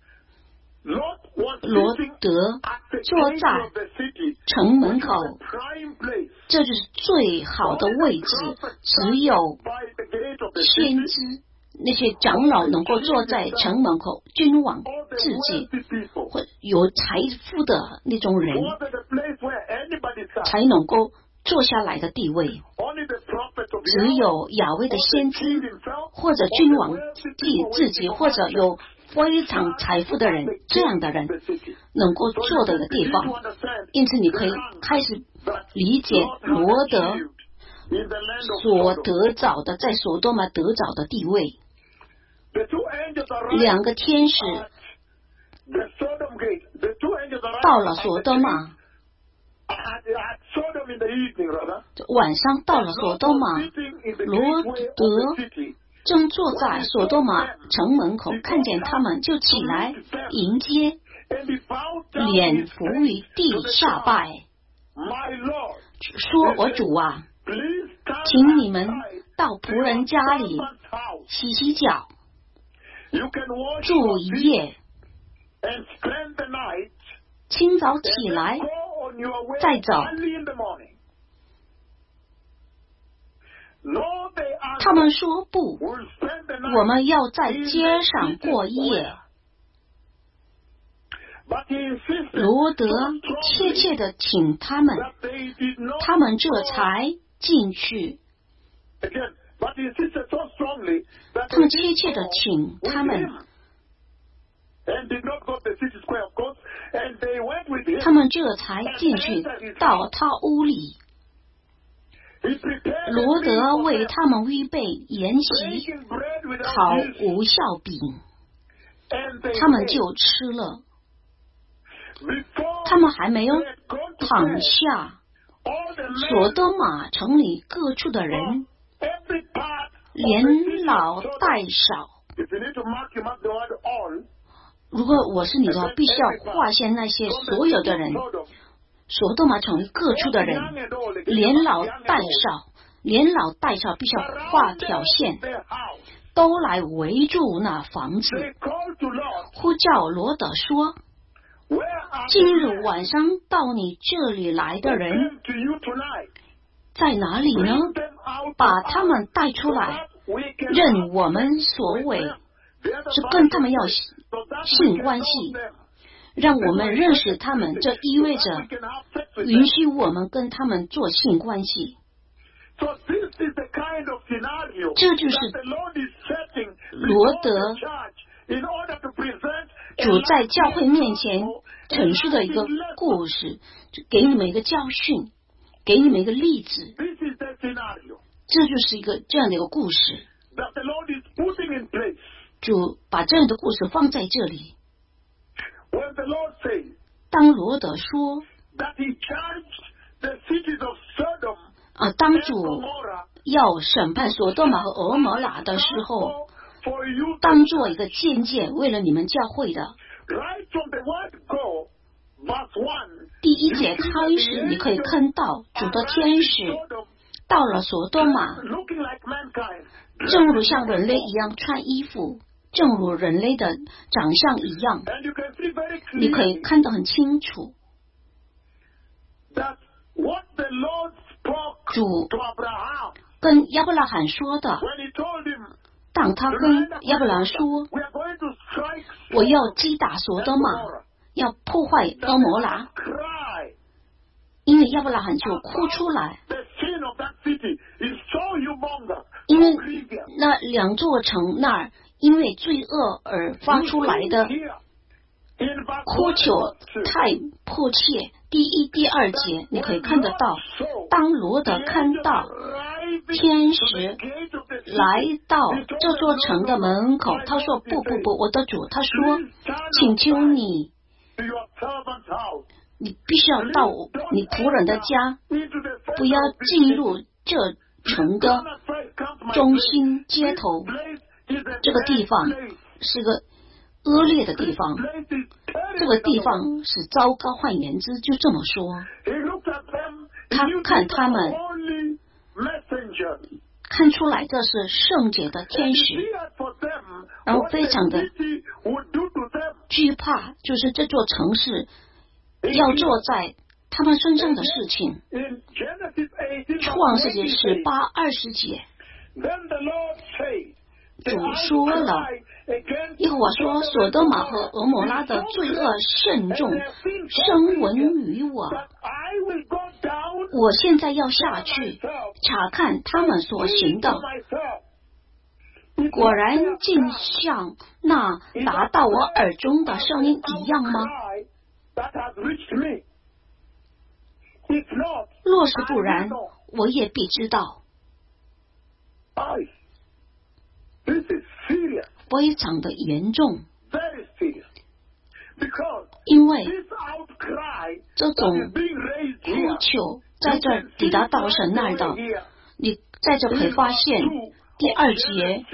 罗德坐在城门口，这就是最好的位置，只有先知那些长老能够坐在城门口，君王自己或有财富的那种人才能够坐下来的地位，只有亚威的先知或者君王自己或者有非常财富的人，这样的人能够坐的地方。因此你可以开始理解罗德所得着的在所多玛得着的地位。2个天使到了所多玛，晚上到了所多玛，罗德正坐在所多玛城门口，看见他们就起来迎接，脸伏于地下拜，说：我主啊，请你们到仆人家里洗洗脚，住一夜，清早起来再走。他们说不，我们要在街上过夜。罗德切切的请他们，他们这才进去。他们切切的请他们，他们这才进去到他屋里。罗德为他们预备筵席，烤无酵饼，他们就吃了。他们还没有躺下，所多玛城里各处的人，连老带少。如果我是你的话，必须要划线那些所有的人，所多玛城里各处的人，连老带少，必须要画条线，都来围住那房子，呼叫罗德说：今日晚上到你这里来的人在哪里呢？把他们带出来，任我们所为，是跟他们要性关系，让我们认识他们，这意味着允许我们跟他们做性关系。这就是罗德主在教会面前陈述的一个故事，给你们一个教训，给你们一个例子。这就是一个这样的一个故事，主把这样的故事放在这里。当罗德说当主要审判所多玛和俄摩拉的时候，当做一个见解，为了你们教会的。第1节开始，你可以看到主的天使到了所多玛，正如像人类一样穿衣服，正如人类的长相一样，你可以看得很清楚。主跟亚伯拉罕说的，当他跟亚伯拉罕说我要击打所多玛， 要破坏俄摩拉，因为亚伯拉罕就哭出来，因为那两座城那儿因为罪恶而发出来的哭求太迫切。第一、第二节你可以看得到，当罗德看到天使来到这座城的门口，他说不，我的主，他说请求你必须要到你仆人的家，不要进入这城的中心街头，这个地方是个恶劣的地方，这个地方是糟糕，换言之就这么说。他看他们看出来这是圣洁的天使，然后非常的惧怕，就是这座城市要做在他们身上的事情。创世纪18-20节，主说了，耶和华说，所多玛和俄摩拉的罪恶甚重，声闻于我，我现在要下去查看他们所行的，果然竟像那达到我耳中的声音一样吗？若是不然，我也必知道。非常的严重，因为这种哭求在这抵达到神那儿的，你在这可以发现第二节，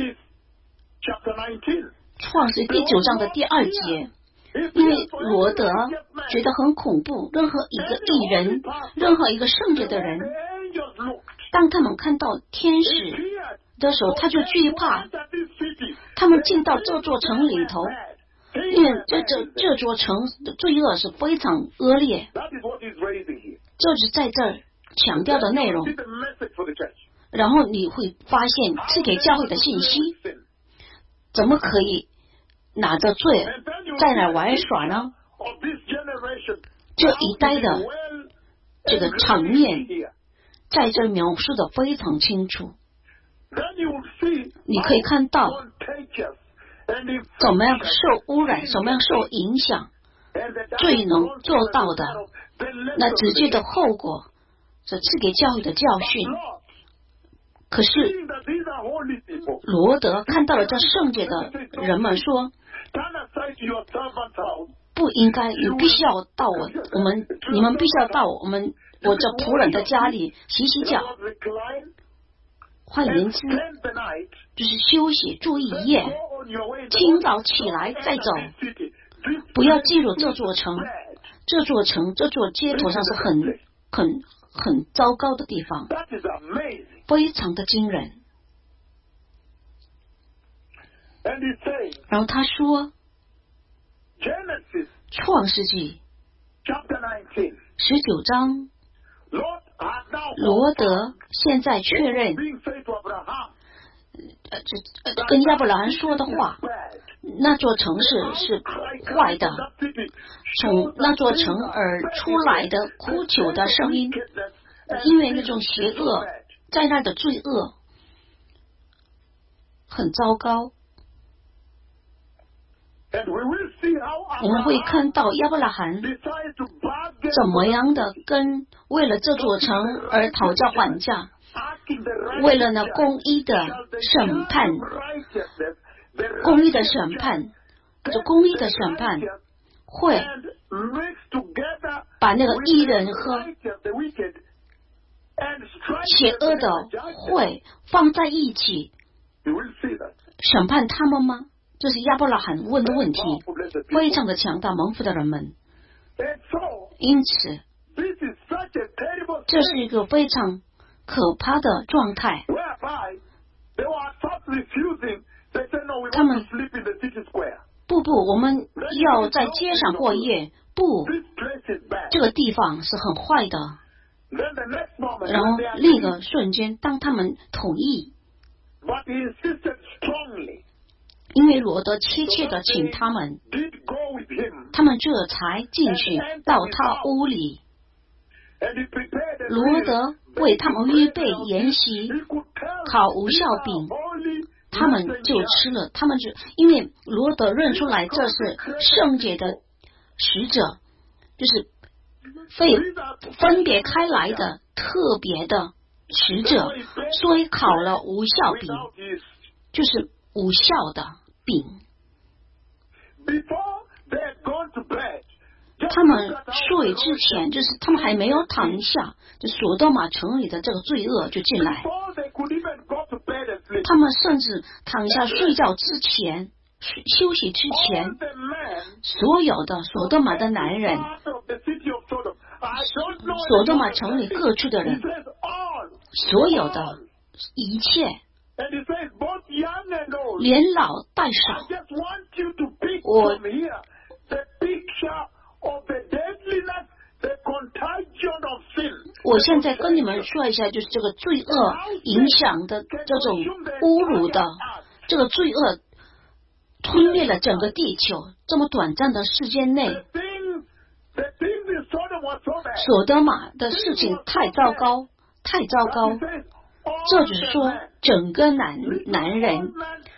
创世第9章的第2节，因为罗德觉得很恐怖，任何一个义人，任何一个圣洁的人，当他们看到天使的时候，他就惧怕，他们进到这座城里头，因为这座城的罪恶是非常恶劣，这是在这儿强调的内容。然后你会发现赐给教会的信息，怎么可以拿着罪在那玩耍呢？这一代的这个场面在这描述的非常清楚，你可以看到怎么样受污染，怎么样受影响，最能做到的那直接的后果是赐给教会的教训。可是罗德看到了这圣洁的人们说，不应该，你必须要到你们必须要到我这仆人的家里洗洗脚，换言之就是休息，住一夜，清早起来再走，不要进入这座城，这座街头上是很糟糕的地方，非常的惊人。然后他说创世纪19章，罗德现在确认跟亚伯拉罕说的话，那座城市是坏的，从那座城而出来的哭求的声音，因为那种邪恶在那的罪恶很糟糕。我们会看到亚伯拉罕怎么样的跟为了这座城而讨价还价，为了那公义的审判，公义的审判会把那个义人和邪恶的会放在一起审判他们吗？这是亚伯拉罕问的问题，非常的强大，蒙福的人们。因此这是一个非常可怕的状态，他们不，我们要在街上过夜，不，这个地方是很坏的。然后另一个瞬间，当他们同意，因为罗德切切的请他们他们这才进去到他屋里。罗德为他们预备筵席，烤无酵饼，他们就吃了。他们就因为罗德认出来这是圣洁的使者，就是分别开来的特别的使者，所以烤了无酵饼，就是无酵的饼。他们睡之前，就是他们还没有躺下，就索多玛城里的这个罪恶就进来。他们甚至躺下睡觉之前，休息之前，所有的索多玛的男人，索多玛城里各处的人，所有的一切，连老带少，我现在跟你们说一下，就是这个罪恶影响的这种侮辱的这个罪恶吞灭了整个地球。这么短暂的时间内，索多玛的事情太糟糕，太糟糕。这就是说，整个男人，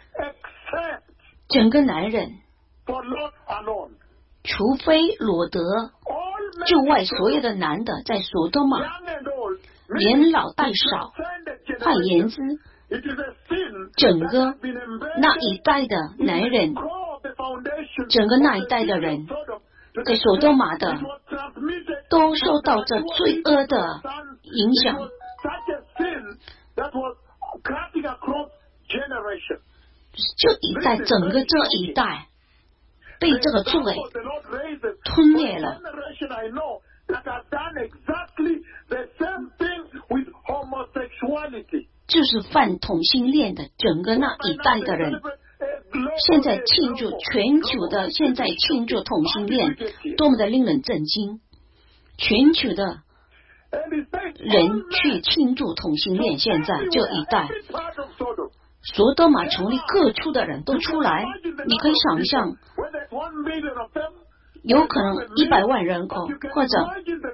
除非罗德就外所有的男的在索多玛，连老带少，换言之，整个那一代的男人，整个那一代的人，在索多玛的都受到这罪恶的影响。这一代，整个这一代被这个罪吞灭了。就是犯同性恋的整个那一代的人，现在庆祝全球的，现在庆祝同性恋，多么的令人震惊！全球的人去庆祝同性恋，现在这一代，索多玛城里各处的人都出来，你可以想象，有可能100万人口或者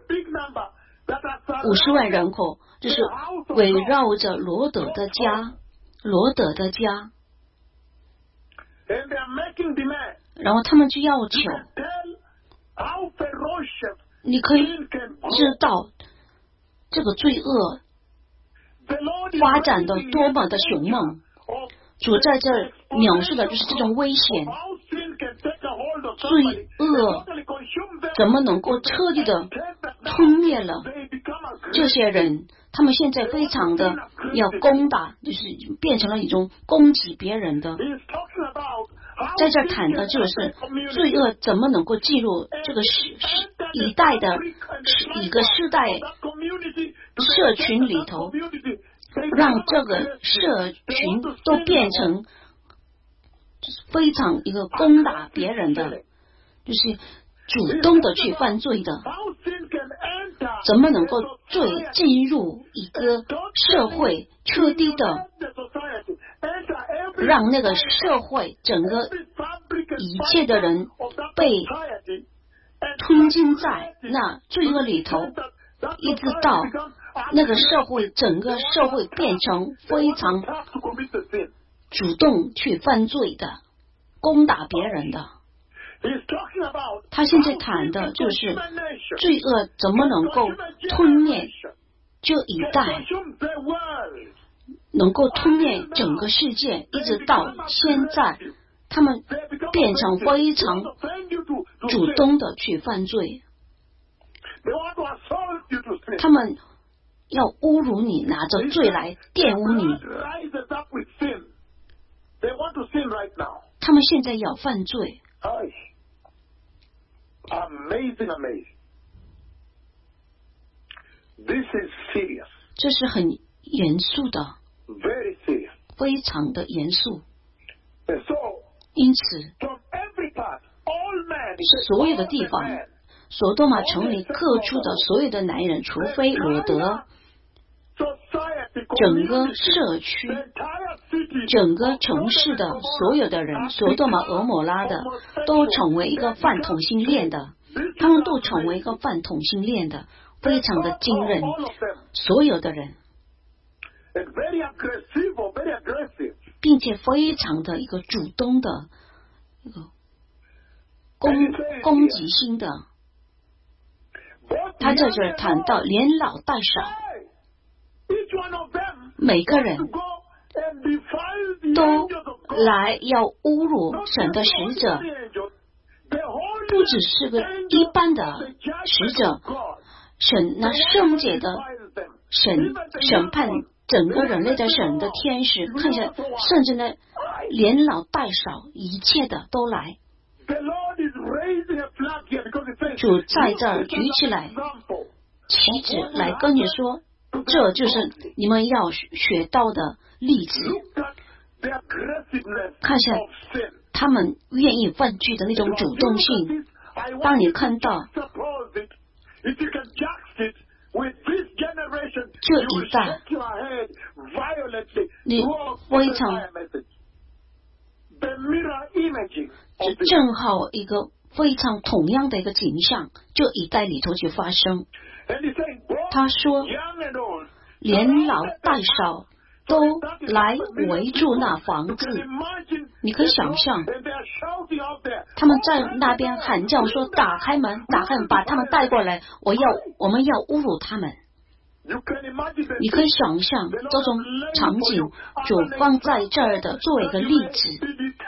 50万人口，就是围绕着罗德的家，然后他们就要求，你可以知道这个罪恶发展的多么的凶猛。主在这描述的就是这种危险，罪恶怎么能够彻底的吞灭了这些人？他们现在非常的要攻打，就是变成了一种攻击别人的。在这谈的就是罪恶怎么能够进入这个一代的一个世代社群里头，让这个社群都变成非常一个攻打别人的，就是主动的去犯罪的。怎么能够罪进入一个社会，彻底的让那个社会整个一切的人被吞进在那罪恶里头，一直到那个社会，整个社会变成非常主动去犯罪的，攻打别人的。他现在谈的就是罪恶怎么能够吞灭这一代，能够吞灭整个世界，一直到现在，他们变成非常主动的去犯罪。他们要侮辱你，拿着罪来玷污你。他们现在要犯罪。这是很严肃的，非常的严肃。因此，所有的地方，索多玛城里各处的所有的男人，除非罗德，整个社区， 整个城市的所有的人，所多玛俄摩拉的，都成为一个犯同性恋的，他们都成为一个犯同性恋的，非常的惊人。所有的人，并且非常的一个主动的一个攻击性的。他在这儿谈到连老带少，每个人都来要侮辱神的使者，不只是个一般的使者，神那圣洁的神审判整个人类的神的天使，看见甚至呢连老带少一切的都来。主在这儿举起来旗帜来跟你说，这就是你们要学到的例子。看下他们愿意犯罪的那种主动性。当你看到这一代，你非常正好一个非常同样的一个景象，这一代里头就发生。他说连老带少都来围住那房子，你可以想象他们在那边喊叫说打开门，打开门，把他们带过来，我们要侮辱他们。你可以想象这种场景，就放在这儿的作为一个例子，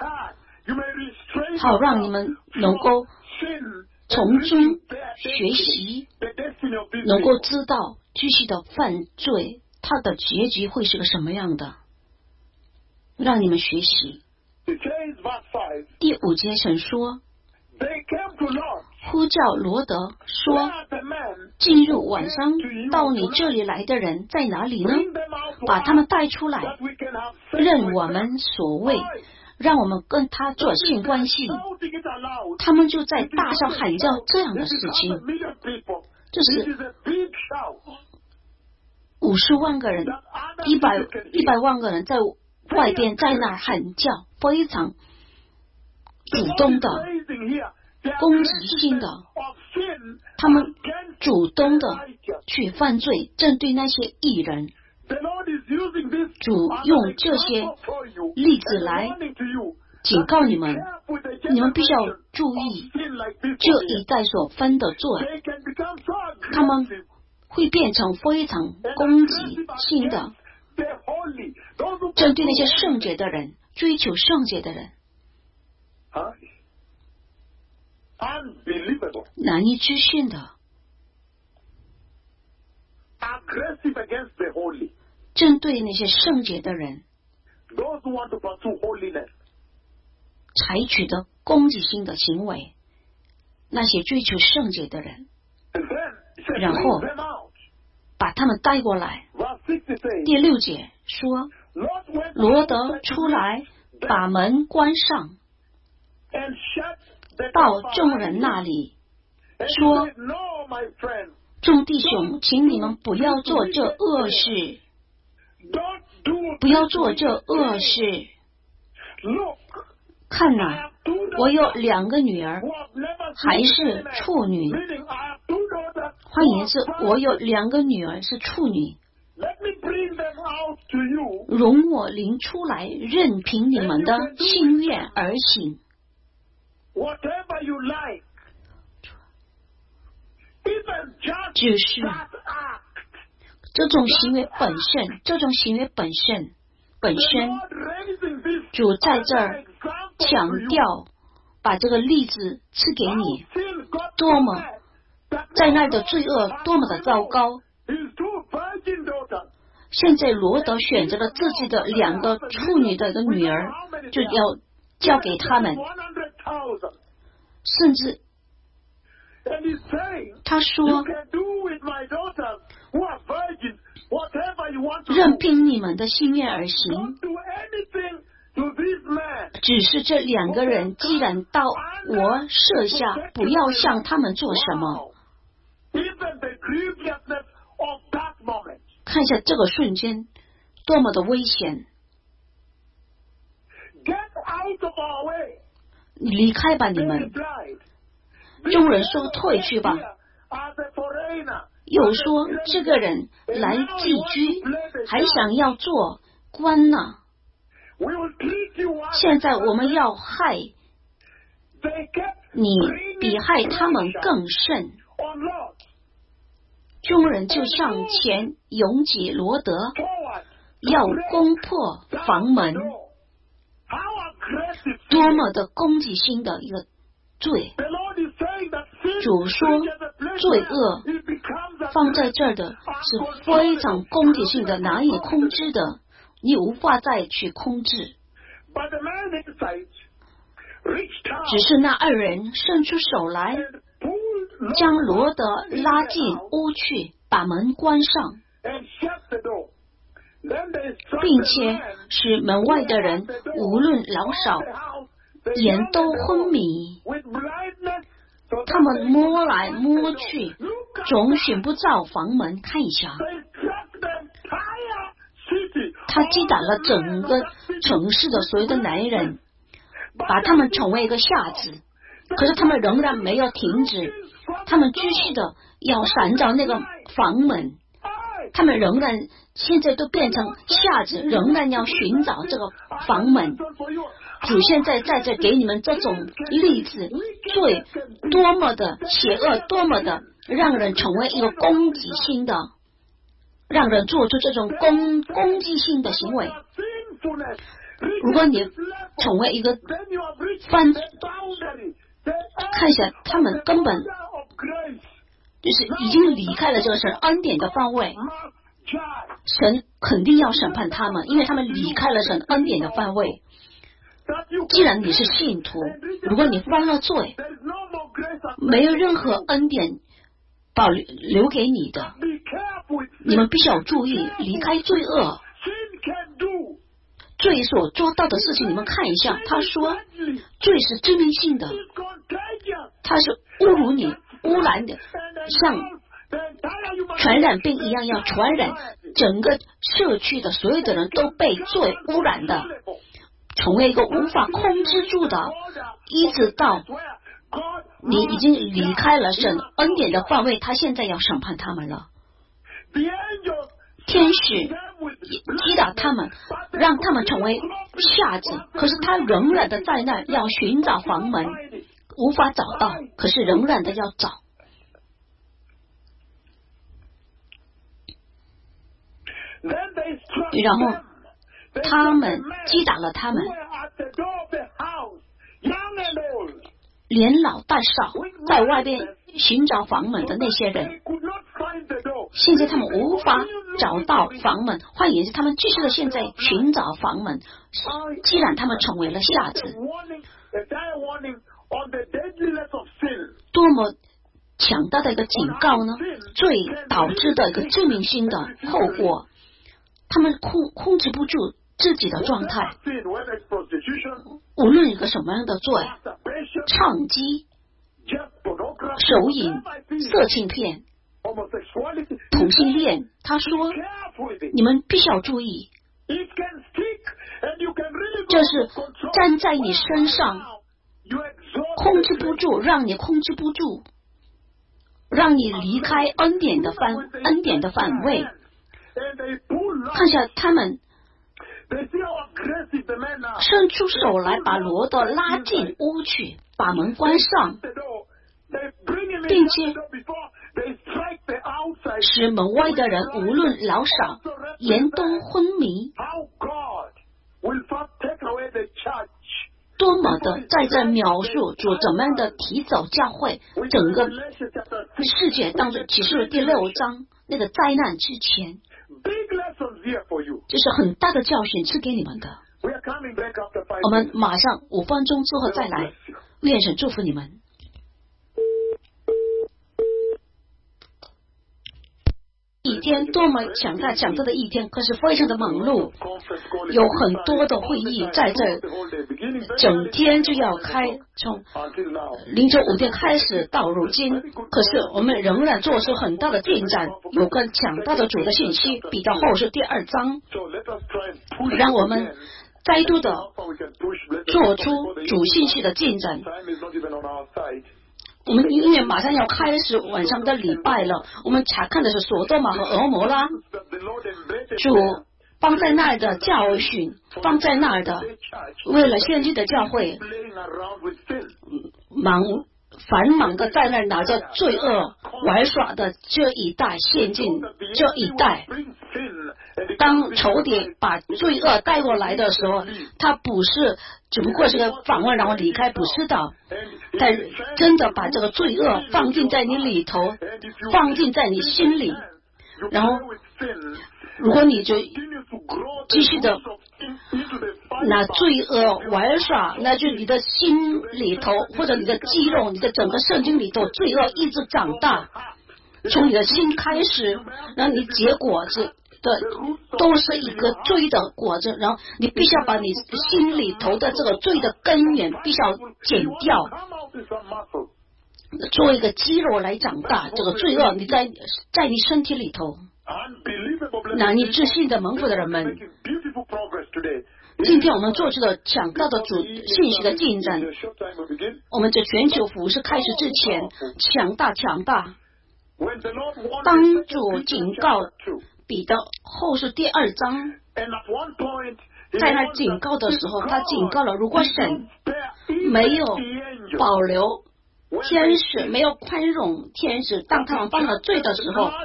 好让你们能够从中学习，能够知道继续的犯罪它的结局会是个什么样的，让你们学习。第5节神说，呼叫罗德说，进入晚上到你这里来的人在哪里呢？把他们带出来，任我们所谓，让我们跟他做性关系。他们就在大声喊叫这样的事情，这是50万个人100万个人在外边在那喊叫，非常主动的攻击性的，他们主动的去犯罪，针对那些义人。主用这些例子来警告你们，你们必须要注意这一代所犯的罪，他们会变成非常攻击性的，针对那些圣洁的人，追求圣洁的人，难以置信的，针对那些圣洁的人采取的攻击性的行为，那些追求圣洁的人，然后把他们带过来。第6节说，罗德出来把门关上，到众人那里说，众弟兄，请你们不要做这恶事，不要做这恶事。看哪，我有2个女儿，还是处女。换言之，我有2个女儿是处女，容我领出来，任凭你们的心愿而行。只是这种行为本身，主在这儿强调，把这个例子赐给你，多么在那儿的罪恶多么的糟糕。现在罗德选择了自己的2个处女的女儿，就要交给他们，甚至他说，任凭你们的心愿而行。只是这2个人既然到我舍下，不要向他们做什么。看一下这个瞬间多么的危险。 离开吧你们。众人说退去吧。又说这个人来寄居，还想要做官呢。现在我们要害你，比害他们更甚。众人就向前拥挤罗德，要攻破房门。多么的攻击性的一个罪！主说罪恶放在这儿的是非常攻击性的，难以控制的，你无法再去控制。只是那二人伸出手来，将罗德拉进屋去，把门关上，并且使门外的人无论老少眼都昏迷。他们摸来摸去，总寻不着房门，看一下。他击打了整个城市的所有的男人，把他们成为一个瞎子。可是他们仍然没有停止，他们继续的要闪找那个房门。他们仍然现在都变成瞎子，仍然要寻找这个房门。主现在在这给你们这种例子，罪多么的邪恶，多么的让人成为一个攻击性的，让人做出这种攻击性的行为。如果你成为一个看一下，他们根本就是已经离开了这个神恩典的范围，神肯定要审判他们，因为他们离开了神恩典的范围。既然你是信徒，如果你犯了罪，没有任何恩典保留给你的，你们必须要注意离开罪恶。罪所做到的事情，你们看一下，他说罪是致命性的，他是侮辱你、污染的，像传染病一样要传染整个社区的所有的人都被罪污染的，成为一个无法控制住的，一直到你已经离开了神恩典的范围，他现在要审判他们了。天使击打他们，让他们成为瞎子，可是他仍然的在那要寻找房门，无法找到，可是仍然的要找。然后他们击打了他们，连老带少在外边寻找房门的那些人，现在他们无法找到房门，换言之，他们继续的现在寻找房门。既然他们成为了瞎子，多么强大的一个警告呢？罪导致的一个致命性的后果，他们控制不住自己的状态，无论一个什么样的罪，唱妓、手淫、色情片、同性恋，他说你们必须要注意，这是站在你身上，控制不住，让你控制不住，让你离开恩典的范围。看一下他们伸出手来，把罗德拉进屋去，把门关上，并且使门外的人无论老少眼都昏迷。多么的在这描述主怎么样的提走教会，整个世界当中启示录第6章那个灾难之前，这是很大的教训是给你们的。我们马上5分钟之后再来，愿神祝福你们。一天多么强大的一天，可是非常的忙碌，有很多的会议在这，整天就要开，从凌晨5点开始到如今，可是我们仍然做出很大的进展，有个强大的主的信息。比较后是第2章，让我们再度的做出主信息的进展。我们因为马上要开始晚上的礼拜了，我们查看的是索多玛和俄摩拉，主放在那儿的教训，放在那儿的，为了现今的教会繁忙的在那儿拿着罪恶玩耍的这一代现今这一代，当仇敌把罪恶带过来的时候，他不是只不过是个访问然后离开，不是的，但真的把这个罪恶放进在你里头，放进在你心里，然后如果你就继续的拿罪恶玩耍，那就你的心里头或者你的肌肉，你的整个圣经里头罪恶一直长大，从你的心开始，然后你结果子的都是一个罪的果子，然后你必须要把你心里头的这个罪的根源必须要剪掉，作为一个肌肉来长大，这个罪恶你在你身体里头。那你自信的蒙福的人们，今天我们做出了强大的主信息的进展。我们在全球服饰开始之前，强大。当主警告彼得后书第2章，在那警告的时候，他警告了，如果神没有保留天使，没有宽容天使，当他们犯了罪的时候，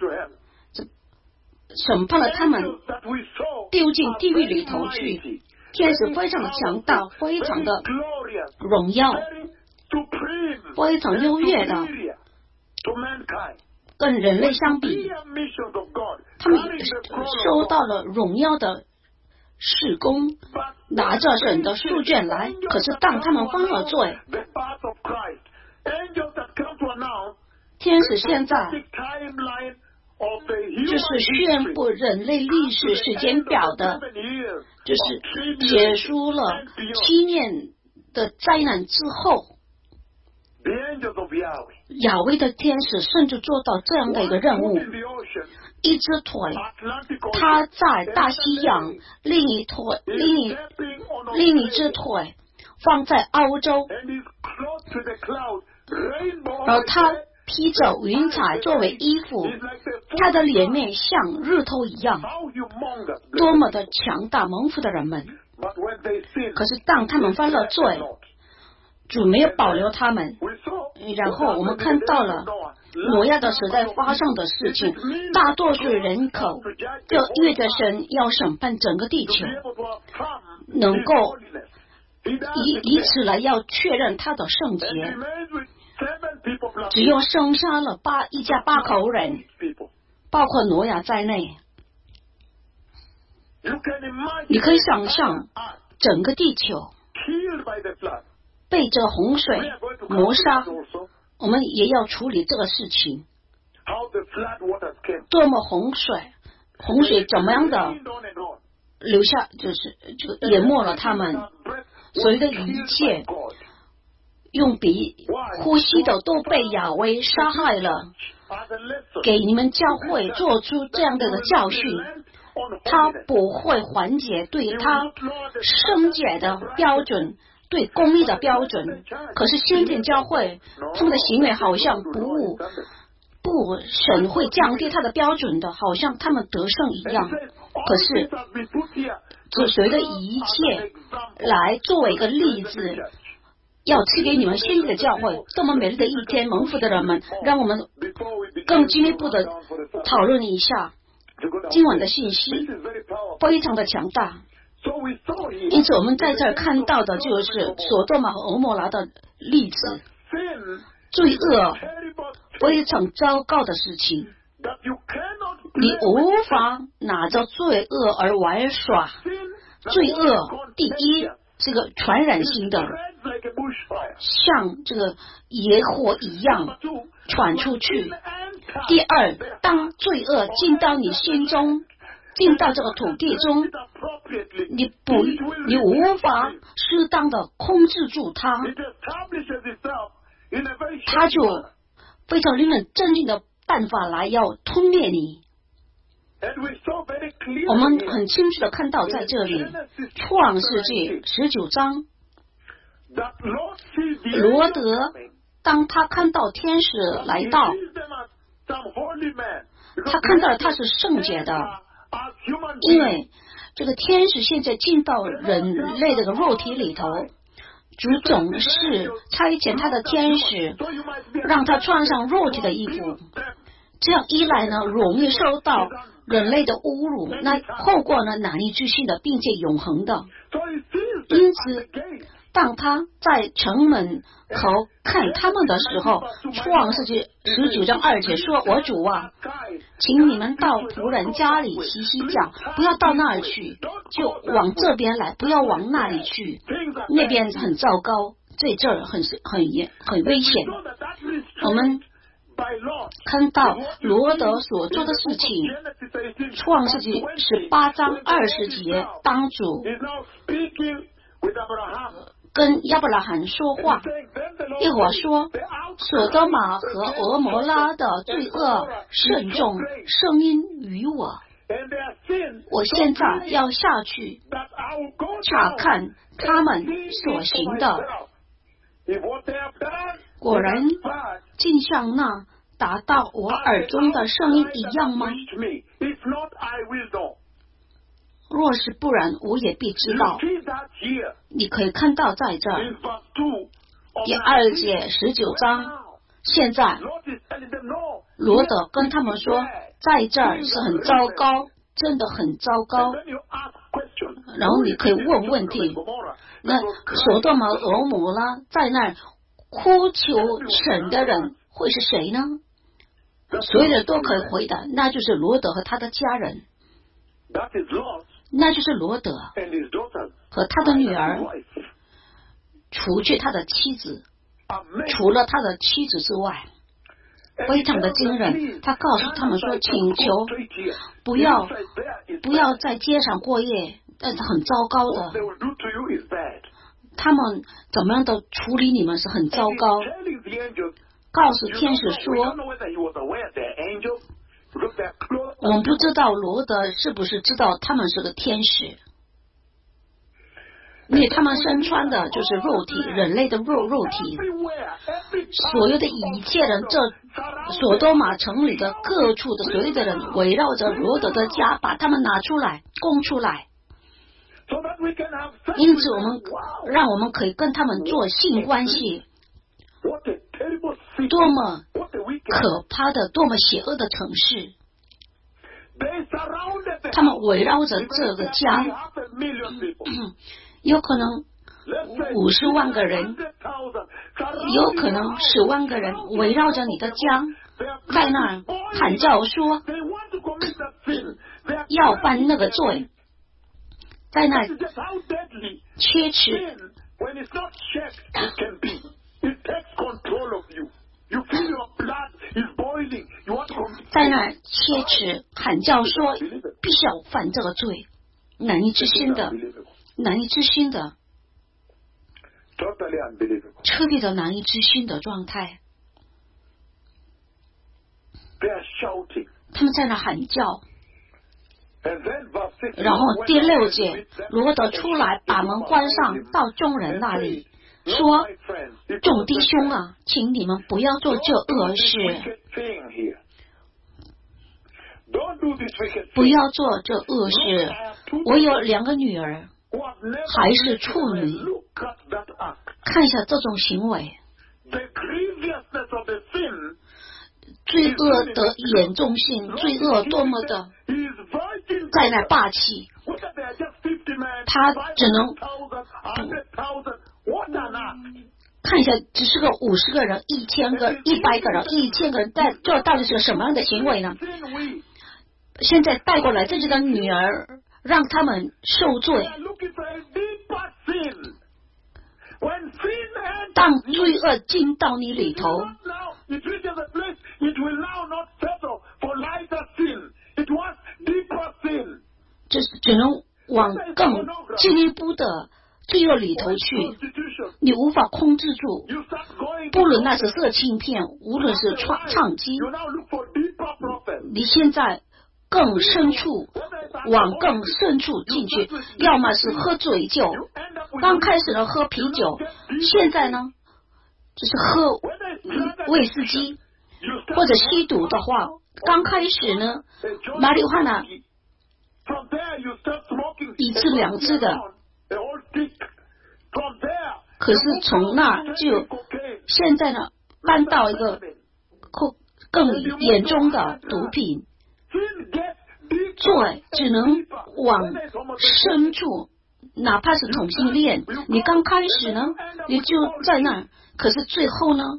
审判了他们，丢进地狱里头去。天使非常的强大，非常的荣耀，非常优越的，跟人类相比，他们收到了荣耀的事工，拿着神的书卷来。可是当他们犯了罪，天使现在就是宣布人类历史时间表的，就是结束了7年的灾难之后，亚威的天使甚至做到这样的一个任务，一只腿他在大西洋，另一只腿放在欧洲，然后他披着云彩作为衣服，他的脸面像日头一样，多么的强大蒙福的人们。可是当他们犯了罪，主没有保留他们，然后我们看到了挪亚的时代发生的事情，大多数人口就意味着神要审判整个地球，能够以此来要确认他的圣洁。只有剩下了一家8口人，包括挪亚在内。你可以想象整个地球被这洪水谋杀，我们也要处理这个事情。多么洪水怎么样的留下，就是淹没了他们，所有的一切用鼻呼吸的都被亚威杀害了。给你们教会做出这样的教训，他不会缓解对他圣洁的标准，对公义的标准。可是先天教会他们的行为好像不神会降低他的标准的，好像他们得胜一样。可是这随着一切来作为一个例子，要赐给你们新的教会这么美丽的一天，蒙福的人们，让我们更进一步的讨论一下今晚的信息，非常的强大。因此我们在这儿看到的就是索多玛和俄摩拉的例子，罪恶非常糟糕的事情，你无法拿着罪恶而玩耍。罪恶第一是个传染性的，像这个野火一样传出去。第二，当罪恶进到你心中，进到这个土地中，你无法适当的控制住它，它就非常令人震惊的办法来要吞灭你。 我们很清楚的看到在这里创世纪19章，罗德当他看到天使来到，他看到他是圣洁的，因为这个天使现在进到人类的肉体里头，主总是差遣他的天使让他穿上肉体的衣服，这样一来呢，容易受到人类的侮辱，那后果呢难以置信的，并且永恒的。因此当他在城门口看他们的时候，创世纪19章2节说，我主啊，请你们到仆人家里洗洗脚，不要到那儿去，就往这边来，不要往那里去，那边很糟糕，这儿很危险。我们看到罗德所做的事情，创世纪18章20节，当主跟亚伯拉罕说话，耶和华说，所多玛和俄摩拉的罪恶甚重，声音与我现在要下去查看他们所行的，果然竟像那达到我耳中的声音一样吗？若是不然，我也必知道。你可以看到在这第2节19章，现在罗德跟他们说，在这儿是很糟糕，真的很糟糕。然后你可以问问题，那所多玛俄摩拉在那儿哭求神的人会是谁呢？所有人都可以回答，那就是罗德和他的家人，那就是罗德和他的女儿，除去他的妻子，除了他的妻子之外，非常的惊人。他告诉他们说，请求不要在街上过夜，但是很糟糕的，他们怎么样的处理你们是很糟糕。告诉天使说，我们不知道罗德是不是知道他们是个天使，因为他们身穿的就是肉体，人类的肉体。所有的一切人，这所多玛城里的各处的所有的人围绕着罗德的家，把他们拿出来供出来，因此让我们可以跟他们做性关系。多么可怕的，多么邪恶的城市，他们围绕着这个家，有可能50万个人，有可能10万个人围绕着你的家，在那儿喊叫说要犯那个罪，在那儿切齿，在那儿切齿喊叫说必须要犯这个罪，难以置信的，彻底的难以置信的状态。他们在那喊叫，然后第6节，罗德出来把门关上，到众人那里说，众弟兄啊，请你们不要做这恶事，不要做这恶事。我有2个女儿，还是处女，看一下这种行为，罪恶的严重性，罪恶多么的在那霸气，他只能看一下，只是个50个人、1000个、100个人、1000个人，这到底是个什么样的行为呢？现在带过来自己的女儿，让他们受罪。当罪恶进到你里头，这只能往更进一步的罪恶里头去，你无法控制住。不论那是色情片，无论是唱机，你现在更深处，往更深处进去，要么是喝醉酒。刚开始呢喝啤酒，现在呢就是喝威士忌，或者吸毒的话，刚开始呢马里花纳一支两支的，可是从那就现在呢搬到一个更严重的毒品，罪只能往深处，哪怕是同性恋，你刚开始呢你就在那，可是最后呢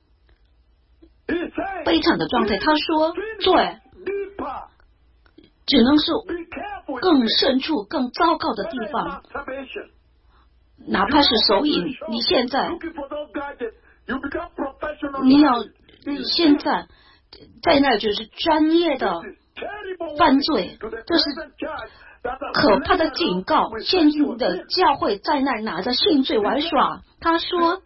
悲惨的状态。他说罪只能是更深处更糟糕的地方，哪怕是手瘾，你现在你要现在在那就是专业的犯罪，这是可怕的警告。现在的教会在那拿着性罪玩耍。他说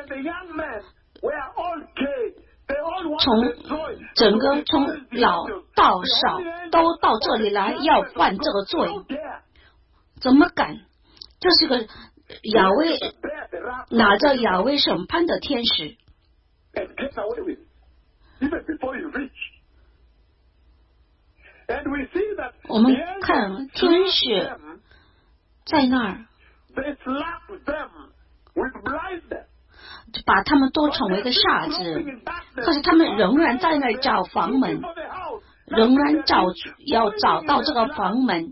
从整个从老到少都到这里来要犯这个罪，怎么敢？这是个亚威拿着亚威审判的天使。我们看天使在那儿把他们都成为个傻子，可是他们仍然在那儿找房门，仍然要找到这个房门，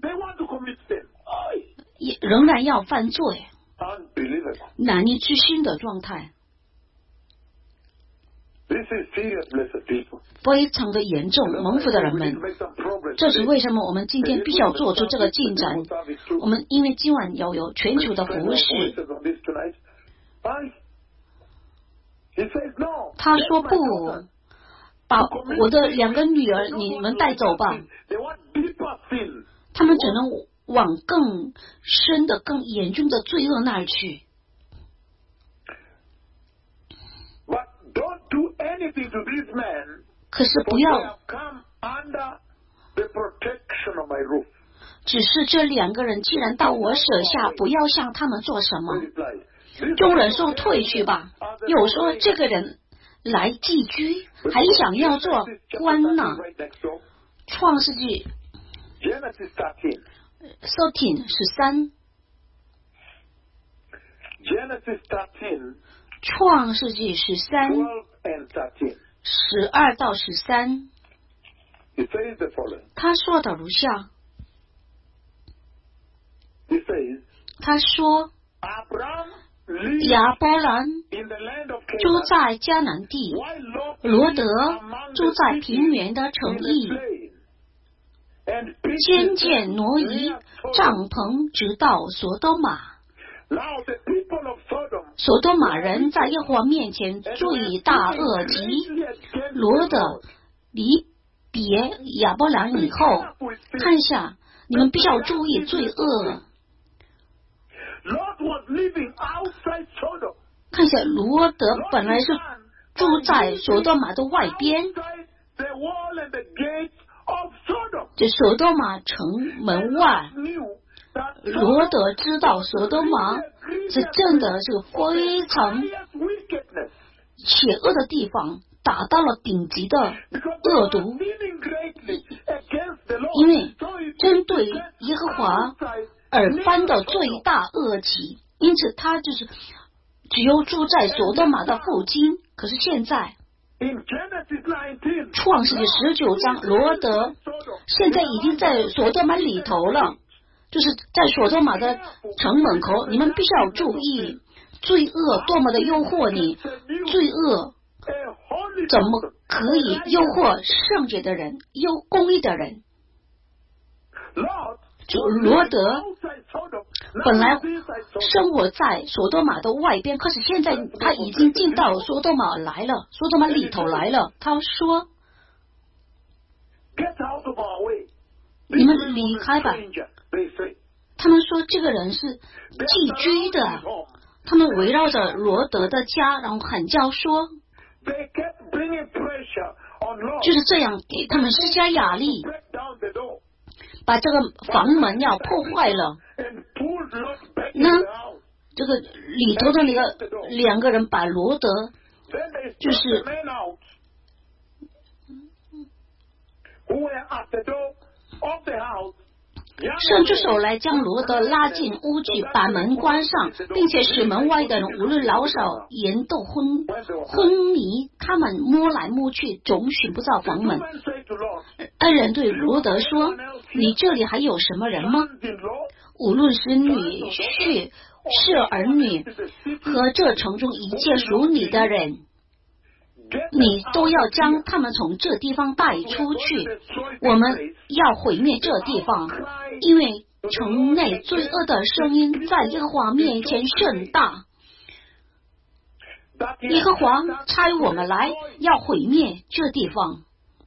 也仍然要犯罪，难以置信的状态，非常的严重。蒙福的人们，这是为什么我们今天必须要做出这个进展。我们因为今晚要有全球的服侍。他说不，把我的2个女儿你们带走吧，他们只能往更深的更严重的罪恶那儿去。可是不要，只是这2个人既然到我手下，不要向他们做什么。众人说退去吧，有说这个人来寄居，还想要做官呢。创世纪13，创世纪13:12到13，他说的如下，他说亚伯兰住在迦南地，罗德住在平原的城邑，渐渐挪移帐篷，直到索多玛。索多玛人在耶和华面前罪大恶极，罗德离别亚伯兰以后，看一下，你们必须要注意罪恶。看一下，罗德本来是住在索多玛的外边，就索多玛城门外。罗德知道索多玛是真的是非常邪恶的地方，达到了顶级的恶毒，因为针对耶和华而犯的罪大恶极，因此他就是只有住在索多玛的附近。可是现在创世纪19章，罗德现在已经在索多玛里头了，就是在索多玛的城门口。你们必须要注意，罪恶多么的诱惑你，罪恶怎么可以诱惑圣洁的人，公义的人。就罗德本来生活在索多玛的外边，可是现在他已经进到索多玛来了，索多玛里头来了。他说你们离开吧。他们说这个人是寄居的，他们围绕着罗德的家，然后喊叫说就是这样给他们施加压力， 把这个房门要破坏了。那这个里头的那个两个人把罗德就是伸出手来将罗德拉进屋去，把门关上，并且使门外的人无论老少言都昏迷，他们摸来摸去总寻不到房门。二人对罗德说，你这里还有什么人吗？无论是女婿是儿女和这城中一切属你的人，你都要将他们从这地方带出去。我们要毁灭这地方，因为城内罪恶的声音在耶和华面前甚大。耶和华差我们来要毁灭这地方。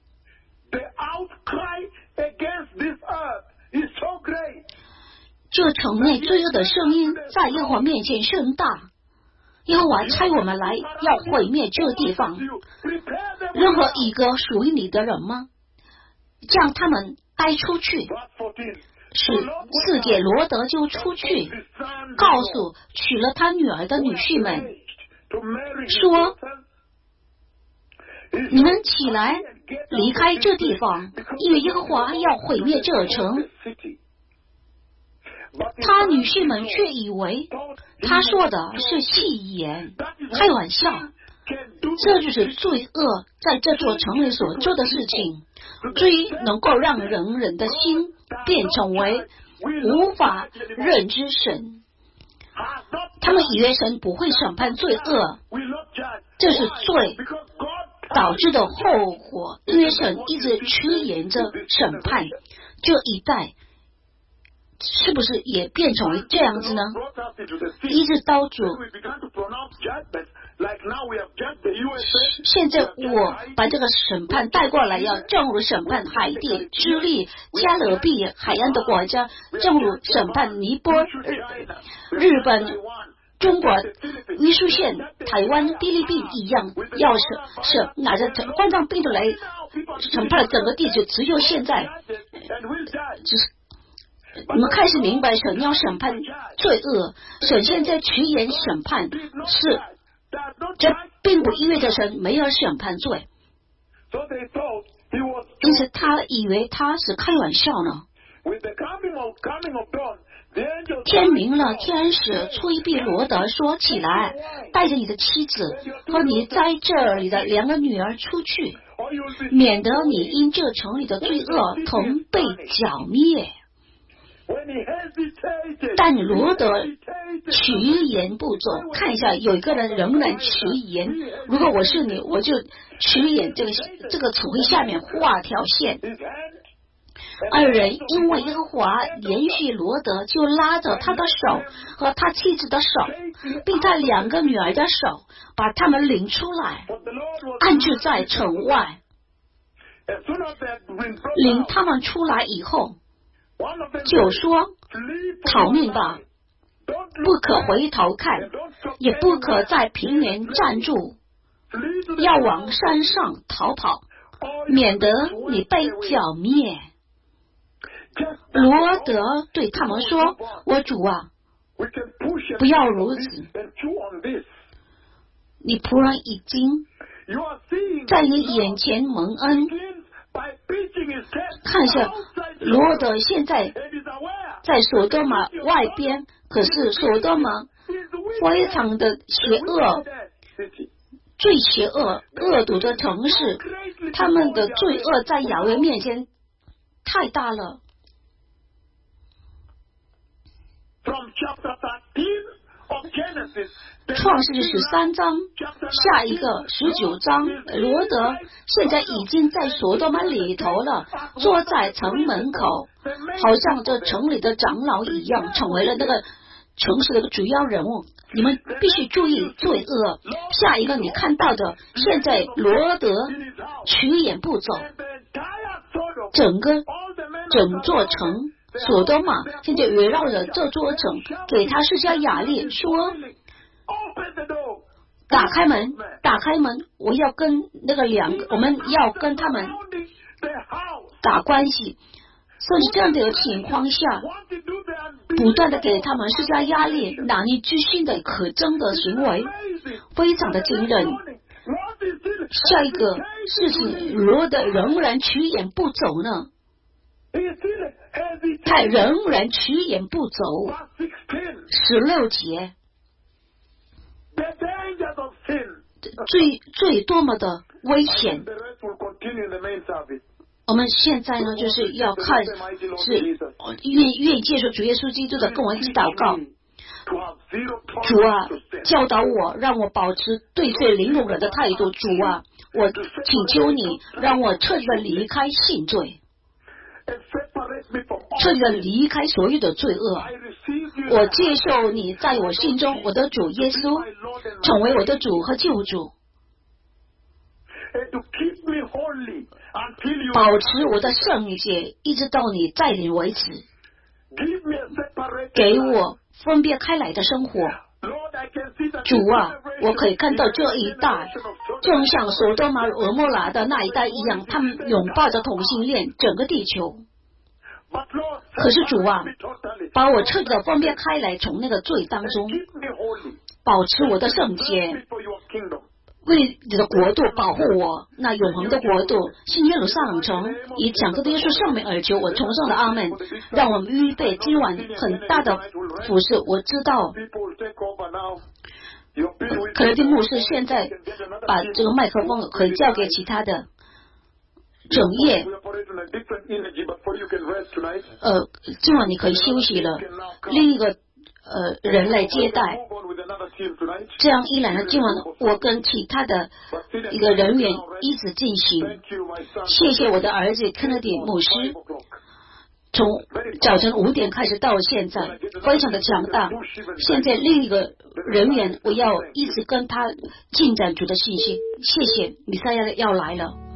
这城内罪恶的声音在耶和华面前甚大。耶和华差我们来要毁灭这地方。任何一个属于你的人吗？将他们带出去。4节罗德就出去，告诉娶了他女儿的女婿们说，你们起来离开这地方，因为耶和华要毁灭这城。他女婿们却以为他说的是戏言，开玩笑。这就是罪恶在这座城里所做的事情，最能够让人的心变成为无法认知神。他们以为神不会审判罪恶，这是罪导致的后果，因为神一直迟延着审判。这一代是不是也变成为这样子呢？一直到主现在我把这个审判带过来，要正如审判海地、智利、加勒比海岸的国家，正如审判尼泊尔、日本、中国、伊苏县、台湾、菲律宾一样，要是拿着冠状病毒来审判整个地球。只有现在你们开始明白神要审判罪恶，神现在迟延审判，是这并不意味着神没有审判罪，因此他以为他是开玩笑呢。天明了，天使催逼罗德说，起来，带着你的妻子和你在这里的2个女儿出去，免得你因这城里的罪恶同被剿灭。但罗德迟延不走，看一下，有一个人仍然迟延。如果我是你，我就迟延这个词汇下面画条线。二人因为耶和华连续罗德，就拉着他的手和他妻子的手，并他2个女儿的手，把他们领出来，安置在城外。领他们出来以后，就说，逃命吧，不可回头看，也不可在平原站住，要往山上逃跑，免得你被剿灭。罗德对他们说，我主啊，不要如此，你仆人已经在你眼前蒙恩。看一下，罗德现在在索多玛外边，可是索多玛非常的邪恶，最邪恶恶毒的城市，他们的罪恶在亚威面前太大了。创世纪13章，下一个19章，罗德现在已经在索多玛里头了，坐在城门口，好像这城里的长老一样，成为了那个城市的主要人物。你们必须注意罪恶。下一个你看到的，现在罗德迟延不走，整座城索多玛现在围绕着这座城，给他施加压力，说打开门，我要跟那个我们要跟他们打关系。 甚至这样的情况下，不断的给他们施加压力，难以置信的可憎的行为，非常的惊人。下一个事情，罗德仍然迟延不走呢，他仍然迟延不走。16节，最多么的危险。我们现在呢，就是要看是愿意接受主耶稣基督的，跟我一起祷告。主啊，教导我，让我保持对罪零容忍的态度。主啊，我请求你，让我彻底的离开性罪，彻底的离开所有的罪恶。我接受你在我心中，我的主耶稣，成为我的主和救主，保持我的圣洁，一直到你再临为止。给我分别开来的生活。主啊，我可以看到这一代正像索多玛俄摩拉的那一代一样，他们拥抱着同性恋整个地球。可是主啊，把我彻底的分别开来，从那个罪当中保持我的圣洁，为你的国度保护我，那永恒的国度，新耶路撒冷城，以讲这的耶稣圣名而求，我崇尚的阿们。让我们预备今晚很大的服侍。我知道可能牧师现在把这个麦克风可以交给其他的整夜，今晚你可以休息了，另一个人来接待。这样一来呢，今晚我跟其他的一个人员一直进行。谢谢我的儿子 Kennedy 牧师，从早晨5点开始到现在，非常的强大。现在另一个人员，我要一直跟他进展主的信息。谢谢，弥赛亚要来了。